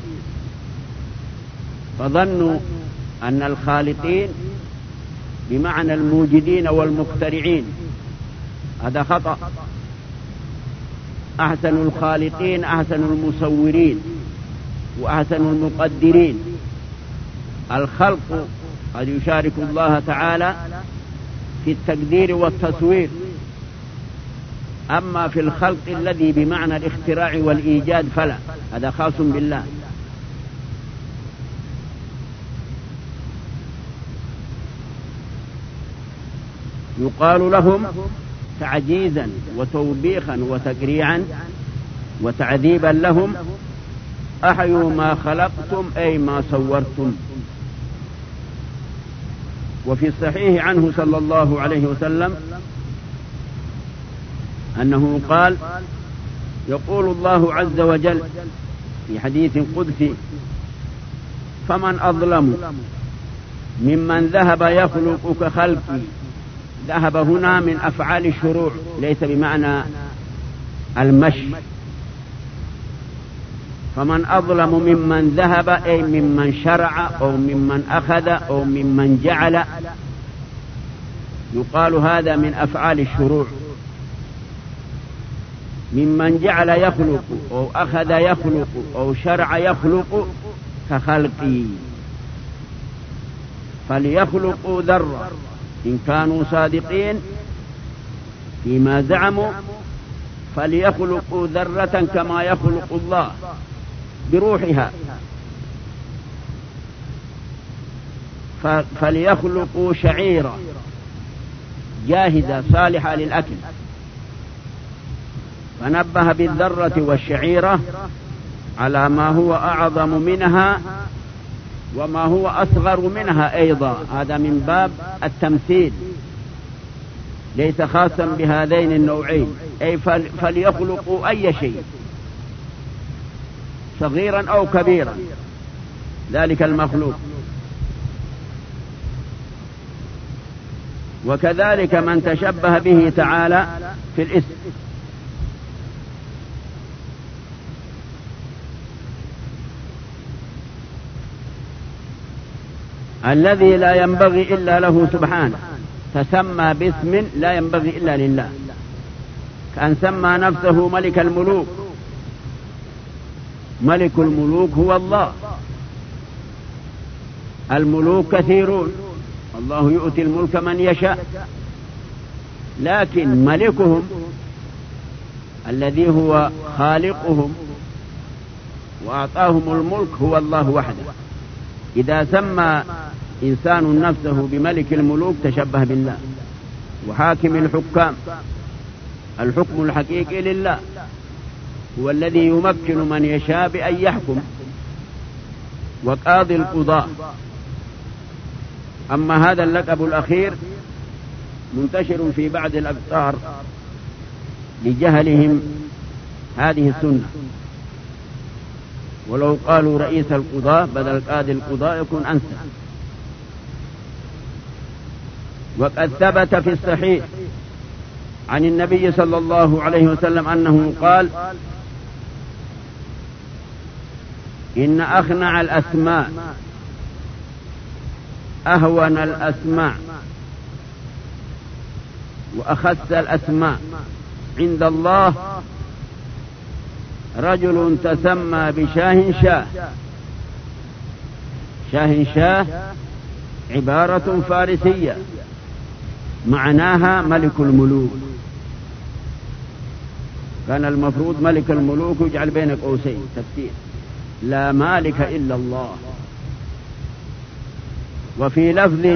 فظنوا أن الخالقين بمعنى الموجدين والمخترعين، هذا خطأ. أحسن الخالقين أحسن المصورين وأحسن المقدرين. الخلق قد يشارك الله تعالى في التقدير والتصوير، أما في الخلق الذي بمعنى الاختراع والإيجاد فلا، هذا خاص بالله. يقال لهم تعجيزا وتوبيخا وتقريعا وتعذيبا لهم: أحيوا ما خلقتم أي ما صورتم. وفي الصحيح عنه صلى الله عليه وسلم أنه قال: يقول الله عز وجل في حديث قدسي: فمن أظلم ممن ذهب يخلق كخلقي. ذهب هنا من أفعال الشروع، ليس بمعنى المشي. فمن أظلم ممن ذهب أي ممن شرع أو ممن أخذ أو ممن جعل، يقال هذا من أفعال الشروع. ممن جعل يخلق أو أخذ يخلق أو شرع يخلق كخلقي. فليخلقوا ذرة إن كانوا صادقين فيما زعموا، فليخلقوا ذرة كما يخلق الله بروحها. فليخلقوا شعيرة جاهزة صالحة للأكل، فنبه بالذرة والشعيرة على ما هو أعظم منها وما هو أصغر منها أيضا، هذا من باب التمثيل، ليس خاصا بهذين النوعين. أي فليخلقوا أي شيء، صغيرا أو كبيرا ذلك المخلوق. وكذلك من تشبه به تعالى في الاسم، الذي لا ينبغي إلا له سبحانه، تسمى باسم لا ينبغي إلا لله، كأن سمى نفسه ملك الملوك. ملك الملوك هو الله. الملوك كثيرون، الله يؤتي الملك من يشاء، لكن ملكهم الذي هو خالقهم وأعطاهم الملك هو الله وحده. إذا سمى إنسان نفسه بملك الملوك تشبه بالله. وحاكم الحكام، الحكم الحقيقي لله، هو الذي يمكن من يشاء بأن يحكم. وقاضي القضاء. أما هذا اللقب الأخير منتشر في بعض الأقطار لجهلهم هذه السنة، ولو قالوا رئيس القضاء بدل قاضي القضاء يكون أنسب. وقد ثبت في الصحيح عن النبي صلى الله عليه وسلم أنه قال: إن أخنع الأسماء أهون الأسماء وأخس الأسماء عند الله رجل تسمى بشاه شاه. شاه شاه عبارة فارسية معناها ملك الملوك. كان المفروض ملك الملوك يجعل بين قوسين تفسير: لا مالك إلا الله. وفي لفظ: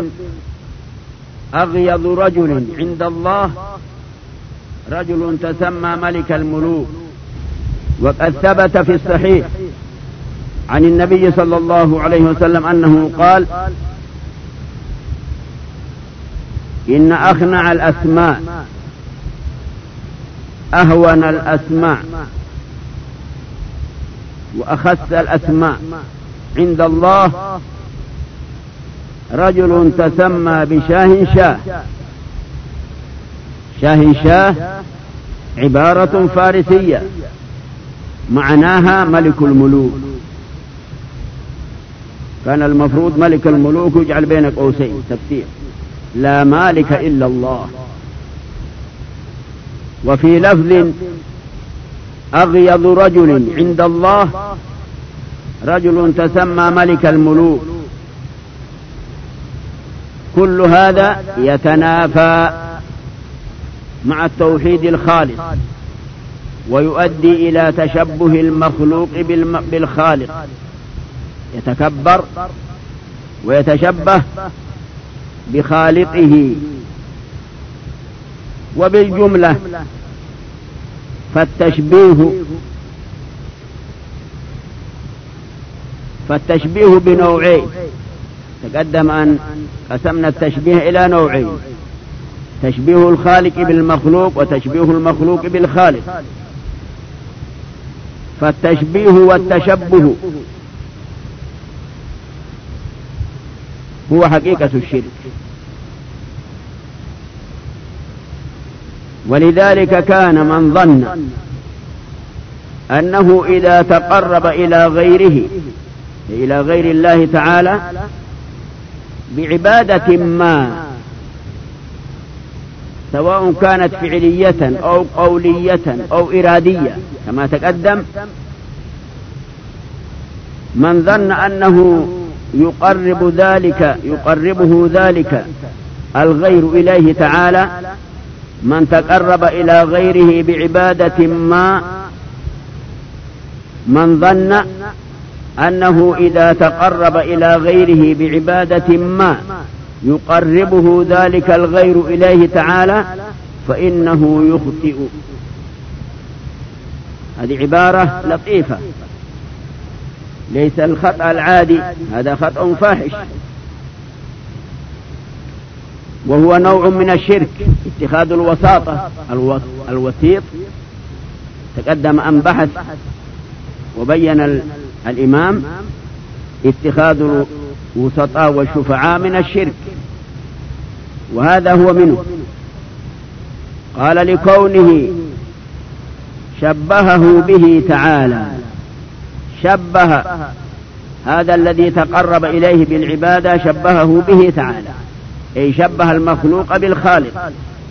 أغيظ رجل عند الله رجل تسمى ملك الملوك. وقد ثبت في الصحيح عن النبي صلى الله عليه وسلم أنه قال: إن أخنع الأسماء أهون الأسماء وأخس الأسماء عند الله رجل تسمى بشاه شاه. شاه شاه عبارة فارسية معناها ملك الملوك. كان المفروض ملك الملوك يجعل بين قوسين تفسير: لا مالك إلا الله. وفي لفظ: أغيظ رجل عند الله رجل تسمى ملك الملوك. كل هذا يتنافى مع التوحيد الخالص ويؤدي إلى تشبه المخلوق بالخالق، يتكبر ويتشبه بخالقه. وبالجملة فالتشبيه بنوعين. تقدم أن قسمنا التشبيه إلى نوعين: تشبيه الخالق بالمخلوق وتشبيه المخلوق بالخالق. فالتشبيه والتشبه هو حقيقة الشرك. ولذلك كان من ظن أنه إذا تقرب إلى غير الله تعالى بعبادة ما، سواء كانت فعلية أو قولية أو إرادية كما تقدم، من ظن أنه يقربه ذلك الغير إليه تعالى، من تقرب إلى غيره بعبادة ما، من ظن أنه إذا تقرب إلى غيره بعبادة ما يقربه ذلك الغير إليه تعالى فإنه يخطئ. هذه عبارة لطيفة، ليس الخطأ العادي، هذا خطأ فاحش، وهو نوع من الشرك، اتخاذ الوساطة الوسيط. تقدم أن بحث وبين الإمام اتخاذ الوسطاء والشفعاء من الشرك، وهذا هو منه. قال لكونه شبهه به تعالى، شبه هذا الذي تقرب إليه بالعبادة شبهه به تعالى، أي شبه المخلوق بالخالق،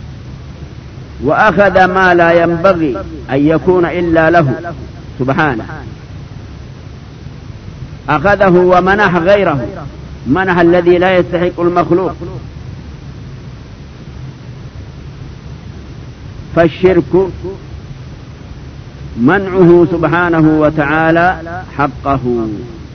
وأخذ ما لا ينبغي أن يكون إلا له سبحانه، أخذه ومنح غيره، منح الذي لا يستحق المخلوق. فالشرك منعه سبحانه وتعالى حقه.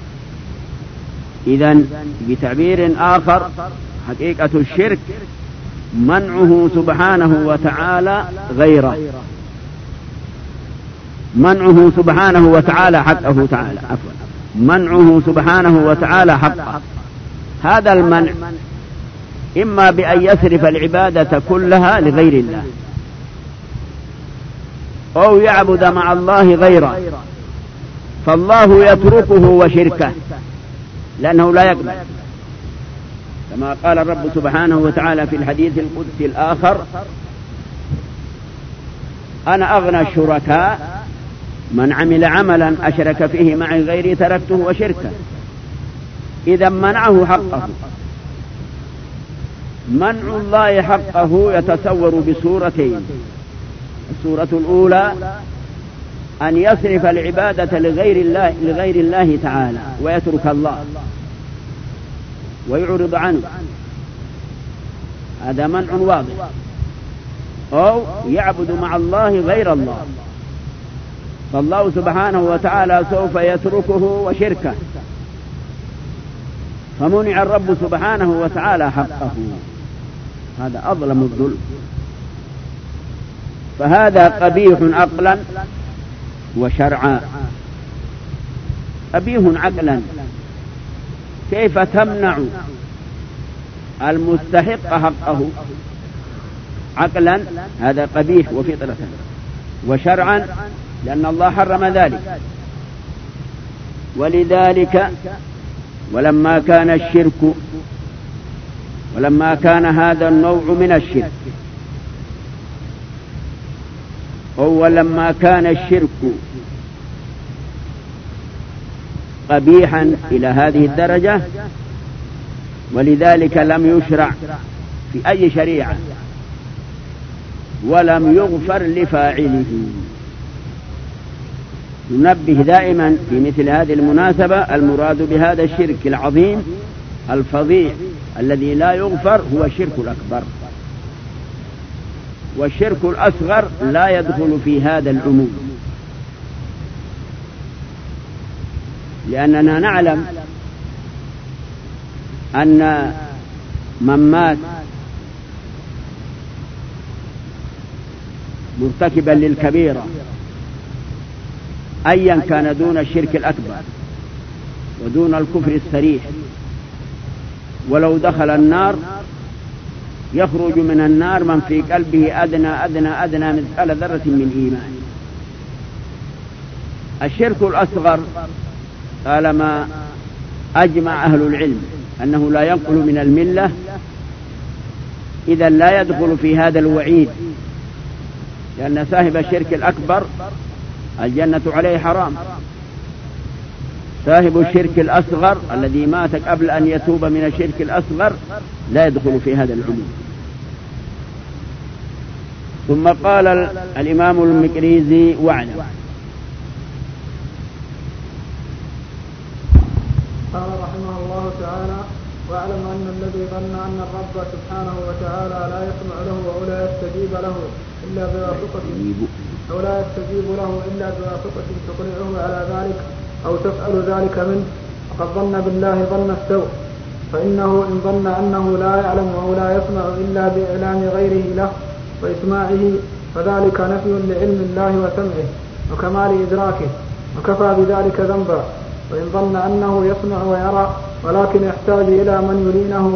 إذن بتعبير آخر حقيقة الشرك منعه سبحانه وتعالى غيره، منعه سبحانه وتعالى حقه تعالى، عفوا، منعه سبحانه وتعالى حقه. هذا المنع إما بأن يصرف العبادة كلها لغير الله، أو يعبد مع الله غيره، فالله يتركه وشركه لأنه لا يقبل، كما قال الرب سبحانه وتعالى في الحديث القدسي الآخر: أنا أغنى الشركاء من عمل عملا أشرك فيه معي غيري تركته وشركه. إذا منعه حقه. منع الله حقه يتصور بصورتين: الصورة الأولى أن يصرف العبادة لغير الله تعالى ويترك الله ويعرض عنه، هذا منع واضح. أو يعبد مع الله غير الله، فالله سبحانه وتعالى سوف يتركه وشركه، فمنع الرب سبحانه وتعالى حقه. هذا أظلم الظلم، فهذا قبيح عقلا وشرعا. قبيح عقلا، كيف تمنع المستحق حقه؟ عقلا هذا قبيح وفطرة، وشرعا لأن الله حرم ذلك. ولذلك ولما كان هذا النوع من الشرك، ولما كان الشرك قبيحا إلى هذه الدرجة، ولذلك لم يشرع في أي شريعة ولم يغفر لفاعله. ننبه دائما في مثل هذه المناسبة: المراد بهذا الشرك العظيم الفظيع الذي لا يغفر هو الشرك الأكبر، والشرك الأصغر لا يدخل في هذا العموم، لأننا نعلم أن من مات مرتكبا للكبيرة أيا كان دون الشرك الأكبر ودون الكفر الصريح، ولو دخل النار يخرج من النار من في قلبه أدنى مثقال ذرة من إيمان. الشرك الأصغر طالما أجمع أهل العلم أنه لا ينقل من الملة، إذا لا يدخل في هذا الوعيد، لأن صاحب الشرك الأكبر الجنة عليه حرام. صاحب الشرك الأصغر الذي مات قبل أن يتوب من الشرك الأصغر لا يدخل في هذا العموم. ثم قال الإمام المقريزي: واعلم. قال رحمه الله تعالى: واعلم أن الذي ظن أن الرب سبحانه وتعالى لا يسمع له أو لا يستجيب له إلا بواسطة تقنعه على ذلك أو تفعل ذلك منه، فقد ظن بالله ظن السوء، فإنه إن ظن أنه لا يعلم أو لا يسمع إلا بإعلام غيره له وإسماعه فذلك نفي لعلم الله وسمعه وكمال إدراكه، وكفى بذلك ذنبا. وإن ظن أنه يسمع ويرى ولكن يحتاج إلى من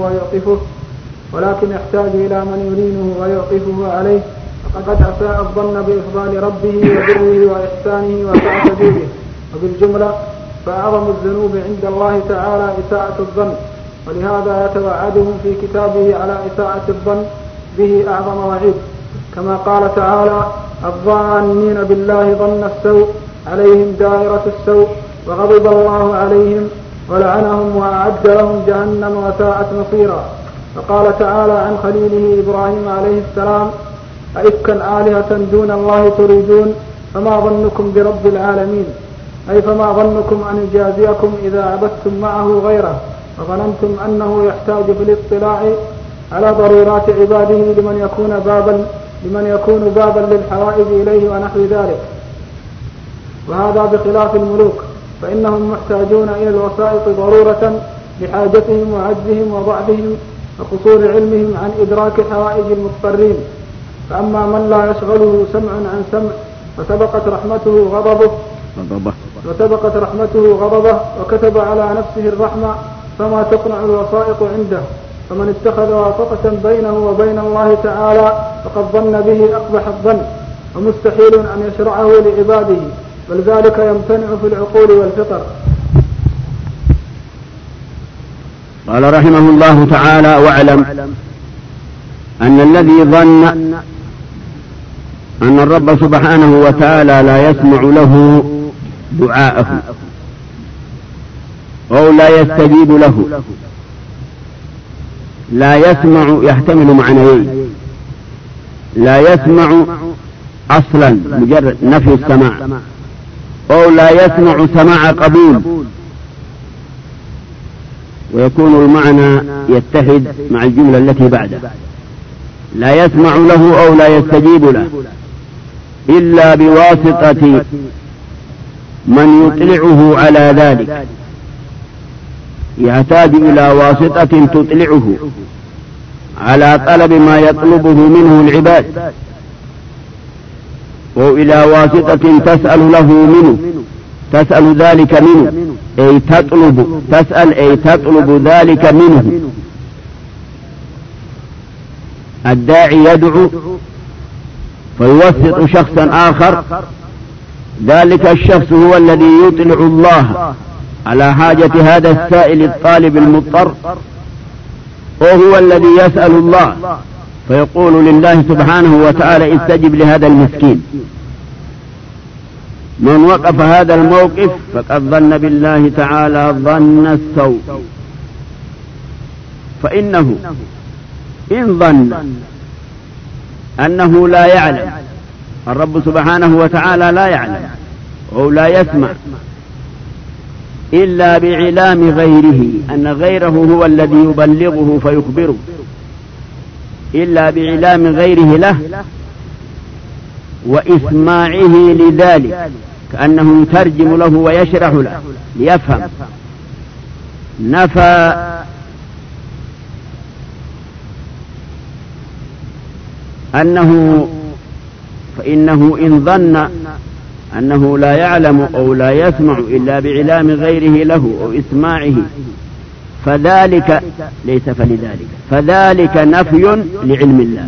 يلينه ويعطفه عليه، فقد أساء الظن بإفضال ربه وبره وإحسانه وسعة جوده، وبالجملة فأعظم الذنوب عند الله تعالى إساءة الظن، ولهذا يتوعدهم في كتابه على إساءة الظن به أعظم وعيد، كما قال تعالى: الظانين بالله ظن السوء عليهم دائرة السوء وغضب الله عليهم ولعنهم وأعد لهم جهنم وساءت مصيرا. فقال تعالى عن خليله إبراهيم عليه السلام: أئفكا آلهة دون الله تريدون فما ظنكم برب العالمين، أي فما ظنكم أن يجازيكم إذا عبدتم معه غيره وظننتم أنه يحتاج بالاطلاع على ضرورات عباده لمن يكون بابا للحوائج إليه ونحو ذلك. وهذا بخلاف الملوك، فإنهم محتاجون إلى الوسائط ضرورة لحاجتهم وعجزهم وضعفهم وقصور علمهم عن إدراك حوائج المضطرين. فأما من لا يشغله سمع عن سمع وسبقت رحمته غضبه وكتب على نفسه الرحمة فما تقنع الوسائط عنده. فمن اتخذ واسطة بينه وبين الله تعالى فقد ظن به أقبح الظن، ومستحيل أن يشرعه لعباده، بل ذلك يمتنع في العقول والفطر. قال رحمه الله تعالى: واعلم أن الذي ظن أن الرب سبحانه وتعالى لا يسمع له دعاءه أو لا يستجيب له، لا يسمع يحتمل معنيين: لا يسمع أصلا مجرد نفي السماع، أو لا يسمع سماع قبول، ويكون المعنى يتحد مع الجملة التي بعده: لا يسمع له أو لا يستجيب له إلا بواسطة من يطلعه على ذلك، يحتاج إلى واسطة تطلعه على طلب ما يطلبه منه العباد، وإلى واسطة تسأل ذلك منه، أي تطلب ذلك منه. الداعي يدعو فيوسط شخصا آخر، ذلك الشخص هو الذي يطلع الله على حاجة هذا السائل الطالب المضطر، وهو الذي يسأل الله فيقول لله سبحانه وتعالى: استجب لهذا المسكين. من وقف هذا الموقف فقد ظن بالله تعالى ظن السوء، فإنه إن ظن أنه لا يعلم، الرب سبحانه وتعالى لا يعلم أو لا يسمع إلا بعلام غيره، أن غيره هو الذي يبلغه فيخبره، إلا بعلام غيره له وإسماعه لذلك، كأنه يترجم له ويشرح له ليفهم. نفى فإنه إن ظن أنه لا يعلم أو لا يسمع إلا بعلام غيره له أو إسماعه، فذلك ليس فلذلك، فذلك نفي لعلم الله،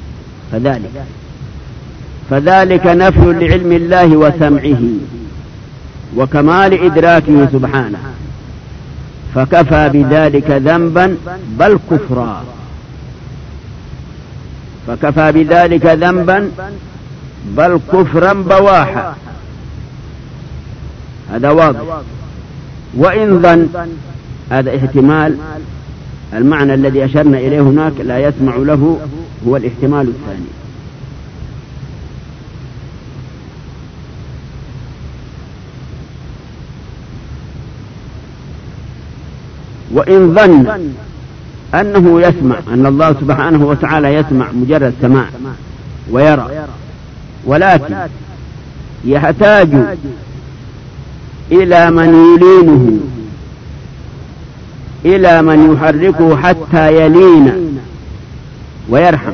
فذلك نفي لعلم الله وسمعه وكمال إدراكه سبحانه، فكفى بذلك ذنبا بل كفرا، فكفى بذلك ذنبا بل كفرا بواحا، هذا واضح. وإن ظن، هذا احتمال، المعنى الذي أشرنا إليه هناك لا يسمع له هو الاحتمال الثاني. وإن ظن أنه يسمع، أن الله سبحانه وتعالى يسمع مجرد سماع ويرى، ولكن يحتاج إلى من يلينه، إلى من يحركه حتى يلين ويرحم،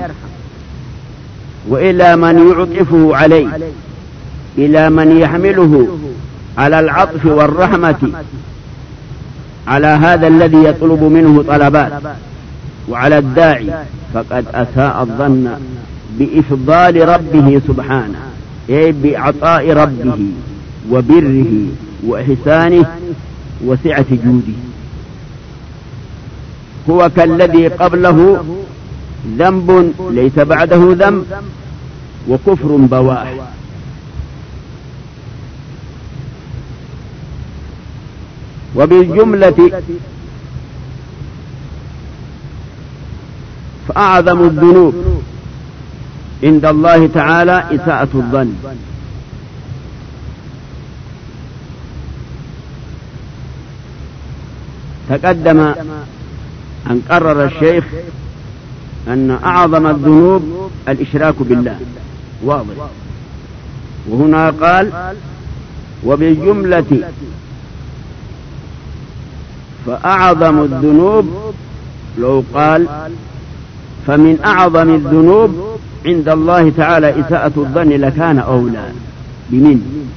وإلى من يعطفه عليه، إلى من يحمله على العطف والرحمة على هذا الذي يطلب منه طلبات، وعلى الداعي، فقد أساء الظن بإفضال ربه سبحانه، أي بعطاء ربه وبره وإحسانه وسعة جوده. هو كالذي قبله ذنب ليس بعده ذنب وكفر بواح. وبالجملة فأعظم الذنوب عند الله تعالى إساءة الظن. تقدم أن قرر الشيخ أن أعظم الذنوب الإشراك بالله، واضح. وهنا قال وبالجملة فأعظم الذنوب، لو قال فمن أعظم الذنوب عند الله تعالى إساءة الظن لكان أولى بمن.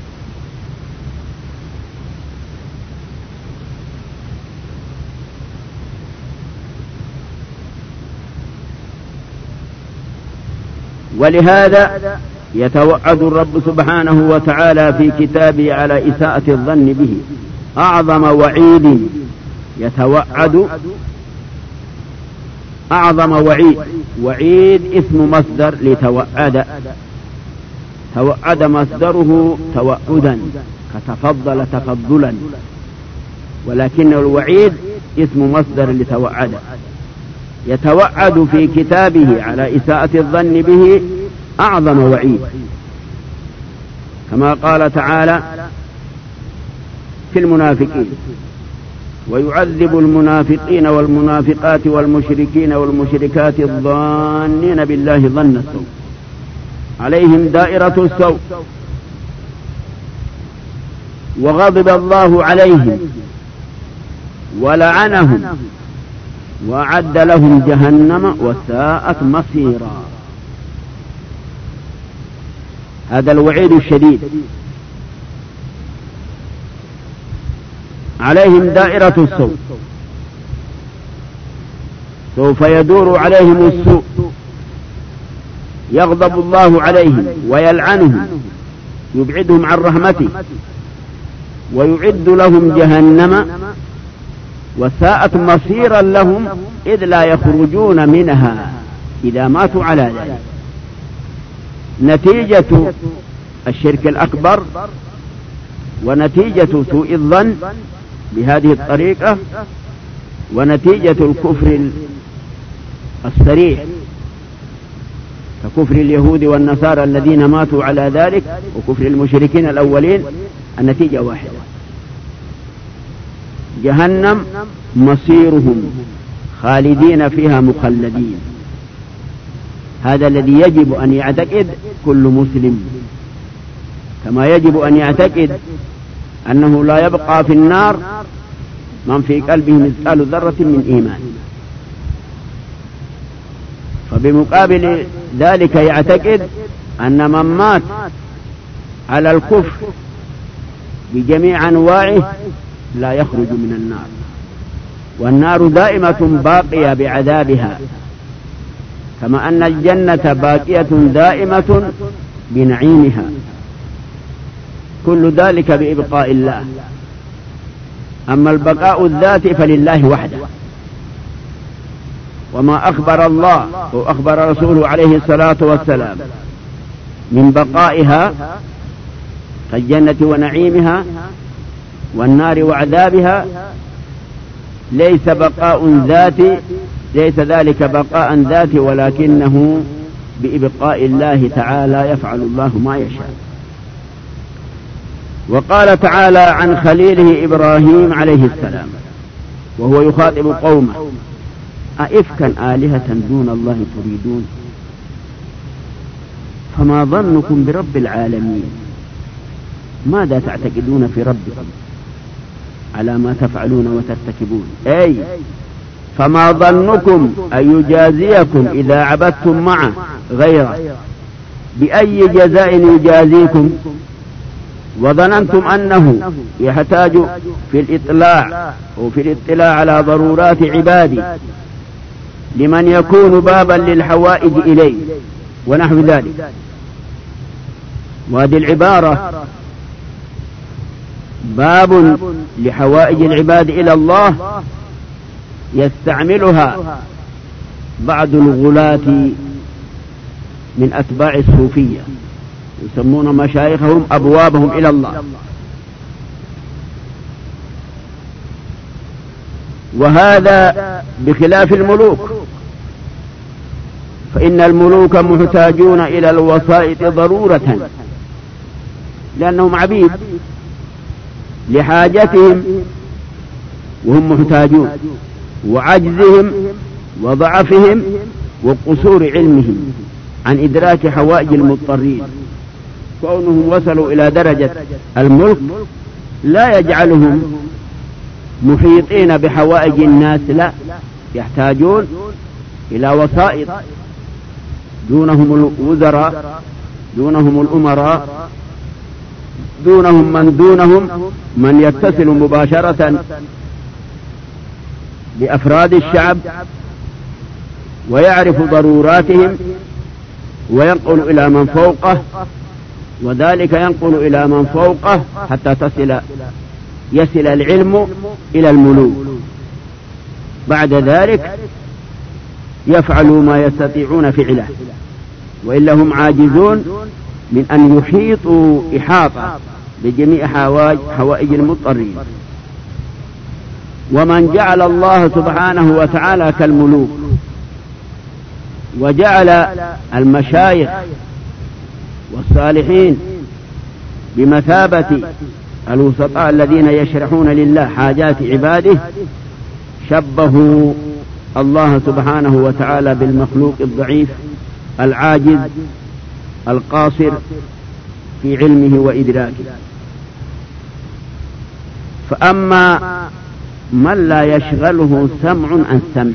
ولهذا يتوعد الرب سبحانه وتعالى في كتابه على إساءة الظن به أعظم وعيد. يتوعد أعظم وعيد، وعيد اسم مصدر لتوعد، توعد مصدره توعدا كتفضل تفضلا، ولكن الوعيد اسم مصدر لتوعد. يتوعد في كتابه على إساءة الظن به أعظم وعيد، كما قال تعالى في المنافقين ويعذب المنافقين والمنافقات والمشركين والمشركات الظانين بالله ظن السوء عليهم دائرة السوء وغضب الله عليهم ولعنهم وأعد لهم جهنم وساءت مصيرا. هذا الوعيد الشديد. عليهم دائرة السوء، سوف يدور عليهم السوء، يغضب الله عليهم ويلعنهم، يبعدهم عن رحمته، ويعد لهم جهنم وساءت مصيرا لهم إذ لا يخرجون منها إذا ماتوا على ذلك. نتيجة الشرك الأكبر ونتيجة سوء الظن بهذه الطريقة ونتيجة الكفر الصريح ككفر اليهود والنصارى الذين ماتوا على ذلك وكفر المشركين الأولين، النتيجة واحدة، جهنم مصيرهم خالدين فيها مخلدين. هذا الذي يجب أن يعتقد كل مسلم، كما يجب أن يعتقد أنه لا يبقى في النار من في قلبه مثقال ذرة من إيمان. فبمقابل ذلك يعتقد أن من مات على الكفر بجميع أنواعه لا يخرج من النار، والنار دائمة باقية بعذابها، كما أن الجنة باقية دائمة بنعيمها. كل ذلك بإبقاء الله. أما البقاء الذاتي فلله وحده، وما أخبر الله وأخبر رسوله عليه الصلاة والسلام من بقائها كالجنة ونعيمها والنار وعذابها ليس بقاء ذاتي، ليس ذلك بقاء ذاتي، ولكنه بإبقاء الله تعالى يفعل الله ما يشاء. وقال تعالى عن خليله إبراهيم عليه السلام وهو يخاطب قومه: أئفكا آلهة دون الله تريدون فما ظنكم برب العالمين ماذا تعتقدون في ربكم على ما تفعلون وترتكبون. أي فما ظنكم أن يجازيكم إذا عبدتم معه غيره بأي جزاء يجازيكم، وظننتم أنه يحتاج في الاطلاع على ضرورات عبادي لمن يكون بابا للحوائج إليه ونحو ذلك. وهذه العبارة باب لحوائج العباد إلى الله يستعملها بعض الغلاة من أتباع الصوفية، يسمون مشايخهم أبوابهم إلى الله. وهذا بخلاف الملوك، فإن الملوك محتاجون إلى الوسائط ضرورة، لأنهم عبيد لحاجتهم وهم محتاجون، وعجزهم وضعفهم وقصور علمهم عن إدراك حوائج المضطرين. كونهم وصلوا إلى درجة الملك لا يجعلهم محيطين بحوائج الناس، لا، يحتاجون إلى وسائط، دونهم الوزراء، دونهم الأمراء، دونهم من يتصل مباشرة بأفراد الشعب ويعرف ضروراتهم وينقل إلى من فوقه، وذلك ينقل إلى من فوقه حتى يصل العلم إلى الملوك. بعد ذلك يفعلوا ما يستطيعون فعله، وإلا هم عاجزون من أن يحيطوا إحاطة بجميع حوائج المضطرين. ومن جعل الله سبحانه وتعالى كالملوك وجعل المشايخ والصالحين بمثابة الوسطاء الذين يشرحون لله حاجات عباده، شبهوا الله سبحانه وتعالى بالمخلوق الضعيف العاجز القاصر في علمه وإدراكه. فأما من لا يشغله سمع عن سمع،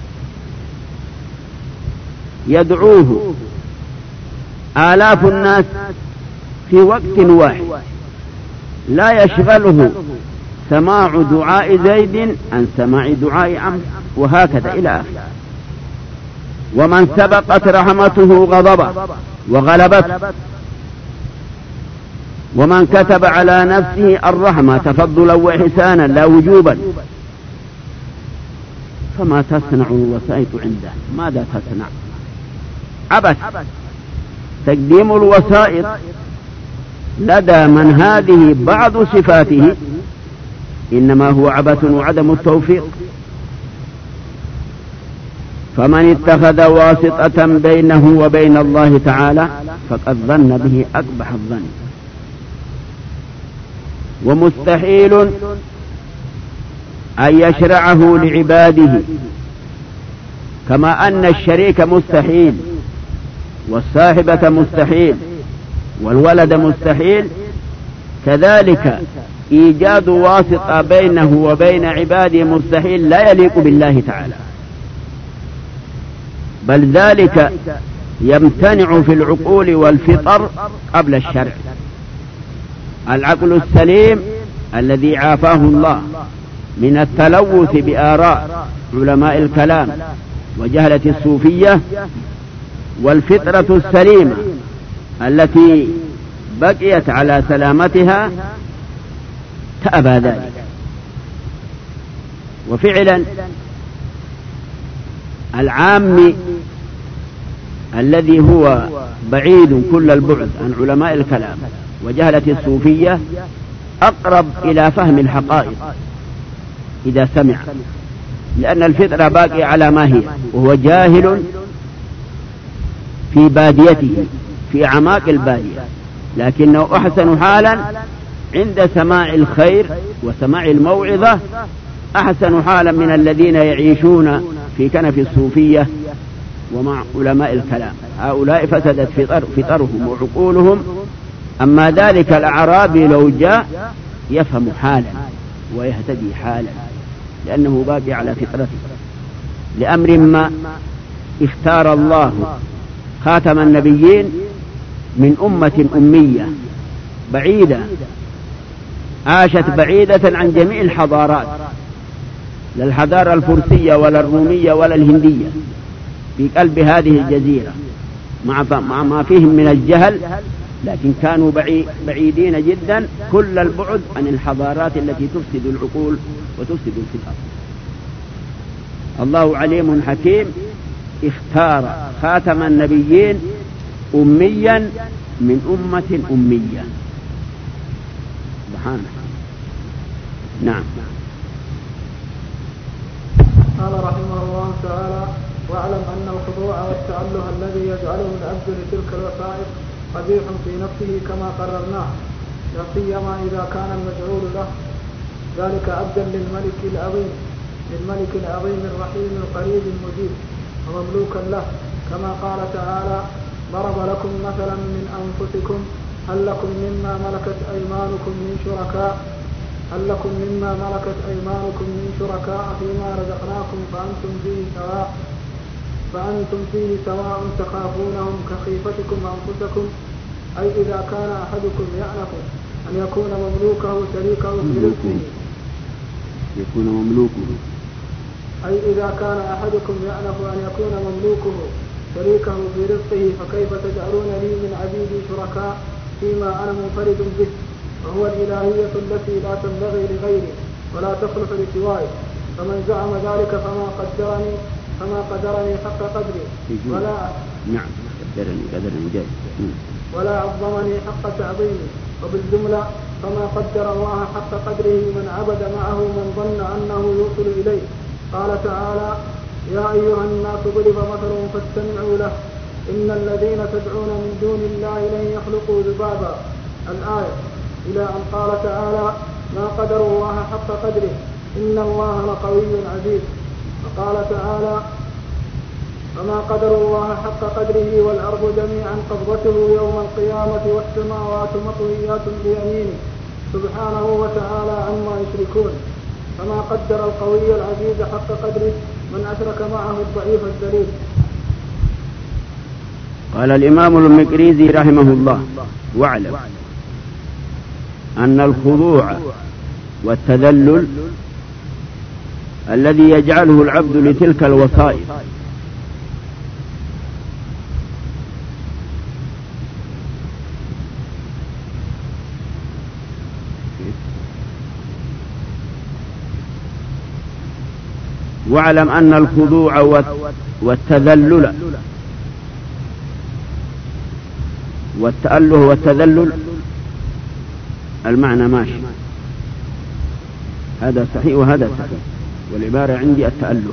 يدعوه آلاف الناس في وقت واحد، لا يشغله سماع دعاء زيد عن سماع دعاء عمرو، وهكذا إلى آخره. ومن سبقت رحمته غضبه وغلبته، ومن كتب على نفسه الرحمة تفضلا وإحسانا لا وجوبا، فما تصنع الوسائط عنده؟ ماذا تصنع؟ عبث. تقديم الوسائط لدى من هذه بعض صفاته إنما هو عبث وعدم التوفيق. فمن اتخذ واسطة بينه وبين الله تعالى فقد ظن به أقبح الظن. ومستحيل أن يشرعه لعباده، كما أن الشريك مستحيل، والصاحبة مستحيل، والولد مستحيل، كذلك إيجاد واسطة بينه وبين عباده مستحيل، لا يليق بالله تعالى، بل ذلك يمتنع في العقول والفطر قبل الشرع. العقل السليم الذي عافاه الله من التلوث بآراء علماء الكلام وجهلة الصوفية، والفطرة السليمة التي بقيت على سلامتها، تأبى ذلك. وفعلا العام الذي هو بعيد كل البعد عن علماء الكلام وجهلة الصوفية أقرب إلى فهم الحقائق إذا سمع، لأن الفطرة باقية على ما هي، وهو جاهل في باديته في أعماق البادية، لكنه أحسن حالا عند سماع الخير وسماع الموعظة، أحسن حالا من الذين يعيشون في كنف الصوفية ومع علماء الكلام. هؤلاء فسدت فطرهم وعقولهم. أما ذلك الأعرابي لو جاء يفهم حالا ويهتدي حالا، لأنه باقي على فطرته. لأمر ما اختار الله خاتم النبيين من أمة أمية بعيدة، عاشت بعيدة عن جميع الحضارات، لا الحضارة الفرسية ولا الرومية ولا الهندية، في قلب هذه الجزيرة، مع ما فيهم من الجهل لكن كانوا بعيدين جدا كل البعد عن الحضارات التي تفسد العقول وتفسد الفطر. الله عليم حكيم، اختار خاتم النبيين أميا من أمة أمية سبحانه. نعم. قال رحمه الله تعالى: واعلم أن الخضوع والتأله الذي يجعله العبد لتلك الوسائط قبيح في نفسه كما قررناه، لا سيما إذا كان المجعول له ذلك عبدا للملك العظيم الرحيم القريب المجيب ومملوكا له، كما قال تعالى: ضرب لكم مثلا من أنفسكم هل لكم مما ملكت أيمانكم من شركاء فيما رزقناكم فأنتم فيه سواء تخافونهم كخيفتكم أنفسكم، أي إذا كان أحدكم يأنف أن يكون مملوكه شريكه في رزقه فكيف تجعلون لي من عبيدي شركاء فيما أنا منفرد به، وهو الإلهية التي لا تنبغي لغيري ولا تصلح لسواي، فمن زعم ذلك فما قدرني حق قدري ولا عظمني حق تعظيمي، وبالجملة فما قدر الله حق قدره من عبد معه من ظن أنه يوصل إليه. قال تعالى: يا أيها الناس ضرب مثل فاستمعوا له إن الذين تدعون من دون الله لن يخلقوا ذبابا، الآية، إلى أن قال تعالى: ما قدروا الله حق قدره إن الله لقوي عزيز. وقال تعالى: فما قدروا الله حق قدره والأرض جميعا قبضته يوم القيامة والسماوات مطويات بيمينه سبحانه وتعالى عما يشركون. فما قدر القوي العزيز حق قدره من أشرك معه الضعيف الذليل. قال الإمام المقريزي رحمه الله: واعلم أن الخضوع والتذلل الذي يجعله العبد لتلك الوسائط واعلم أن الخضوع والتذلل والتأله والتذلل المعنى ماشي، هذا صحيح وهذا صحيح، والعبارة عندي التأله.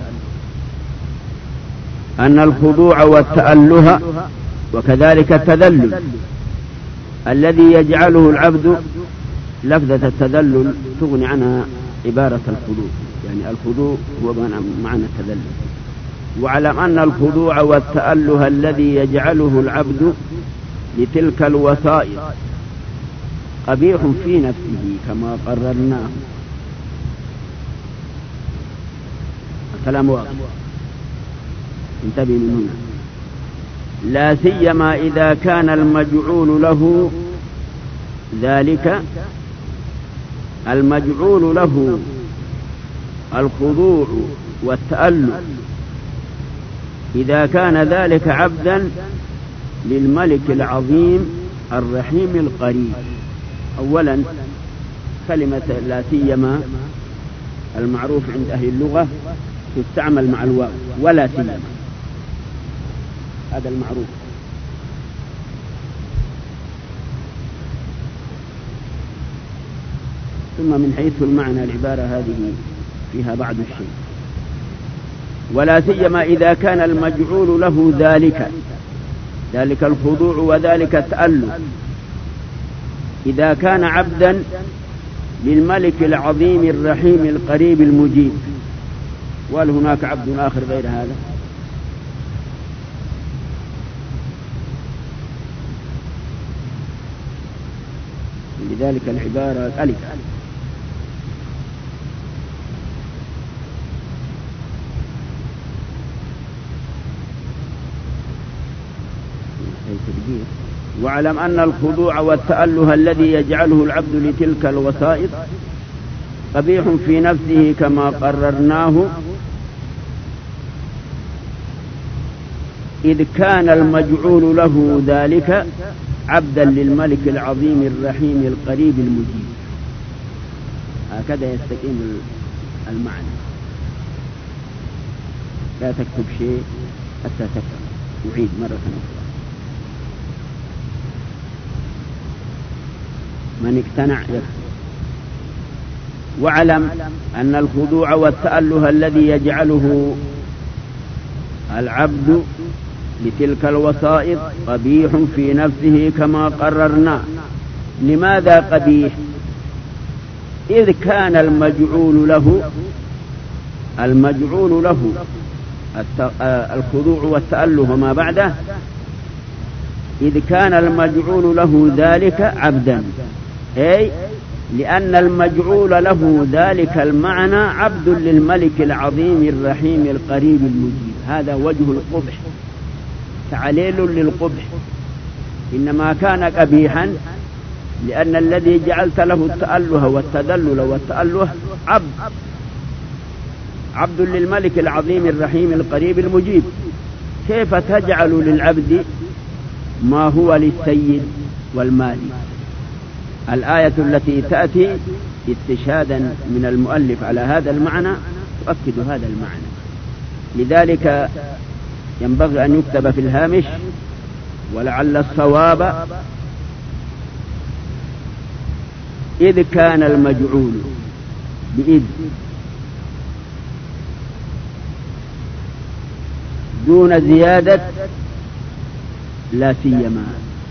أن الخضوع والتأله وكذلك التذلل الذي يجعله العبد، لفظة التذلل تغني عنها عبارة الخضوع، يعني الخضوع هو معنى التذلل. واعلم أن الخضوع والتأله الذي يجعله العبد لتلك الوسائط قبيح في نفسه كما قررناه. الكلام واضح، انتبه من هنا. لا سيما إذا كان المجعول له ذلك، المجعول له الخضوع والتأله إذا كان ذلك عبدا للملك العظيم الرحيم القريب. أولا كلمة لا سيما المعروف عند أهل اللغة تستعمل مع الواو، ولا سيما، هذا المعروف. ثم من حيث المعنى العبارة هذه فيها بعض الشيء. ولا سيما إذا كان المجعول له ذلك الخضوع وذلك التأله إذا كان عبدا للملك العظيم الرحيم القريب المجيب. وهل هناك عبد آخر غير هذا؟ لذلك العبارة ألف. واعلم أن الخضوع والتأله الذي يجعله العبد لتلك الوسائط قبيح في نفسه كما قررناه، إذ كان المجعول له ذلك عبدا للملك العظيم الرحيم القريب المجيب. هكذا يستقيم المعنى، لا تكتب شيء حتى تفهم. أعيد مرة أخرى: من اقتنع يكفر. واعلم أن الخضوع والتأله الذي يجعله العبد لتلك الوسائط قبيح في نفسه كما قررنا. لماذا قبيح؟ إذ كان المجعول له الخضوع والتأله وما بعده، إذ كان المجعول له ذلك عبدا، أي لأن المجعول له ذلك المعنى عبد للملك العظيم الرحيم القريب المجيب. هذا وجه القبح، تعليل للقبح. إنما كان قبيحا لأن الذي جعلت له التأله والتذلل والتأله عبد للملك العظيم الرحيم القريب المجيب. كيف تجعل للعبد ما هو للسيد والمالك؟ الآية التي تأتي استشهادا من المؤلف على هذا المعنى تؤكد هذا المعنى. لذلك ينبغي أن يكتب في الهامش: ولعل الصواب إذ كان المجعول بإذ دون زيادة لا سيما.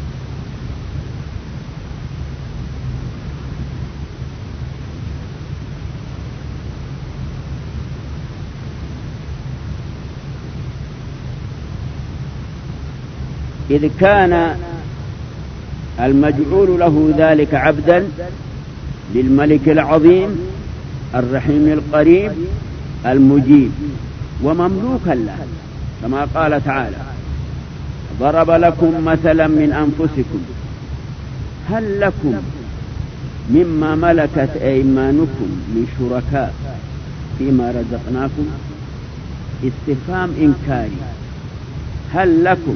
إذ كان المجعول له ذلك عبدا للملك العظيم الرحيم القريب المجيب ومملوكا له، كما قال تعالى: ضرب لكم مثلا من أنفسكم هل لكم مما ملكت أيمانكم من شركاء فيما رزقناكم. استفهام إنكاري. هل لكم،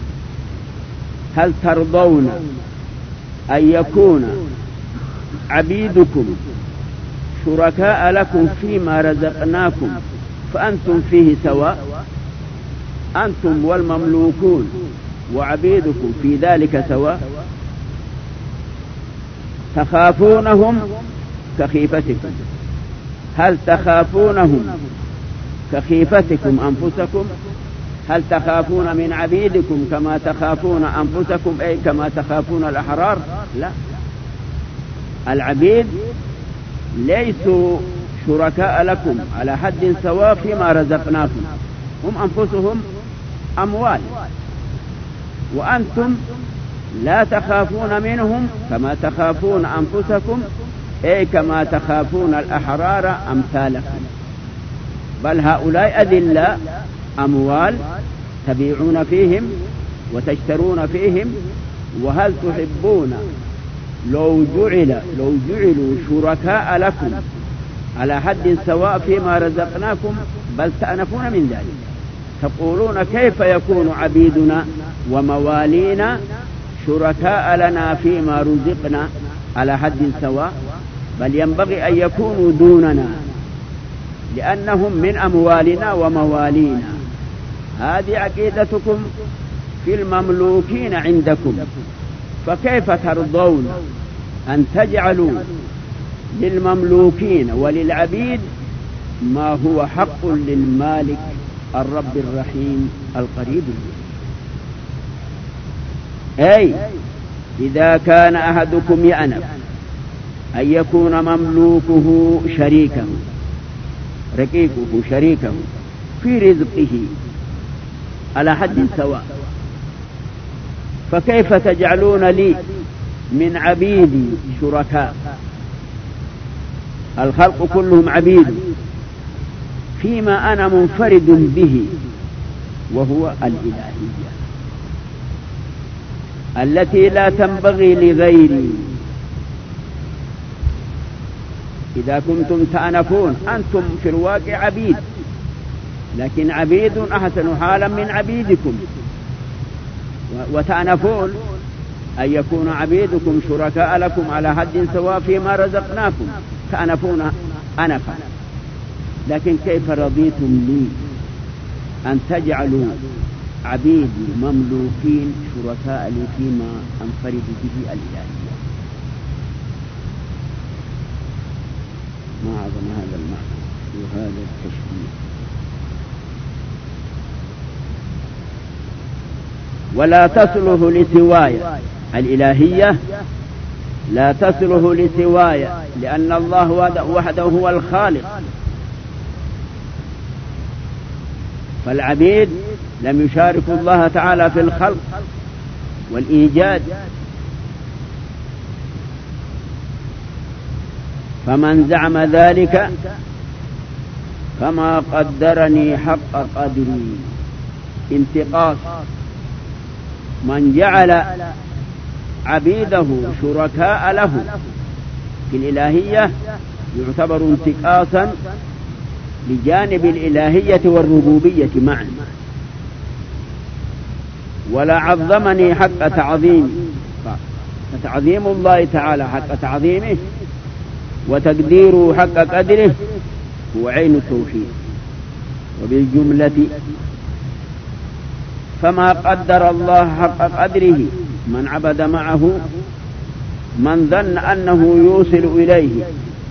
هل ترضون أن يكون عبيدكم شركاء لكم فيما رزقناكم فأنتم فيه سواء؟ أنتم والمملوكون وعبيدكم في ذلك سواء. تخافونهم كخيفتكم. هل تخافونهم كخيفتكم أنفسكم؟ هل تخافون من عبيدكم كما تخافون أنفسكم، أي كما تخافون الأحرار؟ لا، العبيد ليسوا شركاء لكم على حد سواء فيما رزقناكم، هم أنفسهم أموال، وأنتم لا تخافون منهم كما تخافون أنفسكم، أي كما تخافون الأحرار أمثالكم. بل هؤلاء أذلاء أموال تبيعون فيهم وتشترون فيهم. وهل تحبون لو جعلوا شركاء لكم على حد سواء فيما رزقناكم؟ بل تأنفون من ذلك، تقولون كيف يكون عبيدنا وموالينا شركاء لنا فيما رزقنا على حد سواء؟ بل ينبغي أن يكونوا دوننا لأنهم من أموالنا وموالينا. هذه عقيدتكم في المملوكين عندكم، فكيف ترضون أن تجعلوا للمملوكين وللعبيد ما هو حق للمالك الرب الرحيم القريب؟ أي إذا كان أحدكم يأنف أن يكون مملوكه شريكه، رقيقه شريكه في رزقه على حد سواء، فكيف تجعلون لي من عبيدي شركاء؟ الخلق كلهم عبيد فيما أنا منفرد به، وهو الإلهية التي لا تنبغي لغيري. إذا كنتم تأنفون أنتم في الواقع عبيد، لكن عبيد أحسن حالا من عبيدكم، وتأنفون أن يكون عبيدكم شركاء لكم على حد سواء فيما رزقناكم تأنفون أنفا، لكن كيف رضيتم لي أن تجعلوا عبيدي مملوكين شركاء لي فيما أنفرد به الإلهية؟ ما أعظم هذا المعنى وهذا التشبيه. ولا تصله لسواي الإلهية، لا تصله لسواي، لأن الله وحده هو الخالق، فالعبيد لم يشاركوا الله تعالى في الخلق والإيجاد، فمن زعم ذلك فما قدرني حق قدري. انتقاص من جعل عبيده شركاء له في الإلهية يعتبر انتقاصا لجانب الإلهية والربوبية معا. ولا عظمني حق تعظيمي، فتعظيم الله تعالى حق تعظيمه وتقديره حق قدره هو عين التوحيد. وبالجملة فما قدر الله حق قدره من عبد معه من ظن أنه يوصل إليه،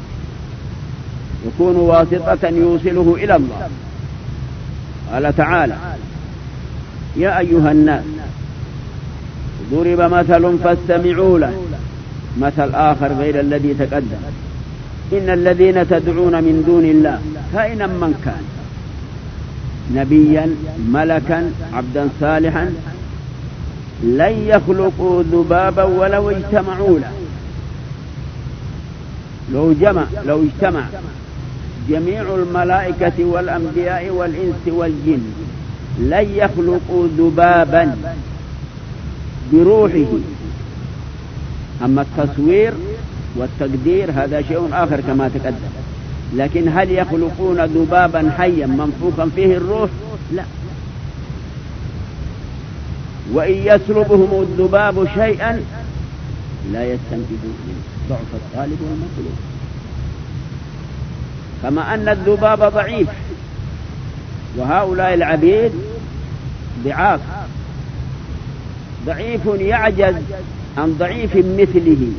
يكون واسطة يوصله إلى الله. قال تعالى: يا أيها الناس ضرب مثل فاستمعوا له، مثل آخر غير الذي تقدم: إن الذين تدعون من دون الله كائنا من كان، نبيا ملكا عبدا صالحا، لن يخلقوا ذبابا ولو اجتمعوا له. لو اجتمع جميع الملائكة والأنبياء والإنس والجن لن يخلقوا ذبابا بروحه. أما التصوير والتقدير هذا شيء آخر كما تقدم، لكن هل يخلقون ذبابا حيا منفوخا فيه الروح؟ لا. وإن يسلبهم الذباب شيئا لا يستنقذوه منه، ضعف الطالب والمطلوب. كما أن الذباب ضعيف، وهؤلاء العبيد ضعاف، ضعيف يعجز عن ضعيف مثله.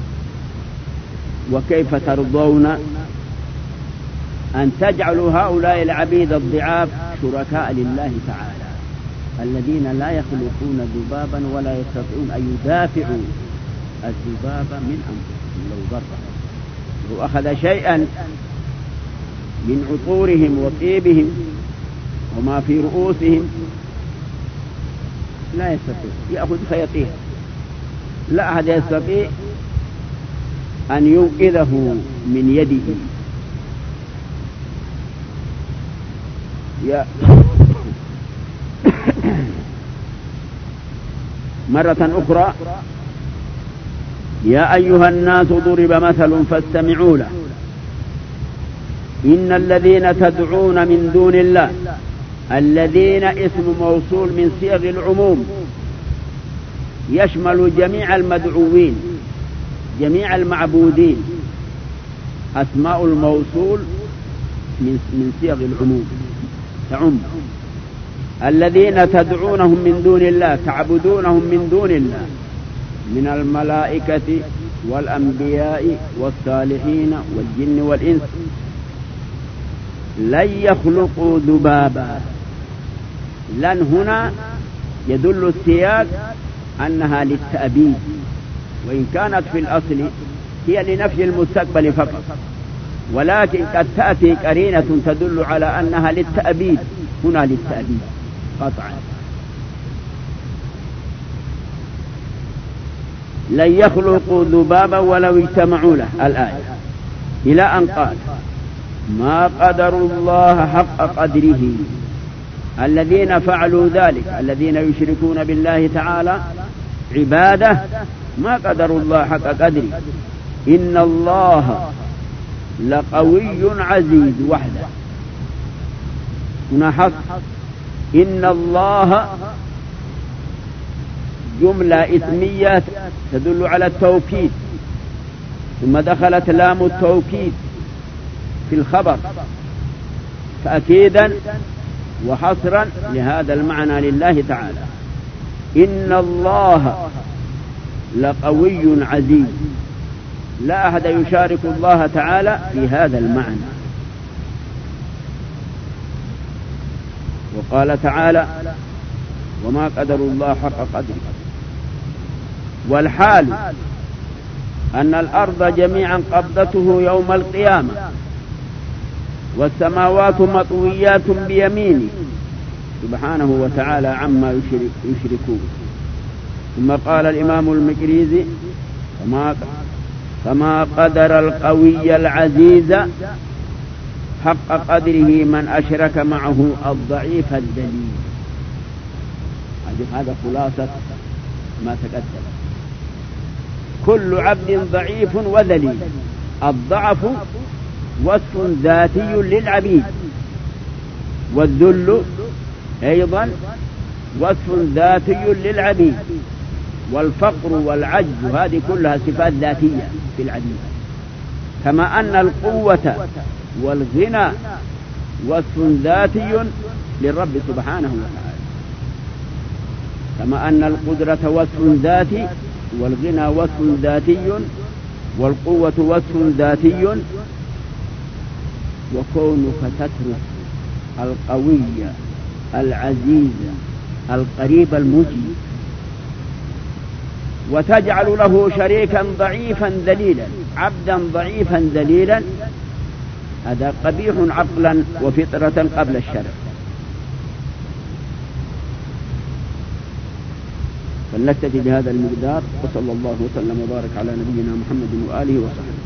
وكيف ترضون أن تجعلوا هؤلاء العبيد الضعاف شركاء لله تعالى الذين لا يخلقون ذبابا ولا يستطيعون أن يدافعوا الذباب من أنفسهم لو ضرهم؟ لو أخذ شيئا من عطورهم وطيبهم وما في رؤوسهم لا يستطيع، يأخذ خيطيه، لا أحد يستطيع أن ينقذه من يده. مرة أخرى: يا أيها الناس ضرب مثل فاستمعوا له، إن الذين تدعون من دون الله، الذين اسم موصول من صيغ العموم يشمل جميع المدعوين جميع المعبودين، أسماء الموصول من صيغ العموم تعم. الذين تدعونهم من دون الله، تعبدونهم من دون الله، من الملائكة والأنبياء والصالحين والجن والإنس، لن يخلقوا ذبابا. لن هنا يدل السياق أنها للتأبيد، وإن كانت في الأصل هي لنفي المستقبل فقط، ولكن قد تأتي قرينة تدل على أنها للتأبيد، هنا للتأبيد قطعا. لن يخلقوا ذبابا ولو اجتمعوا له الآية، إلى أن قال: ما قدروا الله حق قدره. الذين فعلوا ذلك، الذين يشركون بالله تعالى عباده، ما قدروا الله حق قدره. إن الله لقوي عزيز وحده. هنا حق إن الله جملة اسمية تدل على التوكيد، ثم دخلت لام التوكيد في الخبر تأكيدا وحصرا لهذا المعنى لله تعالى. إن الله لقوي عزيز، لا أحد يشارك الله تعالى في هذا المعنى. وقال تعالى وما قدر الله حق قدره. والحال أن الأرض جميعا قبضته يوم القيامة، والسماوات مطويات بيمينه سبحانه وتعالى عما يشركون. ثم قال الإمام المقريزي فما قدر القوي العزيز حق قدره من أشرك معه الضعيف الدليل. هذا خلاصة ما تقدم. كل عبد ضعيف وذليل. الضعف وصف ذاتي للعبيد، والذل أيضا وصف ذاتي للعبيد، والفقر والعجز هذه كلها صفات ذاتية في العبيد. كما أن القوة والغنى وصف ذاتي للرب سبحانه وتعالى، كما أن القدرة وصف ذاتي، والغنى وصف ذاتي، والقوة وصف ذاتي. وكونك تترك القوي العزيز القريب المجيب وتجعل له شريكا ضعيفا ذليلا، عبدا ضعيفا ذليلا، هذا قبيح عقلا وفطرة قبل الشرع. فلنكتفي بهذا المقدار، وصلى الله وسلم وبارك على نبينا محمد وآله وصحبه.